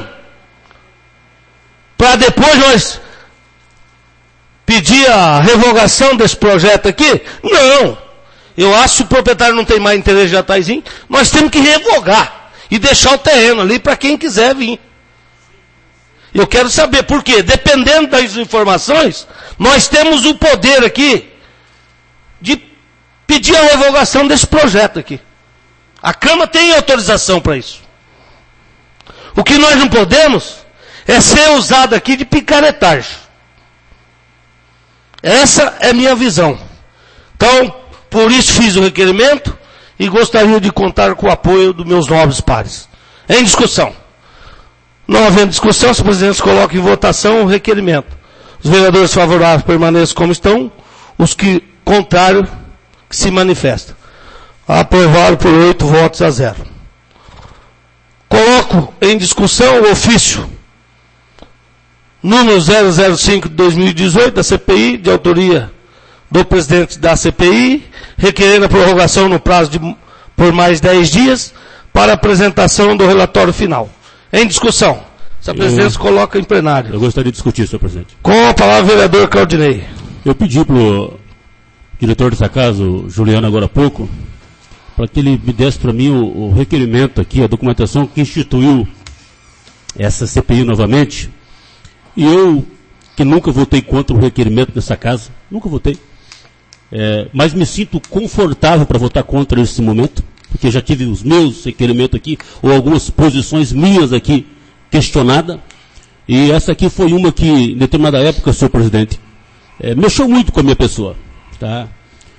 para depois nós pedir a revogação desse projeto aqui? Não. Eu acho que o proprietário não tem mais interesse de Jataizinho, nós temos que revogar e deixar o terreno ali para quem quiser vir. Eu quero saber por quê. Dependendo das informações, nós temos o poder aqui de pedir a revogação desse projeto aqui. A Câmara tem autorização para isso. O que nós não podemos é ser usado aqui de picaretagem. Essa é a minha visão. Então, por isso fiz o requerimento e gostaria de contar com o apoio dos meus nobres pares. Em discussão. Não havendo discussão, se o presidente coloca em votação o requerimento. Os vereadores favoráveis permaneçam como estão, os que contrários que se manifestam. Aprovado por oito votos a zero. Coloco em discussão o ofício número zero zero cinco de dois mil e dezoito da C P I, de autoria do presidente da C P I, requerendo a prorrogação no prazo de por mais dez dias para apresentação do relatório final. Em discussão. Se a presidência coloca em plenário. Eu gostaria de discutir, senhor presidente. Com a palavra, vereador Claudinei. Eu pedi para o diretor dessa casa, o Juliano, agora há pouco, para que ele me desse para mim o, o requerimento aqui, a documentação que instituiu essa C P I novamente. E eu, que nunca votei contra o requerimento dessa casa, nunca votei, é, mas me sinto confortável para votar contra nesse momento, porque já tive os meus requerimentos aqui, ou algumas posições minhas aqui questionadas, e essa aqui foi uma que, em determinada época, senhor presidente, é, mexeu muito com a minha pessoa. Tá?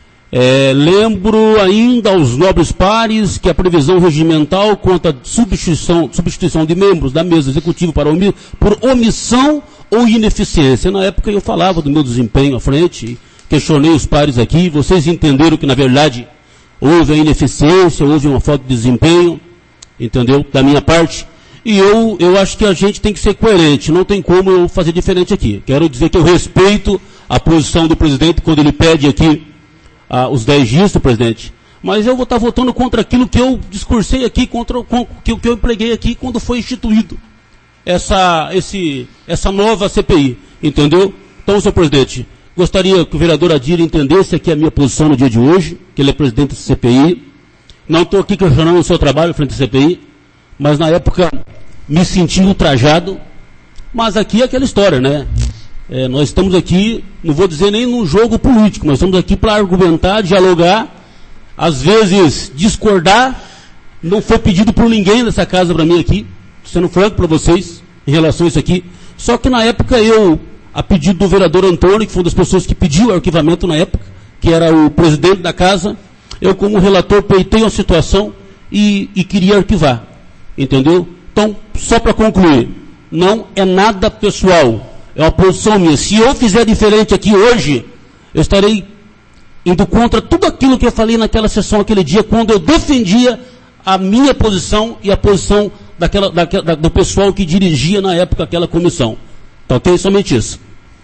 É, lembro ainda aos nobres pares que a previsão regimental quanto à substituição, substituição de membros da mesa executiva para omi, por omissão ou ineficiência. Na época eu falava do meu desempenho à frente, questionei os pares aqui, vocês entenderam que na verdade houve a ineficiência, houve uma falta de desempenho, entendeu? Da minha parte. E eu, eu acho que a gente tem que ser coerente, não tem como eu fazer diferente aqui. Quero dizer que eu respeito a posição do presidente quando ele pede aqui ah, os dez dias do presidente, mas eu vou estar votando contra aquilo que eu discursei aqui, contra o que, que eu empreguei aqui quando foi instituído essa, esse, essa nova C P I, entendeu? Então, senhor presidente, gostaria que o vereador Adir entendesse aqui a minha posição no dia de hoje, que ele é presidente da C P I. Não estou aqui questionando o seu trabalho frente à C P I, mas na época me senti ultrajado. Mas aqui é aquela história, né? É, nós estamos aqui, não vou dizer nem num jogo político, nós estamos aqui para argumentar, dialogar, às vezes discordar. Não foi pedido por ninguém nessa casa para mim aqui, sendo franco para vocês, em relação a isso aqui. Só que na época eu, a pedido do vereador Antônio, que foi uma das pessoas que pediu o arquivamento na época, que era o presidente da casa, eu como relator peitei a situação e, e queria arquivar, entendeu? Então, só para concluir, não é nada pessoal, é uma posição minha. Se eu fizer diferente aqui hoje, eu estarei indo contra tudo aquilo que eu falei naquela sessão, aquele dia, quando eu defendia a minha posição e a posição daquela, daquela, do pessoal que dirigia na época aquela comissão. Tá ok? Somente isso.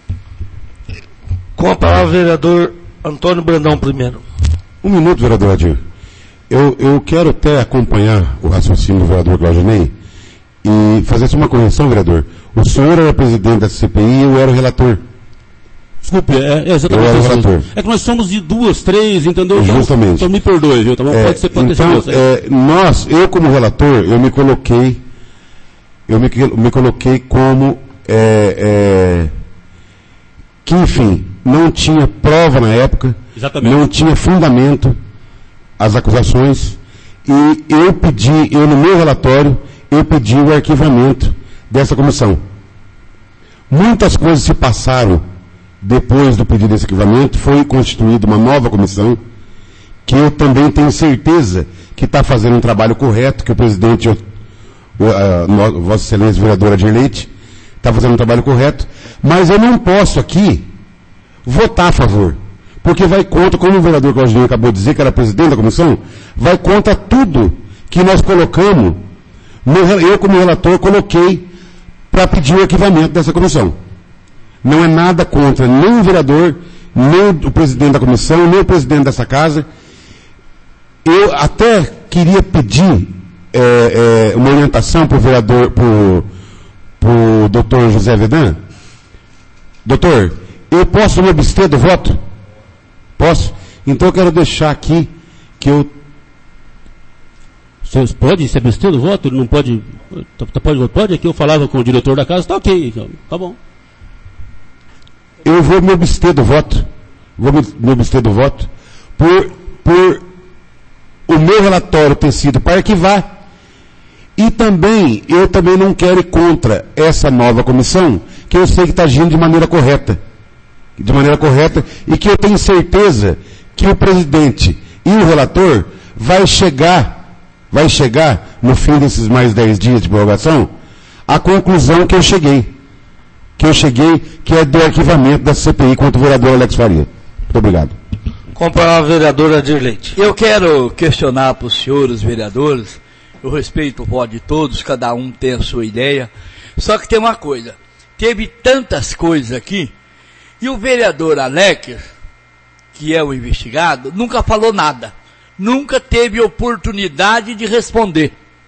Com a palavra, vereador Antônio Brandão primeiro. Um minuto, vereador Adir. Eu, eu quero até acompanhar o raciocínio do vereador Claudinei e fazer só uma correção, vereador. O senhor era presidente da C P I e eu era o relator. Desculpe, é, é exatamente eu era o isso. relator. É que nós somos de duas, três, entendeu? Justamente. Então me perdoe, viu? Tá bom? É, pode ser, pode então, ter é, nós, eu como relator, eu me coloquei, eu me, me coloquei como, é, é, que enfim, não tinha prova na época, exatamente. Não tinha fundamento as acusações, e eu pedi, eu no meu relatório, eu pedi o arquivamento dessa comissão. Muitas coisas se passaram depois do pedido desse arquivamento, foi constituída uma nova comissão, que eu também tenho certeza que está fazendo um trabalho correto, que o presidente, o, o, a, o Vossa Excelência vereador Adir Leite, está fazendo um trabalho correto, mas eu não posso aqui votar a favor, porque vai contra, como o vereador Claudinei acabou de dizer, que era presidente da comissão, vai contra tudo que nós colocamos Eu, como relator, coloquei para pedir o arquivamento dessa comissão. Não é nada contra nem o vereador, nem o presidente da comissão, nem o presidente dessa casa. Eu até queria pedir é, é, uma orientação para o vereador, para o doutor José Vedan. Doutor, eu posso me abster do voto? Posso? Então eu quero deixar aqui que eu... Você pode se abster do voto? Ele não pode... Pode, pode? Aqui eu falava com o diretor da casa, está ok, tá bom. Eu vou me abster do voto. Vou me, me abster do voto por, por o meu relatório ter sido para arquivar. E também, eu também não quero ir contra essa nova comissão, que eu sei que está agindo de maneira correta. De maneira correta, e que eu tenho certeza que o presidente e o relator vai chegar, vai chegar, no fim desses mais dez dias de prorrogação, à conclusão que eu cheguei. Que eu cheguei, que é do arquivamento da C P I contra o vereador Alex Faria. Muito obrigado. Com a palavra, vereadora Adir Leite. Eu quero questionar para os senhores vereadores, eu respeito o voto de todos, cada um tem a sua ideia, só que tem uma coisa, teve tantas coisas aqui, e o vereador Alex, que é o investigado, nunca falou nada. Nunca teve oportunidade de responder.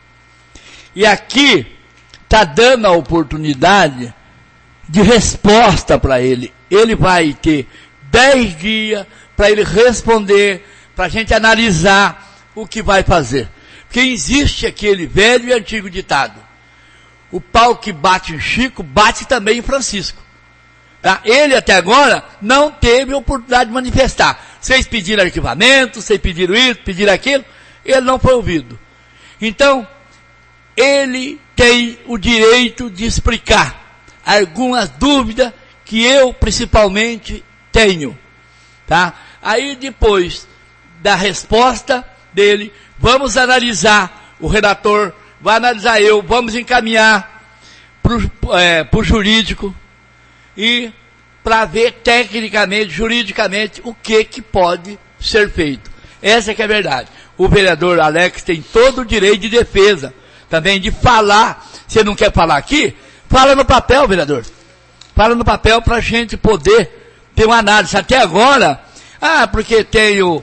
E aqui está dando a oportunidade de resposta para ele. Ele vai ter dez dias para ele responder, para a gente analisar o que vai fazer. Porque existe aquele velho e antigo ditado. O pau que bate em Chico, bate também em Francisco. Tá? Ele até agora não teve oportunidade de manifestar. Vocês pediram arquivamento, vocês pediram isso, pediram aquilo, ele não foi ouvido. Então, ele tem o direito de explicar algumas dúvidas que eu principalmente tenho. Tá? Aí depois da resposta dele, vamos analisar, o redator vai analisar eu, vamos encaminhar para o é, jurídico, e para ver tecnicamente, juridicamente, o que que pode ser feito. Essa que é a verdade. O vereador Alex tem todo o direito de defesa, também de falar. Se não quer falar aqui, fala no papel, vereador. Fala no papel para a gente poder ter uma análise. Até agora, ah, porque tem o,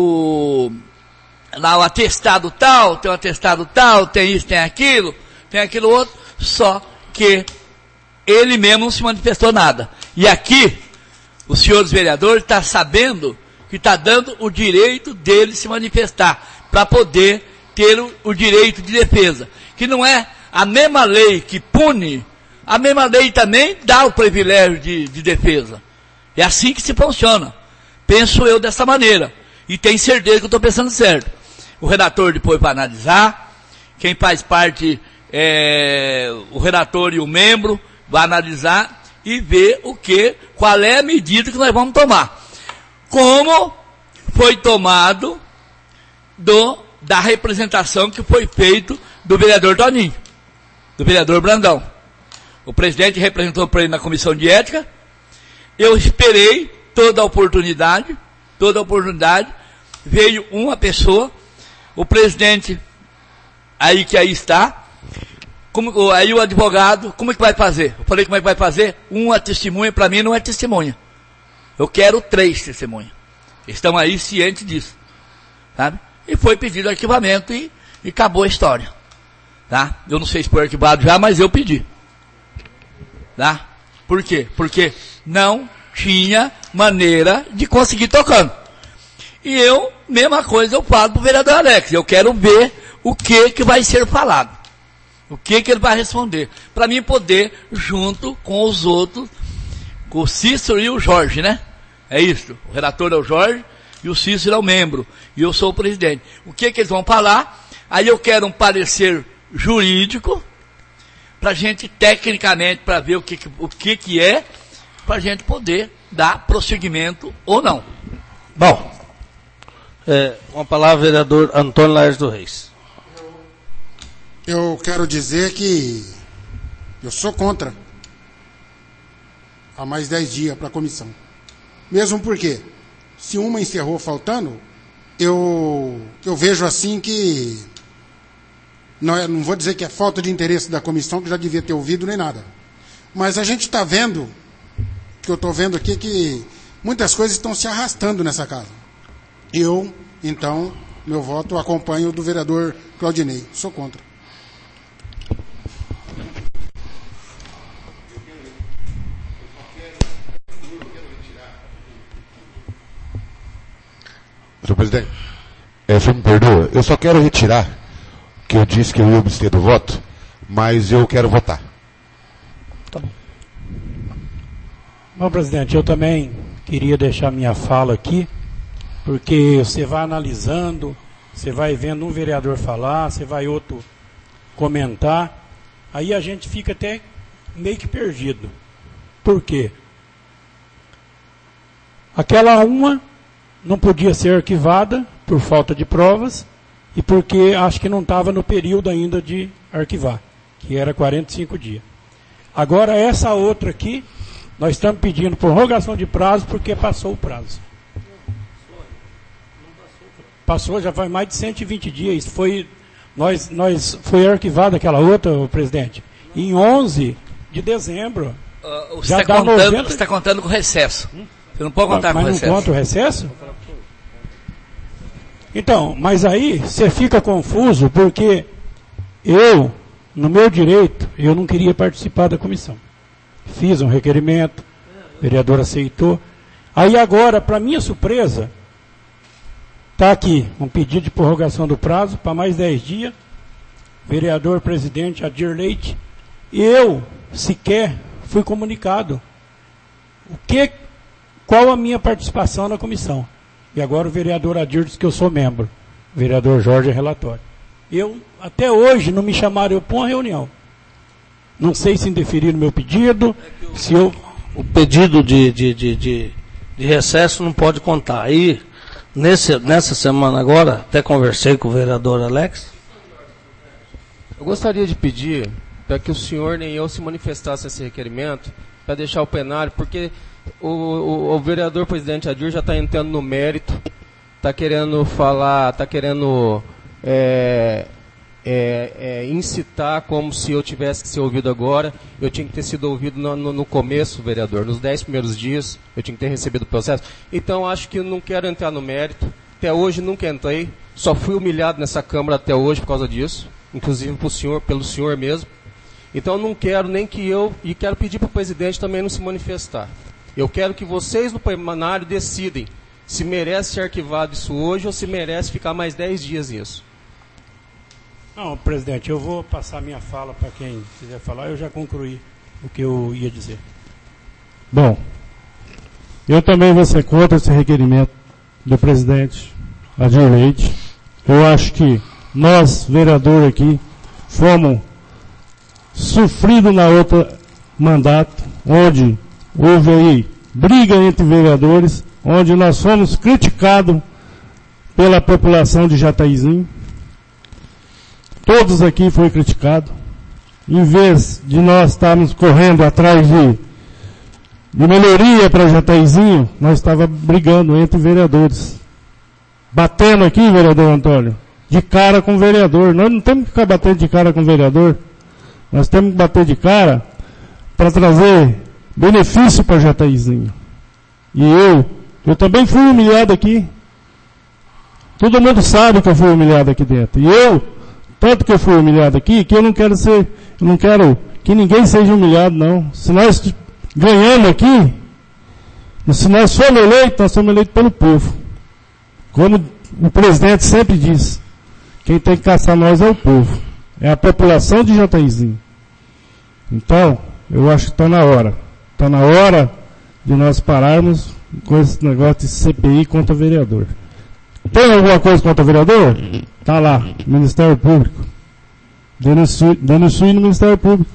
o, lá o atestado tal, tem o atestado tal, tem isso, tem aquilo, tem aquilo outro, só que ele mesmo não se manifestou nada. E aqui, os senhores vereadores estão sabendo que está dando o direito dele se manifestar, para poder ter o, o direito de defesa. Que não é a mesma lei que pune, a mesma lei também dá o privilégio de, de defesa. É assim que se funciona. Penso eu dessa maneira. E tenho certeza que eu estou pensando certo. O redator depois vai analisar, quem faz parte é o redator e o membro, vai analisar e ver o que, qual é a medida que nós vamos tomar. Como foi tomado do, da representação que foi feito do vereador Toninho, do vereador Brandão. O presidente representou para ele na comissão de ética. Eu esperei toda a oportunidade, toda a oportunidade. Veio uma pessoa, o presidente, aí que aí está, Como, aí o advogado, como é que vai fazer? Eu falei, como é que vai fazer? Uma testemunha, para mim, não é testemunha. Eu quero três testemunhas. Estão aí cientes disso. Sabe? E foi pedido arquivamento e, e acabou a história. Tá? Eu não sei se foi arquivado já, mas eu pedi. Tá? Por quê? Porque não tinha maneira de conseguir tocando. E eu, mesma coisa, eu falo pro vereador Alex. Eu quero ver o que que vai ser falado. O que que ele vai responder? Para mim poder, junto com os outros, com o Cícero e o Jorge, né? É isso. O relator é o Jorge e o Cícero é o membro. E eu sou o presidente. O que que eles vão falar? Aí eu quero um parecer jurídico, para a gente, tecnicamente, para ver o que, o que que é, para a gente poder dar prosseguimento ou não. Bom, é, uma palavra, vereador Antônio Laércio do Reis. Eu quero dizer que eu sou contra há mais dez dias para a comissão. Mesmo porque, se uma encerrou faltando, eu, eu vejo assim que Não, é, não vou dizer que é falta de interesse da comissão, que já devia ter ouvido nem nada. Mas a gente está vendo, o que eu estou vendo aqui, que muitas coisas estão se arrastando nessa casa. Eu, então, meu voto acompanho o do vereador Claudinei. Sou contra. Senhor presidente, é, o senhor me perdoa, eu só quero retirar que eu disse que eu ia abster do voto, mas eu quero votar. Tá bom. Bom, presidente, eu também queria deixar minha fala aqui, porque você vai analisando, você vai vendo um vereador falar, você vai outro comentar, aí a gente fica até meio que perdido. Por quê? Aquela uma não podia ser arquivada por falta de provas e porque acho que não estava no período ainda de arquivar, que era quarenta e cinco dias. Agora essa outra aqui, nós estamos pedindo prorrogação de prazo porque passou o prazo. Passou, já faz mais de cento e vinte dias. Foi, nós, nós, foi arquivada aquela outra, presidente, em onze de dezembro. Uh, você está contando, noventa... tá contando com recesso. Hum? Você não pode contar mas com não recesso. Mas não conta o recesso? Então, mas aí você fica confuso porque eu, no meu direito, eu não queria participar da comissão. Fiz um requerimento, o vereador aceitou. Aí agora, para minha surpresa, está aqui um pedido de prorrogação do prazo para mais dez dias. Vereador presidente Adir Leite. Eu sequer fui comunicado. O que, qual a minha participação na comissão? E agora o vereador Adir diz que eu sou membro. O vereador Jorge é relatório. Eu, até hoje, não me chamaram eu para uma reunião. Não sei se indeferiram o meu pedido, se eu... O pedido de, de, de, de, de recesso não pode contar. Aí, nesse, nessa semana agora, até conversei com o vereador Alex. Eu gostaria de pedir para que o senhor nem eu se manifestasse esse requerimento, para deixar o plenário, porque o, o, o vereador presidente Adir já está entrando no mérito, está querendo falar, está querendo é, é, é, incitar como se eu tivesse que ser ouvido agora. Eu tinha que ter sido ouvido no, no, no começo, vereador, nos dez primeiros dias, eu tinha que ter recebido o processo. Então, acho que eu não quero entrar no mérito. Até hoje nunca entrei, só fui humilhado nessa Câmara até hoje por causa disso, inclusive pro senhor, pelo senhor mesmo. Então, não quero nem que eu, e quero pedir para o presidente também não se manifestar. Eu quero que vocês no plenário decidem se merece ser arquivado isso hoje ou se merece ficar mais dez dias nisso. Não, presidente, eu vou passar minha fala para quem quiser falar. Eu já concluí o que eu ia dizer. Bom, eu também vou ser contra esse requerimento do presidente Adir Leite. Eu acho que nós, vereador aqui, fomos sofridos na outra mandato, onde houve aí briga entre vereadores, onde nós fomos criticados pela população de Jataizinho. Todos aqui foram criticados. Em vez de nós estarmos correndo atrás de, de melhoria para Jataizinho, nós estávamos brigando entre vereadores. Batendo aqui, vereador Antônio, de cara com o vereador. Nós não temos que ficar batendo de cara com o vereador. Nós temos que bater de cara para trazer benefício para Jataizinho. E eu, eu também fui humilhado aqui. Todo mundo sabe que eu fui humilhado aqui dentro. E eu, tanto que eu fui humilhado aqui, que eu não quero ser, eu não quero que ninguém seja humilhado, não. Se nós ganhamos aqui, e se nós formos eleitos, nós somos eleitos pelo povo. Como o presidente sempre diz, quem tem que caçar nós é o povo. É a população de Jataizinho. Então, eu acho que está na hora. Está na hora de nós pararmos com esse negócio de C P I contra o vereador. Tem alguma coisa contra o vereador? Está lá, Ministério Público. Denuncie, denuncie no Ministério Público.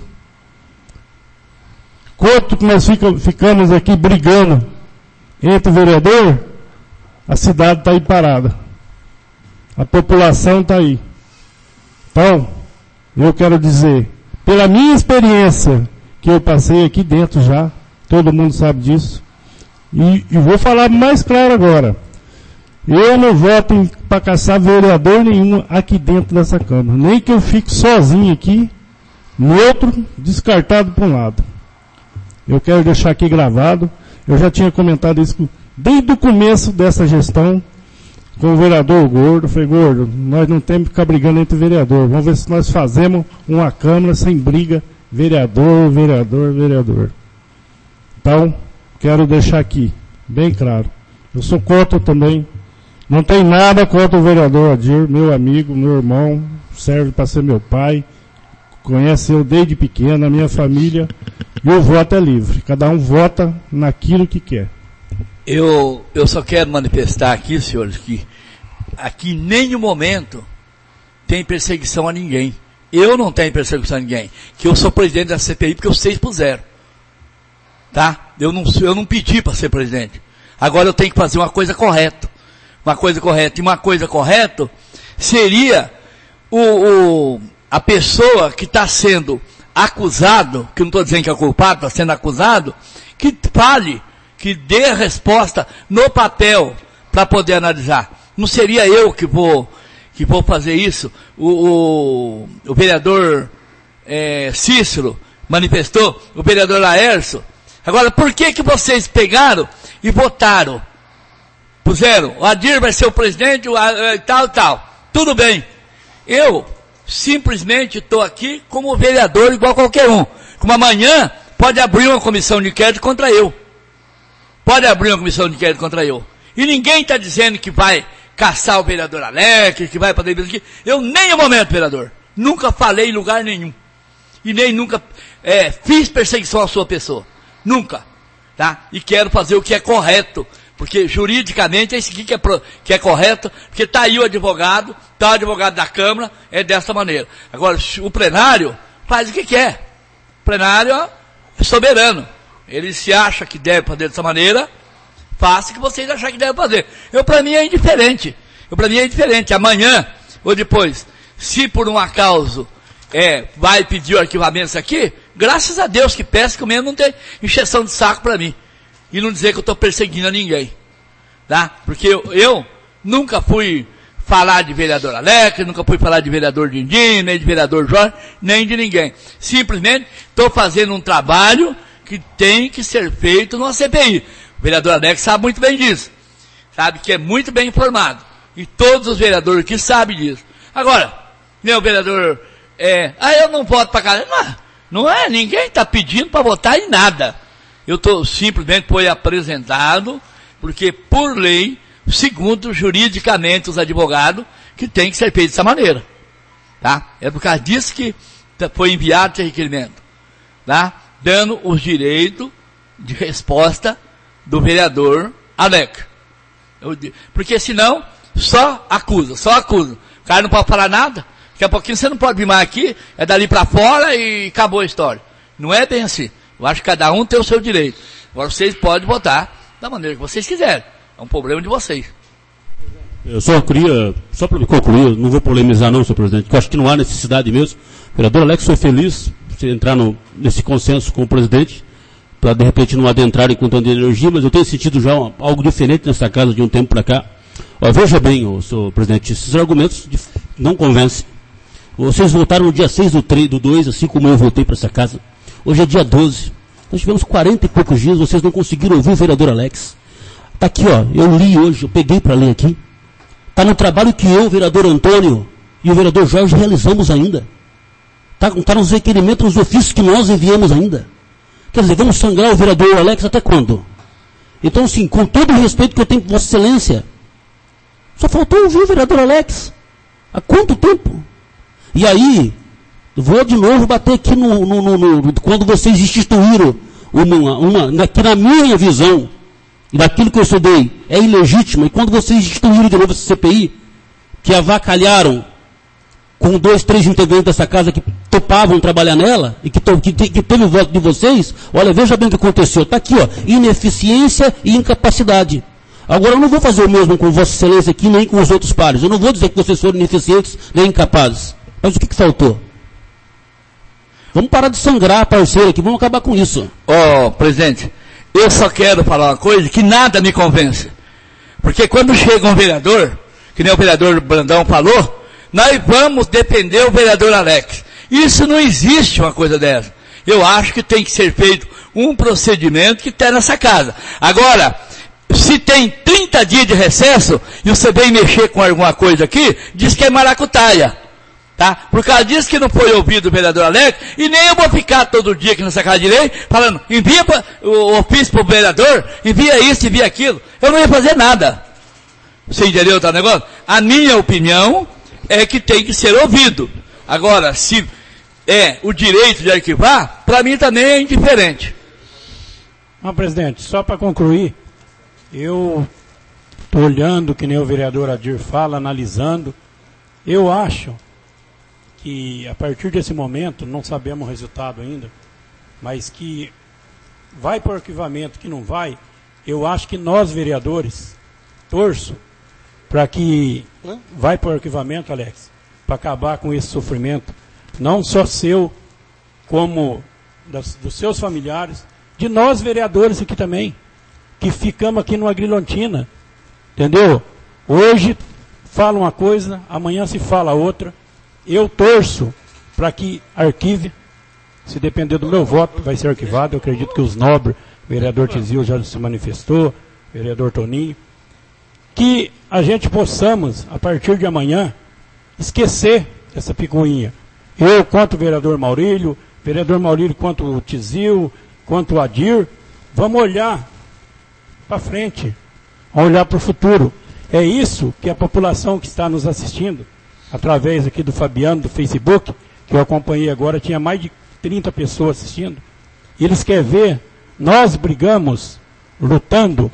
Quanto que nós fica, ficamos aqui brigando entre o vereador, a cidade está aí parada. A população está aí. Então, eu quero dizer, pela minha experiência, que eu passei aqui dentro já, todo mundo sabe disso, e, e vou falar mais claro agora. Eu não voto para caçar vereador nenhum aqui dentro dessa Câmara. Nem que eu fique sozinho aqui, neutro, descartado para um lado. Eu quero deixar aqui gravado. Eu já tinha comentado isso desde o começo dessa gestão com o vereador Gordo. Falei, Gordo, nós não temos que ficar brigando entre vereador. Vamos ver se nós fazemos uma Câmara sem briga. Vereador, vereador, vereador. Então, quero deixar aqui, bem claro. Eu sou contra também. Não tem nada contra o vereador Adir, meu amigo, meu irmão, serve para ser meu pai, conhece eu desde pequeno, a minha família, e o voto é livre. Cada um vota naquilo que quer. Eu, eu só quero manifestar aqui, senhores, que aqui em nenhum momento tem perseguição a ninguém. Eu não tenho perseguição a ninguém. Que eu sou presidente da C P I porque eu sei puseram. Tá? Eu não, eu não pedi para ser presidente. Agora eu tenho que fazer uma coisa correta. Uma coisa correta. E uma coisa correta seria o, o, a pessoa que está sendo acusado, que eu não estou dizendo que é culpado, está sendo acusado, que fale, que dê a resposta no papel para poder analisar. Não seria eu que vou, que vou fazer isso. O, o, o vereador é, Cícero manifestou, o vereador Laércio. Agora, por que que vocês pegaram e votaram? Puseram, o Adir vai ser o presidente, o, a, tal, tal. Tudo bem. Eu simplesmente estou aqui como vereador igual qualquer um. Como amanhã pode abrir uma comissão de inquérito contra eu. Pode abrir uma comissão de inquérito contra eu. E ninguém está dizendo que vai caçar o vereador Alex, que vai fazer isso aqui. Eu nem no momento, vereador. Nunca falei em lugar nenhum. E nem nunca é, fiz perseguição à sua pessoa. Nunca. Tá? E quero fazer o que é correto. Porque juridicamente é isso aqui que é, pro, que é correto. Porque está aí o advogado, está o advogado da Câmara, é dessa maneira. Agora, o plenário faz o que quer. O plenário é soberano. Ele se acha que deve fazer dessa maneira, faça o que vocês acharem que devem fazer. Eu, para mim, é indiferente. Eu, para mim, é indiferente. Amanhã, ou depois, se por um acaso é, vai pedir o arquivamento aqui, graças a Deus que peço, que o mesmo não tem encheção de saco para mim. E não dizer que eu estou perseguindo a ninguém. Tá? Porque eu, eu nunca fui falar de vereador Alex, nunca fui falar de vereador Dindim, nem de vereador Jorge, nem de ninguém. Simplesmente estou fazendo um trabalho que tem que ser feito numa C P I. O vereador Alex sabe muito bem disso. Sabe que é muito bem informado. E todos os vereadores aqui sabem disso. Agora, meu vereador, é, ah, eu não voto para cá. Não, não é, ninguém está pedindo para votar em nada. Eu tô, simplesmente foi apresentado, porque por lei, segundo juridicamente os advogados, que tem que ser feito dessa maneira. Tá? É por causa disso que foi enviado esse requerimento. Tá? Dando os direitos de resposta do vereador Alex. Eu, porque senão, só acusa, só acusa. O cara não pode falar nada. Daqui a pouquinho você não pode vir mais aqui, é dali para fora e acabou a história. Não é bem assim. Eu acho que cada um tem o seu direito. Agora vocês podem votar da maneira que vocês quiserem. É um problema de vocês. Eu só queria, só para concluir, não vou polemizar não, senhor presidente, porque eu acho que não há necessidade mesmo. O vereador Alex foi feliz de entrar no, nesse consenso com o presidente, para de repente não adentrar em conta de energia, mas eu tenho sentido já uma, algo diferente nessa casa de um tempo para cá. Ó, veja bem, ó, senhor presidente, esses argumentos de, não convencem. Vocês votaram no dia seis do dois, assim como eu votei para essa casa. Hoje é dia doze. Nós tivemos quarenta e poucos dias, vocês não conseguiram ouvir o vereador Alex. Está aqui, ó, eu li hoje, eu peguei para ler aqui. Está no trabalho que eu, o vereador Antônio e o vereador Jorge realizamos ainda. Está tá nos requerimentos, nos ofícios que nós enviamos ainda. Quer dizer, vamos sangrar o vereador Alex até quando? Então, sim, com todo o respeito que eu tenho por Vossa Excelência, só faltou ouvir o vereador Alex. Há quanto tempo? E aí, vou de novo bater aqui no, no, no, no quando vocês instituíram uma, uma, que na minha visão, daquilo que eu estudei, é ilegítima, e quando vocês instituíram de novo essa C P I, que avacalharam com dois, três integrantes dessa casa que topavam trabalhar nela, e que, to, que, que teve o voto de vocês, olha, veja bem o que aconteceu, está aqui, ó, ineficiência e incapacidade. Agora eu não vou fazer o mesmo com Vossa Excelência aqui, nem com os outros pares, eu não vou dizer que vocês foram ineficientes, nem incapazes. Mas o que, que faltou? Vamos parar de sangrar, parceiro, aqui, vamos acabar com isso. Ó, oh, presidente, eu só quero falar uma coisa que nada me convence. Porque quando chega um vereador, que nem o vereador Brandão falou, nós vamos defender o vereador Alex. Isso não existe uma coisa dessa. Eu acho que tem que ser feito um procedimento que está nessa casa. Agora, se tem trinta dias de recesso, e você vem mexer com alguma coisa aqui, diz que é maracutaia. Tá? Por causa disso que não foi ouvido o vereador Alex, e nem eu vou ficar todo dia aqui nessa casa de lei, falando, envia pra, o ofício para o vereador, envia isso, envia aquilo. Eu não ia fazer nada. Você entendeu o negócio? A minha opinião é que tem que ser ouvido. Agora, se é o direito de arquivar, para mim também é indiferente. Não, presidente, só para concluir, eu estou olhando, que nem o vereador Adir fala, analisando, eu acho que a partir desse momento, não sabemos o resultado ainda, mas que vai para o arquivamento, que não vai, eu acho que nós, vereadores, torço para que vai para o arquivamento, Alex, para acabar com esse sofrimento, não só seu, como das, dos seus familiares, de nós, vereadores aqui também, que ficamos aqui no Agrilontina, entendeu? Hoje fala uma coisa, amanhã se fala outra. Eu torço para que arquive, se depender do meu voto, vai ser arquivado. Eu acredito que os nobres, o vereador Tizil já se manifestou, o vereador Toninho, que a gente possamos, a partir de amanhã, esquecer essa picuinha. Eu, quanto o vereador Maurílio, vereador Maurílio, quanto o Tizil, quanto o Adir, vamos olhar para frente, vamos olhar para o futuro. É isso que a população que está nos assistindo, através aqui do Fabiano, do Facebook, que eu acompanhei agora, tinha mais de trinta pessoas assistindo. E eles querem ver, nós brigamos, lutando,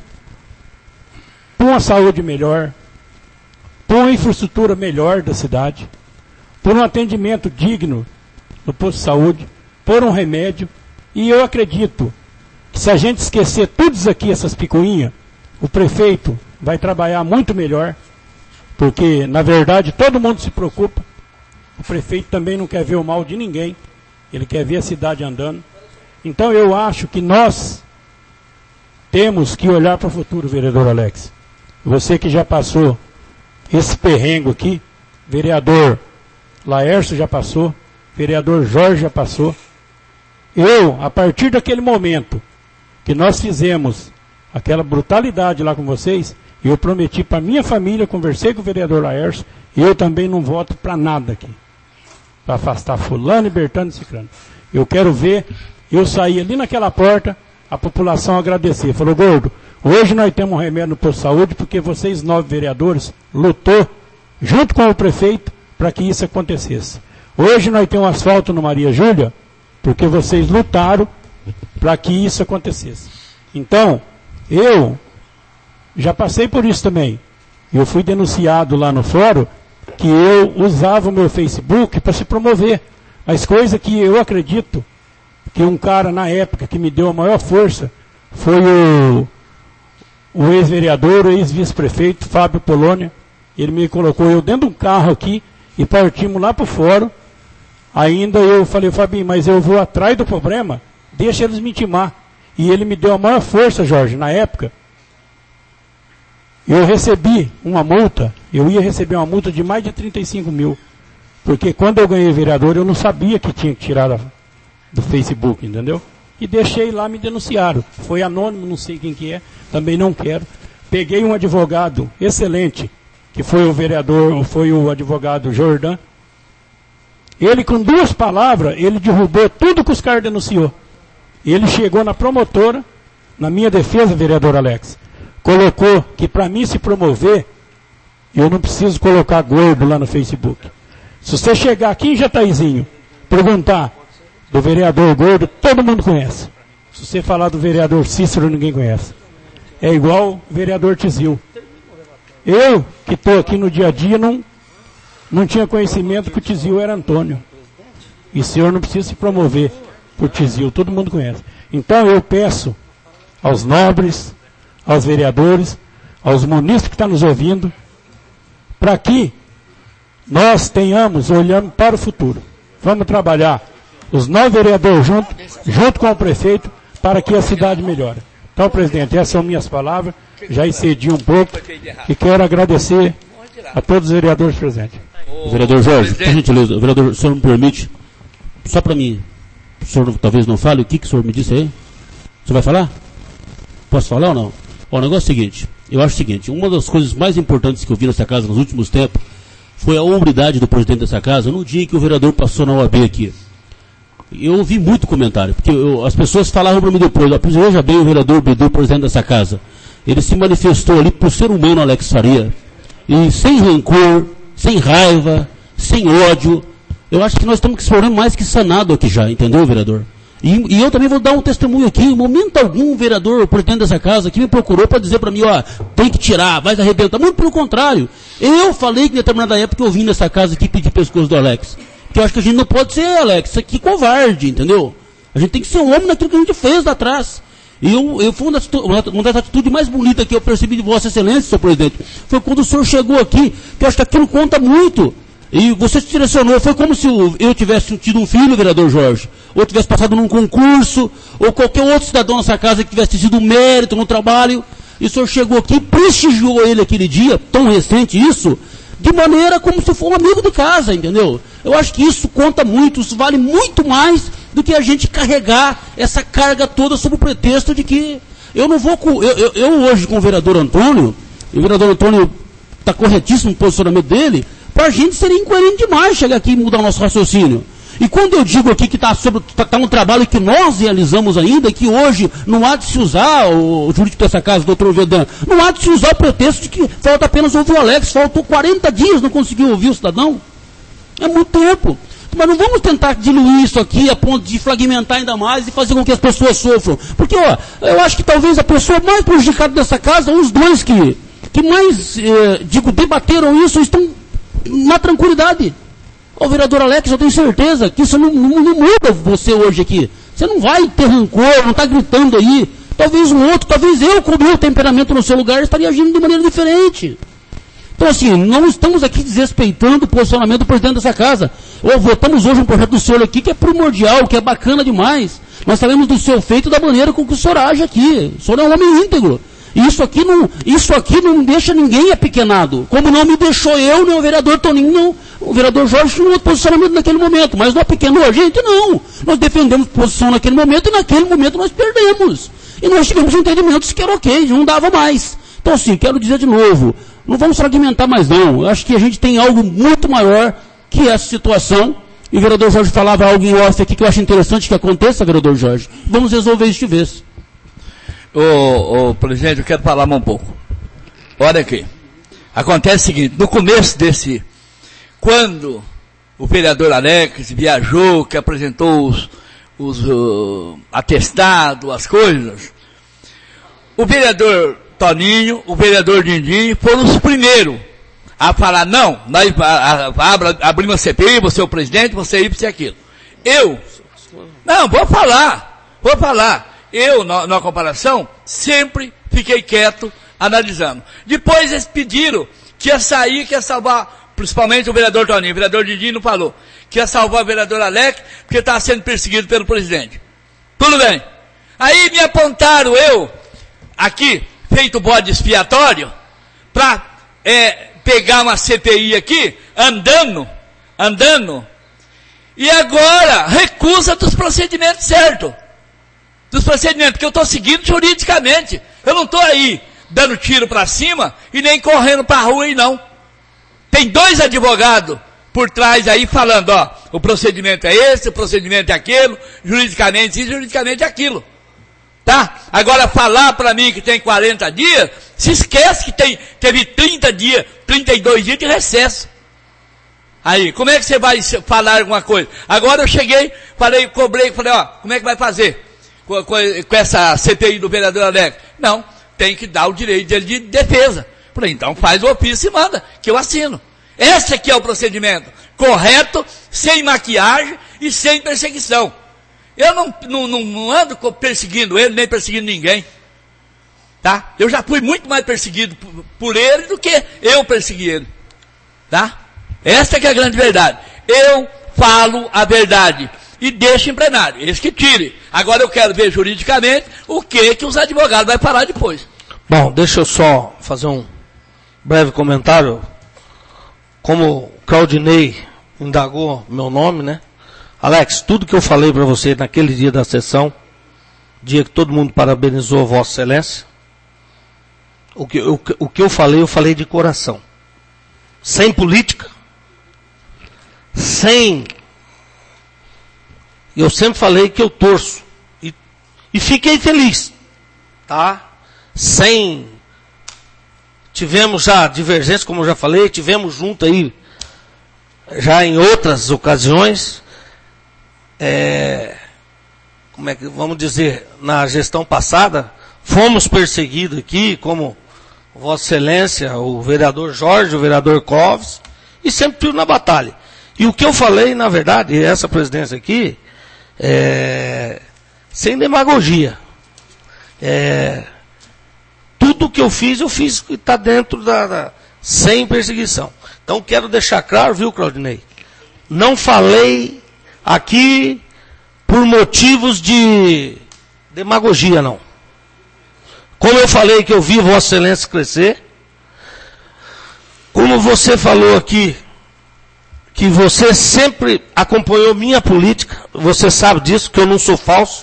por uma saúde melhor, por uma infraestrutura melhor da cidade, por um atendimento digno no posto de saúde, por um remédio. E eu acredito que se a gente esquecer tudo isso aqui, essas picuinhas, o prefeito vai trabalhar muito melhor, porque, na verdade, todo mundo se preocupa. O prefeito também não quer ver o mal de ninguém. Ele quer ver a cidade andando. Então, eu acho que nós temos que olhar para o futuro, vereador Alex. Você que já passou esse perrengo aqui, vereador Laércio já passou, vereador Jorge já passou. Eu, a partir daquele momento que nós fizemos aquela brutalidade lá com vocês, eu prometi para minha família, conversei com o vereador Laércio, e eu também não voto para nada aqui. Para afastar fulano, e Bertano e Cicrano. Eu quero ver, eu sair ali naquela porta, a população agradecer. Falou, gordo, hoje nós temos um remédio no posto de saúde, porque vocês, nove vereadores, lutou, junto com o prefeito, para que isso acontecesse. Hoje nós temos um asfalto no Maria Júlia, porque vocês lutaram para que isso acontecesse. Então, eu já passei por isso também. Eu fui denunciado lá no fórum que eu usava o meu Facebook para se promover. Mas coisa que eu acredito que um cara na época que me deu a maior força foi o, o ex-vereador, o ex-vice-prefeito Fábio Polônia. Ele me colocou eu dentro de um carro aqui e partimos lá para o fórum. Ainda eu falei, Fabinho, mas eu vou atrás do problema, deixa eles me intimar. E ele me deu a maior força, Jorge, na época. Eu recebi uma multa, eu ia receber uma multa de mais de trinta e cinco mil. Porque quando eu ganhei vereador, eu não sabia que tinha que tirar a, do Facebook, entendeu? E deixei lá, me denunciaram. Foi anônimo, não sei quem que é, também não quero. Peguei um advogado excelente, que foi o vereador, foi o advogado Jordan. Ele, com duas palavras, ele derrubou tudo que os caras denunciou. Ele chegou na promotora, na minha defesa, vereador Alex, colocou que para mim se promover, eu não preciso colocar gordo lá no Facebook. Se você chegar aqui em Jataizinho, perguntar do vereador gordo, todo mundo conhece. Se você falar do vereador Cícero, ninguém conhece. É igual o vereador Tizil. Eu, que estou aqui no dia a dia, não... não tinha conhecimento que o Tizil era Antônio. E o senhor não precisa se promover por Tizil, todo mundo conhece. Então eu peço aos nobres, aos vereadores, aos munícipes que estão nos ouvindo, para que nós tenhamos, olhando para o futuro, vamos trabalhar os nove vereadores junto, junto com o prefeito, para que a cidade melhore. Então, presidente, essas são minhas palavras. já excedi um pouco e quero agradecer a todos os vereadores presentes. O vereador Jorge, por gentileza, o vereador, o senhor me permite, só para mim, o senhor talvez não fale, o que, que o senhor me disse aí? O senhor vai falar? Posso falar ou não? Ó, o negócio é o seguinte, eu acho o seguinte, uma das coisas mais importantes que eu vi nessa casa nos últimos tempos foi a hombridade do presidente dessa casa no dia que o vereador passou na O A B aqui. Eu ouvi muito comentário, porque eu, as pessoas falavam para mim depois, ó, veja bem o vereador Bidu, presidente dessa casa. Ele se manifestou ali por ser humano, Alex Faria, e sem rancor, sem raiva, sem ódio. Eu acho que nós estamos com esse problema mais que sanado aqui já, entendeu, vereador? E, e eu também vou dar um testemunho aqui. Em momento algum, o vereador, o presidente dessa casa, que me procurou para dizer para mim, ó, tem que tirar, vai arrebentar. Muito pelo contrário. Eu falei que em determinada época eu vim nessa casa aqui pedir pescoço do Alex. Porque eu acho que a gente não pode ser, Alex, aqui covarde, entendeu? A gente tem que ser um homem naquilo que a gente fez lá atrás. E eu, eu, foi uma das, uma das atitudes mais bonitas que eu percebi de Vossa Excelência, senhor presidente, foi quando o senhor chegou aqui, que eu acho que aquilo conta muito. E você se direcionou, foi como se eu tivesse tido um filho, vereador Jorge, ou tivesse passado num concurso, ou qualquer outro cidadão nessa casa que tivesse tido um mérito no trabalho, e o senhor chegou aqui e prestigiou ele aquele dia, tão recente isso, de maneira como se fosse um amigo de casa, entendeu? Eu acho que isso conta muito, isso vale muito mais do que a gente carregar essa carga toda sob o pretexto de que eu não vou... Eu, eu, eu hoje com o vereador Antônio, e o vereador Antônio está corretíssimo no posicionamento dele, para a gente seria incoerente demais chegar aqui e mudar o nosso raciocínio. E quando eu digo aqui que está tá, tá um trabalho que nós realizamos ainda, que hoje não há de se usar, o, o jurídico dessa casa, o doutor Vedan, não há de se usar o pretexto de que falta apenas ouvir o Alex, faltou quarenta dias, não conseguiu ouvir o cidadão. É muito tempo. Mas não vamos tentar diluir isso aqui a ponto de fragmentar ainda mais e fazer com que as pessoas sofram. Porque, ó, eu acho que talvez a pessoa mais prejudicada dessa casa, os dois que, que mais, eh, digo, debateram isso, estão na tranquilidade. Ô vereador Alex, eu tenho certeza que isso não, não, não muda você hoje aqui. Você não vai ter rancor, não está gritando aí. Talvez um outro, talvez eu, com o meu temperamento no seu lugar, estaria agindo de maneira diferente. Então, assim, não estamos aqui desrespeitando o posicionamento do presidente dessa casa. Ou votamos hoje um projeto do senhor aqui que é primordial, que é bacana demais. Nós sabemos do seu feito e da maneira com que o senhor age aqui. O senhor é um homem íntegro. E isso aqui não, isso aqui não deixa ninguém apequenado. Como não me deixou eu, nem o vereador Toninho, não. O vereador Jorge tinha um outro posicionamento naquele momento. Mas não apequenou a gente, não. Nós defendemos posição naquele momento e naquele momento nós perdemos. E nós tivemos entendimentos que era ok, não dava mais. Então, assim, quero dizer de novo, não vamos fragmentar mais não. Eu acho que a gente tem algo muito maior que essa situação. E o vereador Jorge falava algo em off aqui que eu acho interessante que aconteça, vereador Jorge. Vamos resolver isso de vez. Ô, ô, presidente, eu quero falar um pouco. Olha aqui. Acontece o seguinte, no começo desse, quando o vereador Alex viajou, que apresentou os, os uh, atestados, as coisas, o vereador Toninho, o vereador Dindim foram os primeiros a falar, não, nós abrimos a C P I, você é o presidente, você é isso e aquilo. Eu, não, vou falar, vou falar. Eu, na, na comparação, sempre fiquei quieto, analisando. Depois eles pediram que ia sair, que ia salvar, principalmente o vereador Toninho, o vereador Didi não falou, que ia salvar o vereador Alex, porque estava sendo perseguido pelo presidente. Tudo bem. Aí me apontaram eu, aqui, feito bode expiatório, para é, pegar uma C P I aqui, andando, andando, e agora recusa dos procedimentos certos. Dos procedimentos que eu estou seguindo juridicamente. Eu não estou aí dando tiro para cima e nem correndo para a rua aí não. Tem dois advogados por trás aí falando, ó, o procedimento é esse, o procedimento é aquilo, juridicamente isso, juridicamente aquilo. Tá? Agora falar para mim que tem quarenta dias, se esquece que tem, teve trinta dias, trinta e dois dias de recesso. Aí, como é que você vai falar alguma coisa? Agora eu cheguei, falei, cobrei, falei, ó, como é que vai fazer? Com, com, com essa C P I do vereador Alex? Não, tem que dar o direito dele de defesa. Falei, então faz o ofício e manda, que eu assino. Esse aqui é o procedimento correto, sem maquiagem e sem perseguição. Eu não, não, não, não ando perseguindo ele, nem perseguindo ninguém. Tá? Eu já fui muito mais perseguido por, por ele do que eu persegui ele. Tá? Essa que é a grande verdade. Eu falo a verdade. E deixa em plenário. Eles que tirem. Agora eu quero ver juridicamente o que que os advogados vão falar depois. Bom, deixa eu só fazer um breve comentário. Como o Claudinei indagou meu nome, né? Alex, tudo que eu falei para você naquele dia da sessão, dia que todo mundo parabenizou Vossa Excelência, o que, o, o que eu falei, eu falei de coração. Sem política, sem... Eu sempre falei que eu torço. E, e fiquei feliz, tá? Sem... Tivemos já divergências, como eu já falei, tivemos junto aí, já em outras ocasiões, é, como é que, vamos dizer, na gestão passada, fomos perseguidos aqui, como Vossa Excelência, o vereador Jorge, o vereador Clóvis, e sempre fui na batalha. E o que eu falei, na verdade, essa presidência aqui, é, sem demagogia, é, tudo que eu fiz, eu fiz que está dentro da, da... sem perseguição. Então, quero deixar claro, viu, Claudinei? Não falei aqui por motivos de demagogia, não. Como eu falei que eu vi Vossa Excelência crescer, como você falou aqui, que você sempre acompanhou minha política, você sabe disso, que eu não sou falso.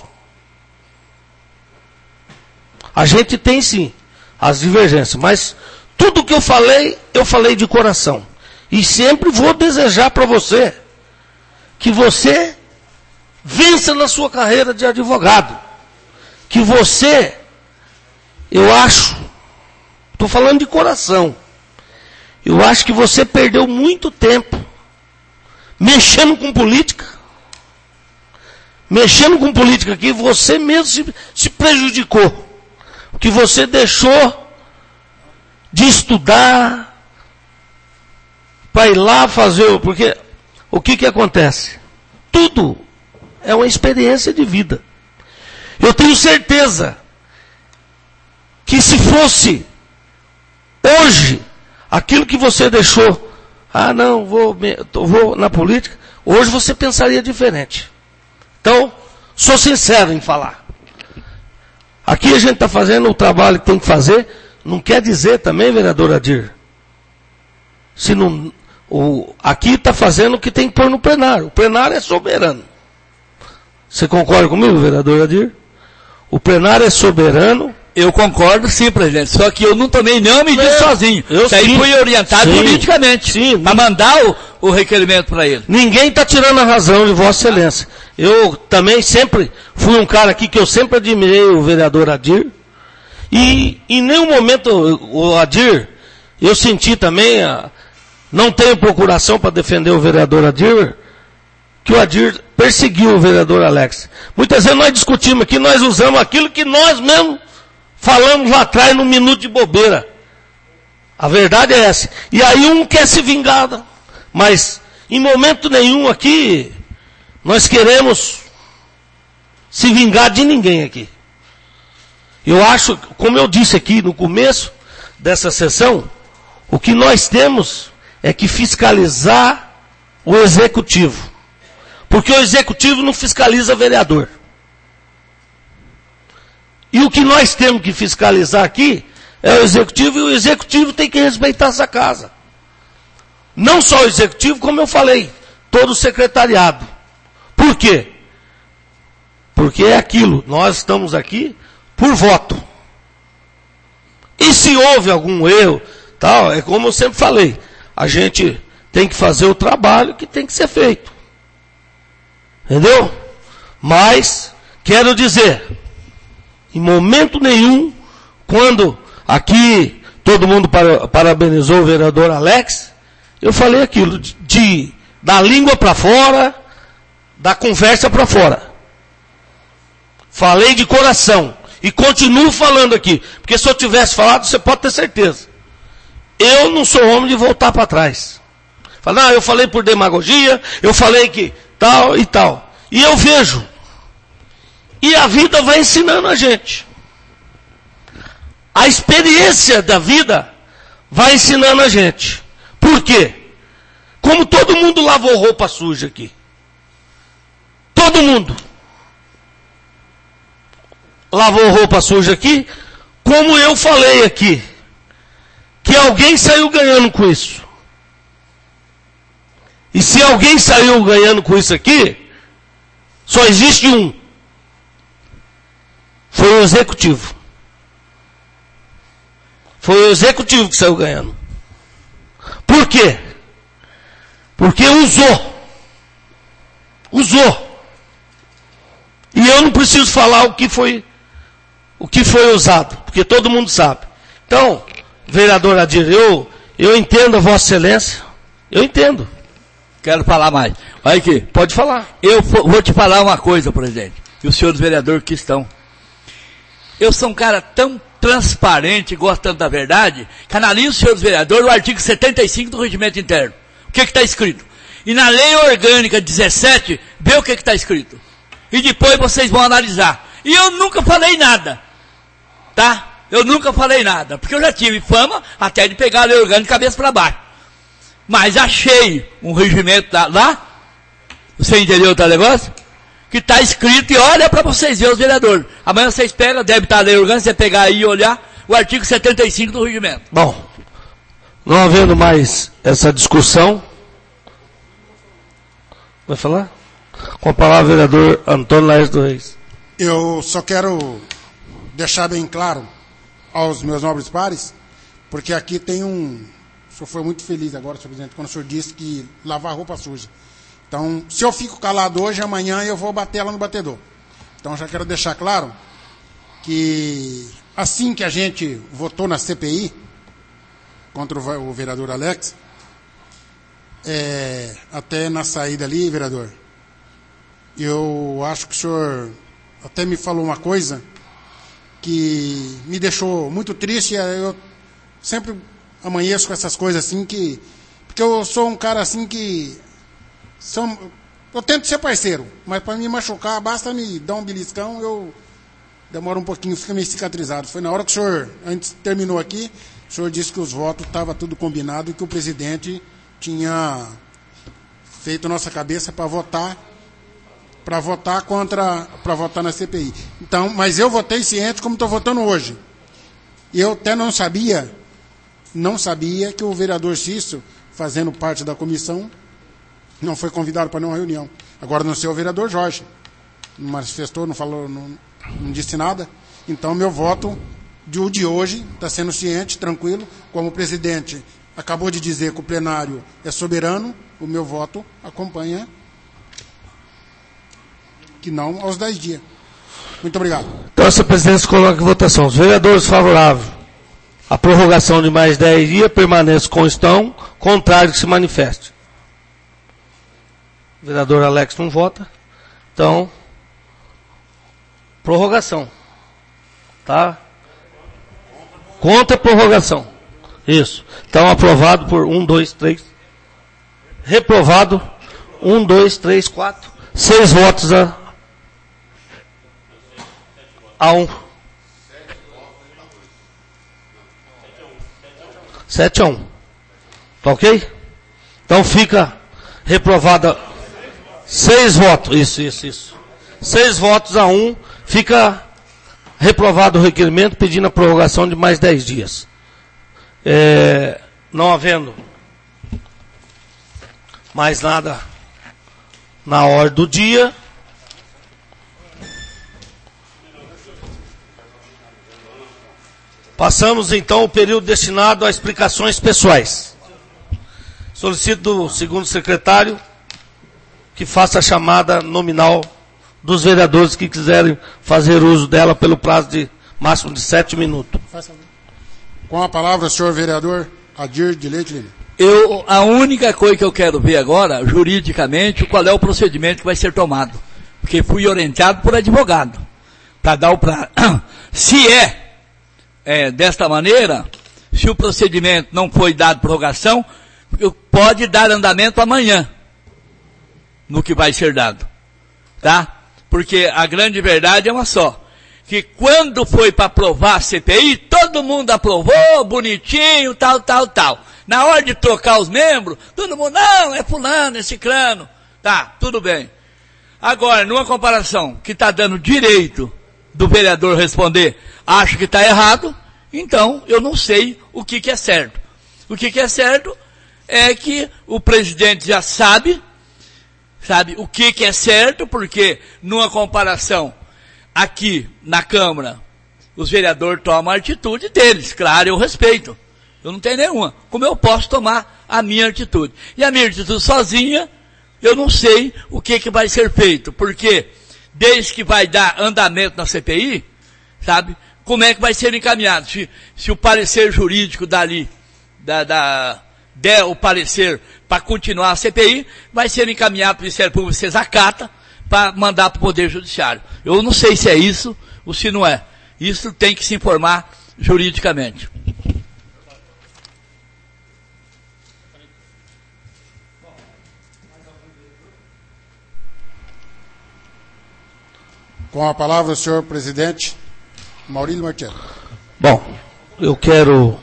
A gente tem sim as divergências, mas tudo que eu falei, eu falei de coração. E sempre vou desejar para você que você vença na sua carreira de advogado. Que você, eu acho, estou falando de coração, eu acho que você perdeu muito tempo mexendo com política. Mexendo com política aqui, você mesmo se, se prejudicou. Que você deixou de estudar para ir lá fazer, porque o que que acontece? Tudo é uma experiência de vida. Eu tenho certeza que se fosse hoje aquilo que você deixou, ah não, vou, vou na política, hoje você pensaria diferente. Então, sou sincero em falar. Aqui a gente está fazendo o trabalho que tem que fazer, não quer dizer também, vereador Adir, se não, o, aqui está fazendo o que tem que pôr no plenário. O plenário é soberano. Você concorda comigo, vereador Adir? O plenário é soberano. Eu concordo sim, presidente, só que eu não tomei nenhuma medida é, sozinho. Eu Isso aí fui orientado sim, politicamente, sim, para mandar o, o requerimento para ele. Ninguém está tirando a razão de Vossa Excelência. Eu também sempre fui um cara aqui que eu sempre admirei o vereador Adir. E em nenhum momento o Adir, eu senti também, a, não tenho procuração para defender o vereador Adir, que o Adir perseguiu o vereador Alex. Muitas vezes nós discutimos aqui, nós usamos aquilo que nós mesmos falamos lá atrás num minuto de bobeira. A verdade é essa. E aí um quer se vingar, mas em momento nenhum aqui nós queremos se vingar de ninguém aqui. Eu acho, como eu disse aqui no começo dessa sessão, o que nós temos é que fiscalizar o executivo. Porque o executivo não fiscaliza vereador. E o que nós temos que fiscalizar aqui é o executivo, e o executivo tem que respeitar essa casa. Não só o executivo, como eu falei, todo o secretariado. Por quê? Porque é aquilo, nós estamos aqui por voto. E se houve algum erro, tal, é como eu sempre falei, a gente tem que fazer o trabalho que tem que ser feito. Entendeu? Mas, quero dizer, em momento nenhum, quando aqui todo mundo para, parabenizou o vereador Alex, eu falei aquilo, de, de da língua para fora, da conversa para fora. Falei de coração. E continuo falando aqui. Porque se eu tivesse falado, você pode ter certeza. Eu não sou homem de voltar para trás. Falar, não, eu falei por demagogia, eu falei que tal e tal. E eu vejo. E a vida vai ensinando a gente. A experiência da vida vai ensinando a gente. Por quê? Como todo mundo lavou roupa suja aqui. Todo mundo lavou roupa suja aqui. como eu falei aqui, que alguém saiu ganhando com isso. E se alguém saiu ganhando com isso aqui, só existe um. Foi o executivo. Foi o executivo que saiu ganhando. Por quê? Porque usou. Usou. E eu não preciso falar o que foi, o que foi usado, porque todo mundo sabe. Então, vereador Adir, eu, eu entendo a Vossa Excelência. Eu entendo. Quero falar mais. Olha aqui. Pode falar. Eu vou te falar uma coisa, presidente. E os senhores vereadores que estão. Eu sou um cara tão transparente, gostando da verdade, que analiso, senhores vereadores, o artigo setenta e cinco do Regimento Interno. O que está escrito? E na Lei Orgânica dezessete, vê o que está escrito. E depois vocês vão analisar. E eu nunca falei nada. Tá? Eu nunca falei nada. Porque eu já tive fama até de pegar a Lei Orgânica de cabeça para baixo. Mas achei um regimento lá. Você entendeu o tal negócio? Que está escrito, e olha para vocês verem os vereadores. Amanhã vocês pegam, deve estar a Lei Orgânica, você pegar aí e olhar o artigo setenta e cinco do regimento. Bom, não havendo mais essa discussão, vai falar? Com a palavra o vereador Antônio Laércio Reis. Eu só quero deixar bem claro aos meus nobres pares, porque aqui tem um... O senhor foi muito feliz agora, senhor presidente, quando o senhor disse que lavar roupa suja. Então, se eu fico calado hoje, amanhã eu vou bater ela no batedor. Então, já quero deixar claro que assim que a gente votou na C P I, contra o vereador Alex, é, até na saída ali, vereador, eu acho que o senhor até me falou uma coisa que me deixou muito triste. Eu sempre amanheço com essas coisas assim, que, porque eu sou um cara assim que... São, eu tento ser parceiro, mas para me machucar, basta me dar um beliscão, eu demoro um pouquinho, fica meio cicatrizado. Foi na hora que o senhor, antes terminou aqui, o senhor disse que os votos estava tudo combinado e que o presidente tinha feito nossa cabeça para votar, para votar contra, para votar na C P I. Então, mas eu votei ciente como estou votando hoje. E eu até não sabia, não sabia que o vereador Cício, fazendo parte da comissão, não foi convidado para nenhuma reunião. Agora não sei o vereador Jorge. Não manifestou, não falou, não, não disse nada. Então meu voto de, de hoje está sendo ciente, tranquilo. Como o presidente acabou de dizer que o plenário é soberano, o meu voto acompanha que não aos dez dias. Muito obrigado. Então essa presidência coloca em votação. Os vereadores favoráveis à prorrogação de mais dez dias permaneçam como estão, contrário que se manifeste. O vereador Alex não vota. Então, prorrogação. Tá? Contra a prorrogação. Isso. Então, aprovado por um, dois, três. Reprovado. Um, dois, três, quatro. Seis votos a, a um. Sete a um. Tá ok? Então fica reprovada. Seis votos, isso, isso, isso. Seis votos a um, fica reprovado o requerimento pedindo a prorrogação de mais dez dias. É, não havendo mais nada na ordem do dia, passamos então o período destinado a explicações pessoais. Solicito do segundo secretário que faça a chamada nominal dos vereadores que quiserem fazer uso dela pelo prazo de máximo de sete minutos. Com a palavra, senhor vereador Adir de Leite Lima. Eu, a única coisa que eu quero ver agora, juridicamente, qual é o procedimento que vai ser tomado. Porque fui orientado por advogado. Para dar o prazo. Se é, é desta maneira, se o procedimento não foi dado prorrogação, pode dar andamento amanhã. No que vai ser dado. Tá? Porque a grande verdade é uma só. Que quando foi para aprovar a C P I, todo mundo aprovou, bonitinho, tal, tal, tal. Na hora de trocar os membros, todo mundo, não, é fulano, é ciclano. Tá, tudo bem. Agora, numa comparação que está dando direito do vereador responder, acho que está errado, então eu não sei o que, que é certo. O que, que é certo é que o presidente já sabe, sabe o que, que é certo, porque numa comparação aqui na Câmara, os vereadores tomam a atitude deles, claro, eu respeito. Eu não tenho nenhuma. Como eu posso tomar a minha atitude? E a minha atitude sozinha, eu não sei o que, que vai ser feito, porque desde que vai dar andamento na C P I, sabe, como é que vai ser encaminhado? Se, se o parecer jurídico dali, da, da, der o parecer para continuar a C P I, vai ser encaminhado para o Ministério Público, vocês acatam, para mandar para o Poder Judiciário. Eu não sei se é isso ou se não é. Isso tem que se informar juridicamente. Com a palavra o senhor presidente Maurílio Martiello. Bom, eu quero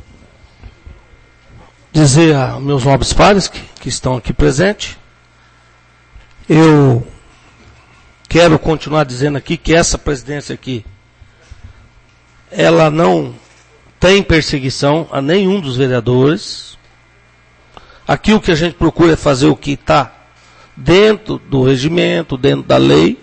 dizer a meus nobres pares que, que estão aqui presentes, eu quero continuar dizendo aqui que essa presidência aqui, ela não tem perseguição a nenhum dos vereadores. Aqui o que a gente procura é fazer o que está dentro do regimento, dentro da lei.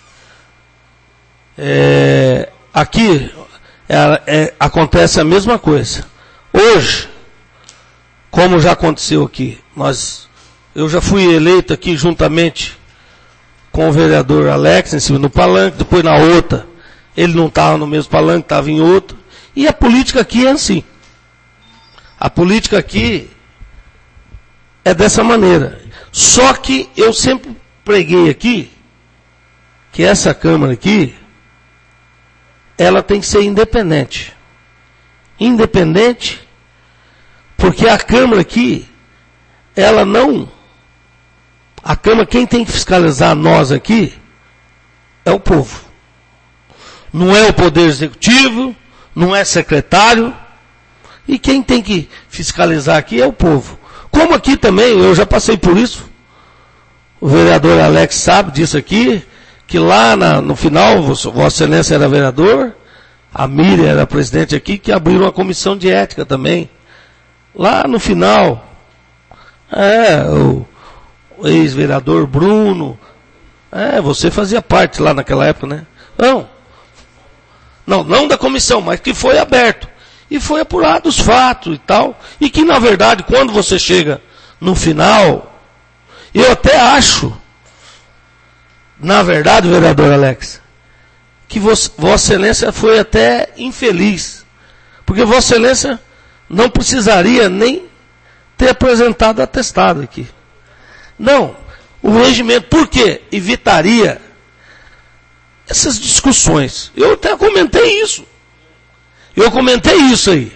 É, aqui é, é, acontece a mesma coisa. Hoje, como já aconteceu aqui, nós, eu já fui eleito aqui juntamente com o vereador Alex, em cima do palanque, depois na outra, ele não estava no mesmo palanque, estava em outro. E a política aqui é assim. A política aqui é dessa maneira. Só que eu sempre preguei aqui, que essa Câmara aqui, ela tem que ser independente. Independente, porque a Câmara aqui, ela não... A Câmara, quem tem que fiscalizar nós aqui, é o povo. Não é o Poder Executivo, não é secretário, e quem tem que fiscalizar aqui é o povo. Como aqui também, eu já passei por isso, o vereador Alex sabe disso aqui, que lá na, no final, Vossa Excelência era vereador, a Miriam era presidente aqui, que abriram uma comissão de ética também. Lá no final, é, o, o ex-vereador Bruno, é, você fazia parte lá naquela época, né? Não, não, não da comissão, mas que foi aberto. E foi apurado os fatos e tal, e que na verdade, quando você chega no final, eu até acho, na verdade, vereador Alex, que Vossa Excelência foi até infeliz. Porque Vossa Excelência não precisaria nem ter apresentado atestado aqui. Não. O regimento, por quê? Evitaria essas discussões. Eu até comentei isso. Eu comentei isso aí.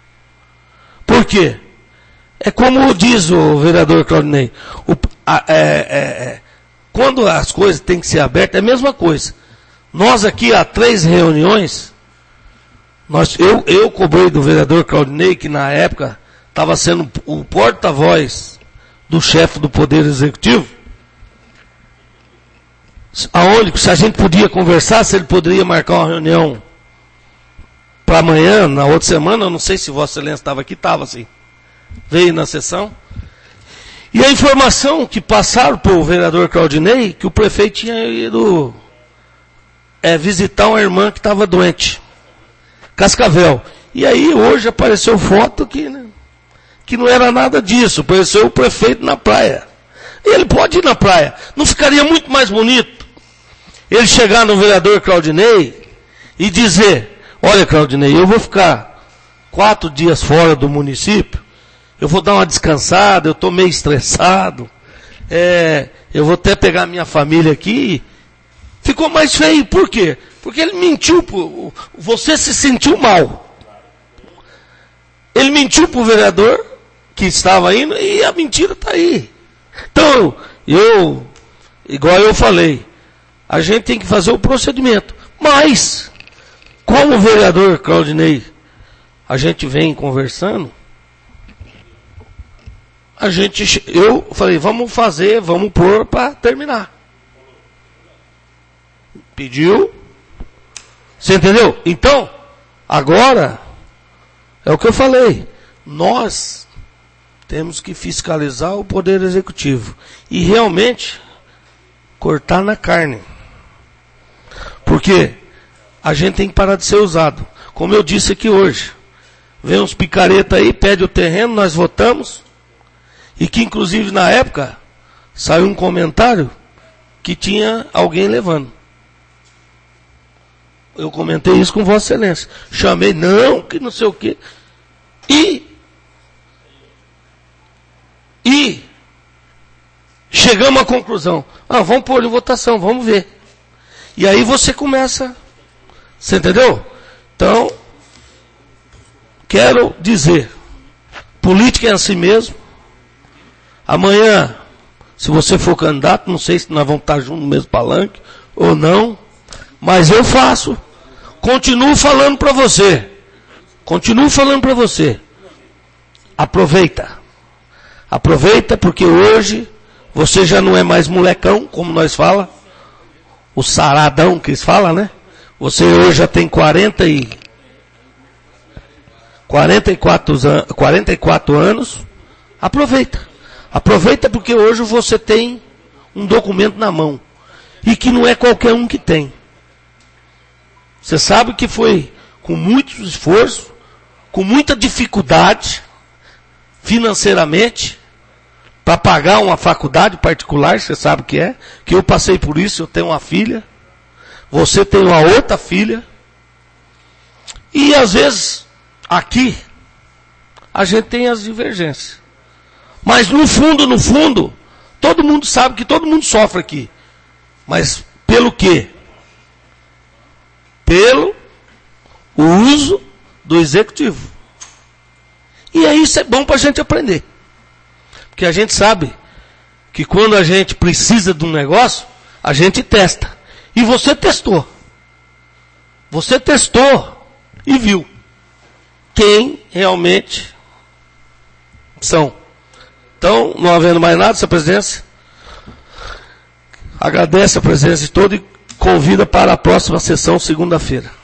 Por quê? É como diz o vereador Claudinei. O, a, é, é, é, quando as coisas têm que ser abertas, é a mesma coisa. Nós aqui, há três reuniões, nós, eu, eu cobrei do vereador Claudinei, que na época estava sendo o porta-voz do chefe do Poder Executivo, aonde, se a gente podia conversar, se ele poderia marcar uma reunião para amanhã, na outra semana, eu não sei se Vossa Excelência estava aqui, estava assim, veio na sessão, e a informação que passaram para o vereador Claudinei, que o prefeito tinha ido é, visitar uma irmã que estava doente, Cascavel, e aí hoje apareceu foto que, né, que não era nada disso, apareceu o prefeito na praia, e ele pode ir na praia, não ficaria muito mais bonito ele chegar no vereador Claudinei e dizer: olha, Claudinei, eu vou ficar quatro dias fora do município, eu vou dar uma descansada, eu estou meio estressado, é, eu vou até pegar minha família aqui. Ficou mais feio, por quê? Porque ele mentiu, você se sentiu mal. Ele mentiu para o vereador que estava indo e a mentira está aí. Então, eu, igual eu falei, a gente tem que fazer o procedimento, mas... Como o vereador Claudinei, a gente vem conversando, a gente, eu falei, vamos fazer, vamos pôr para terminar. Pediu, Você entendeu? Então, agora, é o que eu falei. Nós temos que fiscalizar o Poder Executivo. E realmente, cortar na carne. Porque a gente tem que parar de ser usado. Como eu disse aqui hoje. Vem uns picareta aí, pede o terreno, nós votamos. E que inclusive na época, saiu um comentário que tinha alguém levando. Eu comentei isso com Vossa Excelência. Chamei, não, que não sei o quê. E, e, chegamos à conclusão. Ah, vamos pôr em votação, vamos ver. E aí você começa, você entendeu? Então, quero dizer, política é assim mesmo. Amanhã, se você for candidato, não sei se nós vamos estar juntos no mesmo palanque ou não, mas eu faço. Continuo falando para você. Continuo falando para você. Aproveita. Aproveita porque hoje você já não é mais molecão, como nós fala. O saradão que eles falam, né? Você hoje já tem quarenta e quarenta e quatro, quarenta e quatro anos. Aproveita. Aproveita porque hoje você tem um documento na mão. E que não é qualquer um que tem. Você sabe que foi com muito esforço, com muita dificuldade, financeiramente, para pagar uma faculdade particular, você sabe que é, que eu passei por isso, eu tenho uma filha, você tem uma outra filha, e às vezes, aqui, a gente tem as divergências. Mas no fundo, no fundo, todo mundo sabe que todo mundo sofre aqui. Mas pelo quê? Pelo o uso do executivo. E aí isso é bom para a gente aprender. Porque a gente sabe que quando a gente precisa de um negócio, a gente testa. E você testou. Você testou e viu quem realmente são. Então, não havendo mais nada, Sua Presidência, agradece a presença de todos e convida para a próxima sessão, segunda-feira.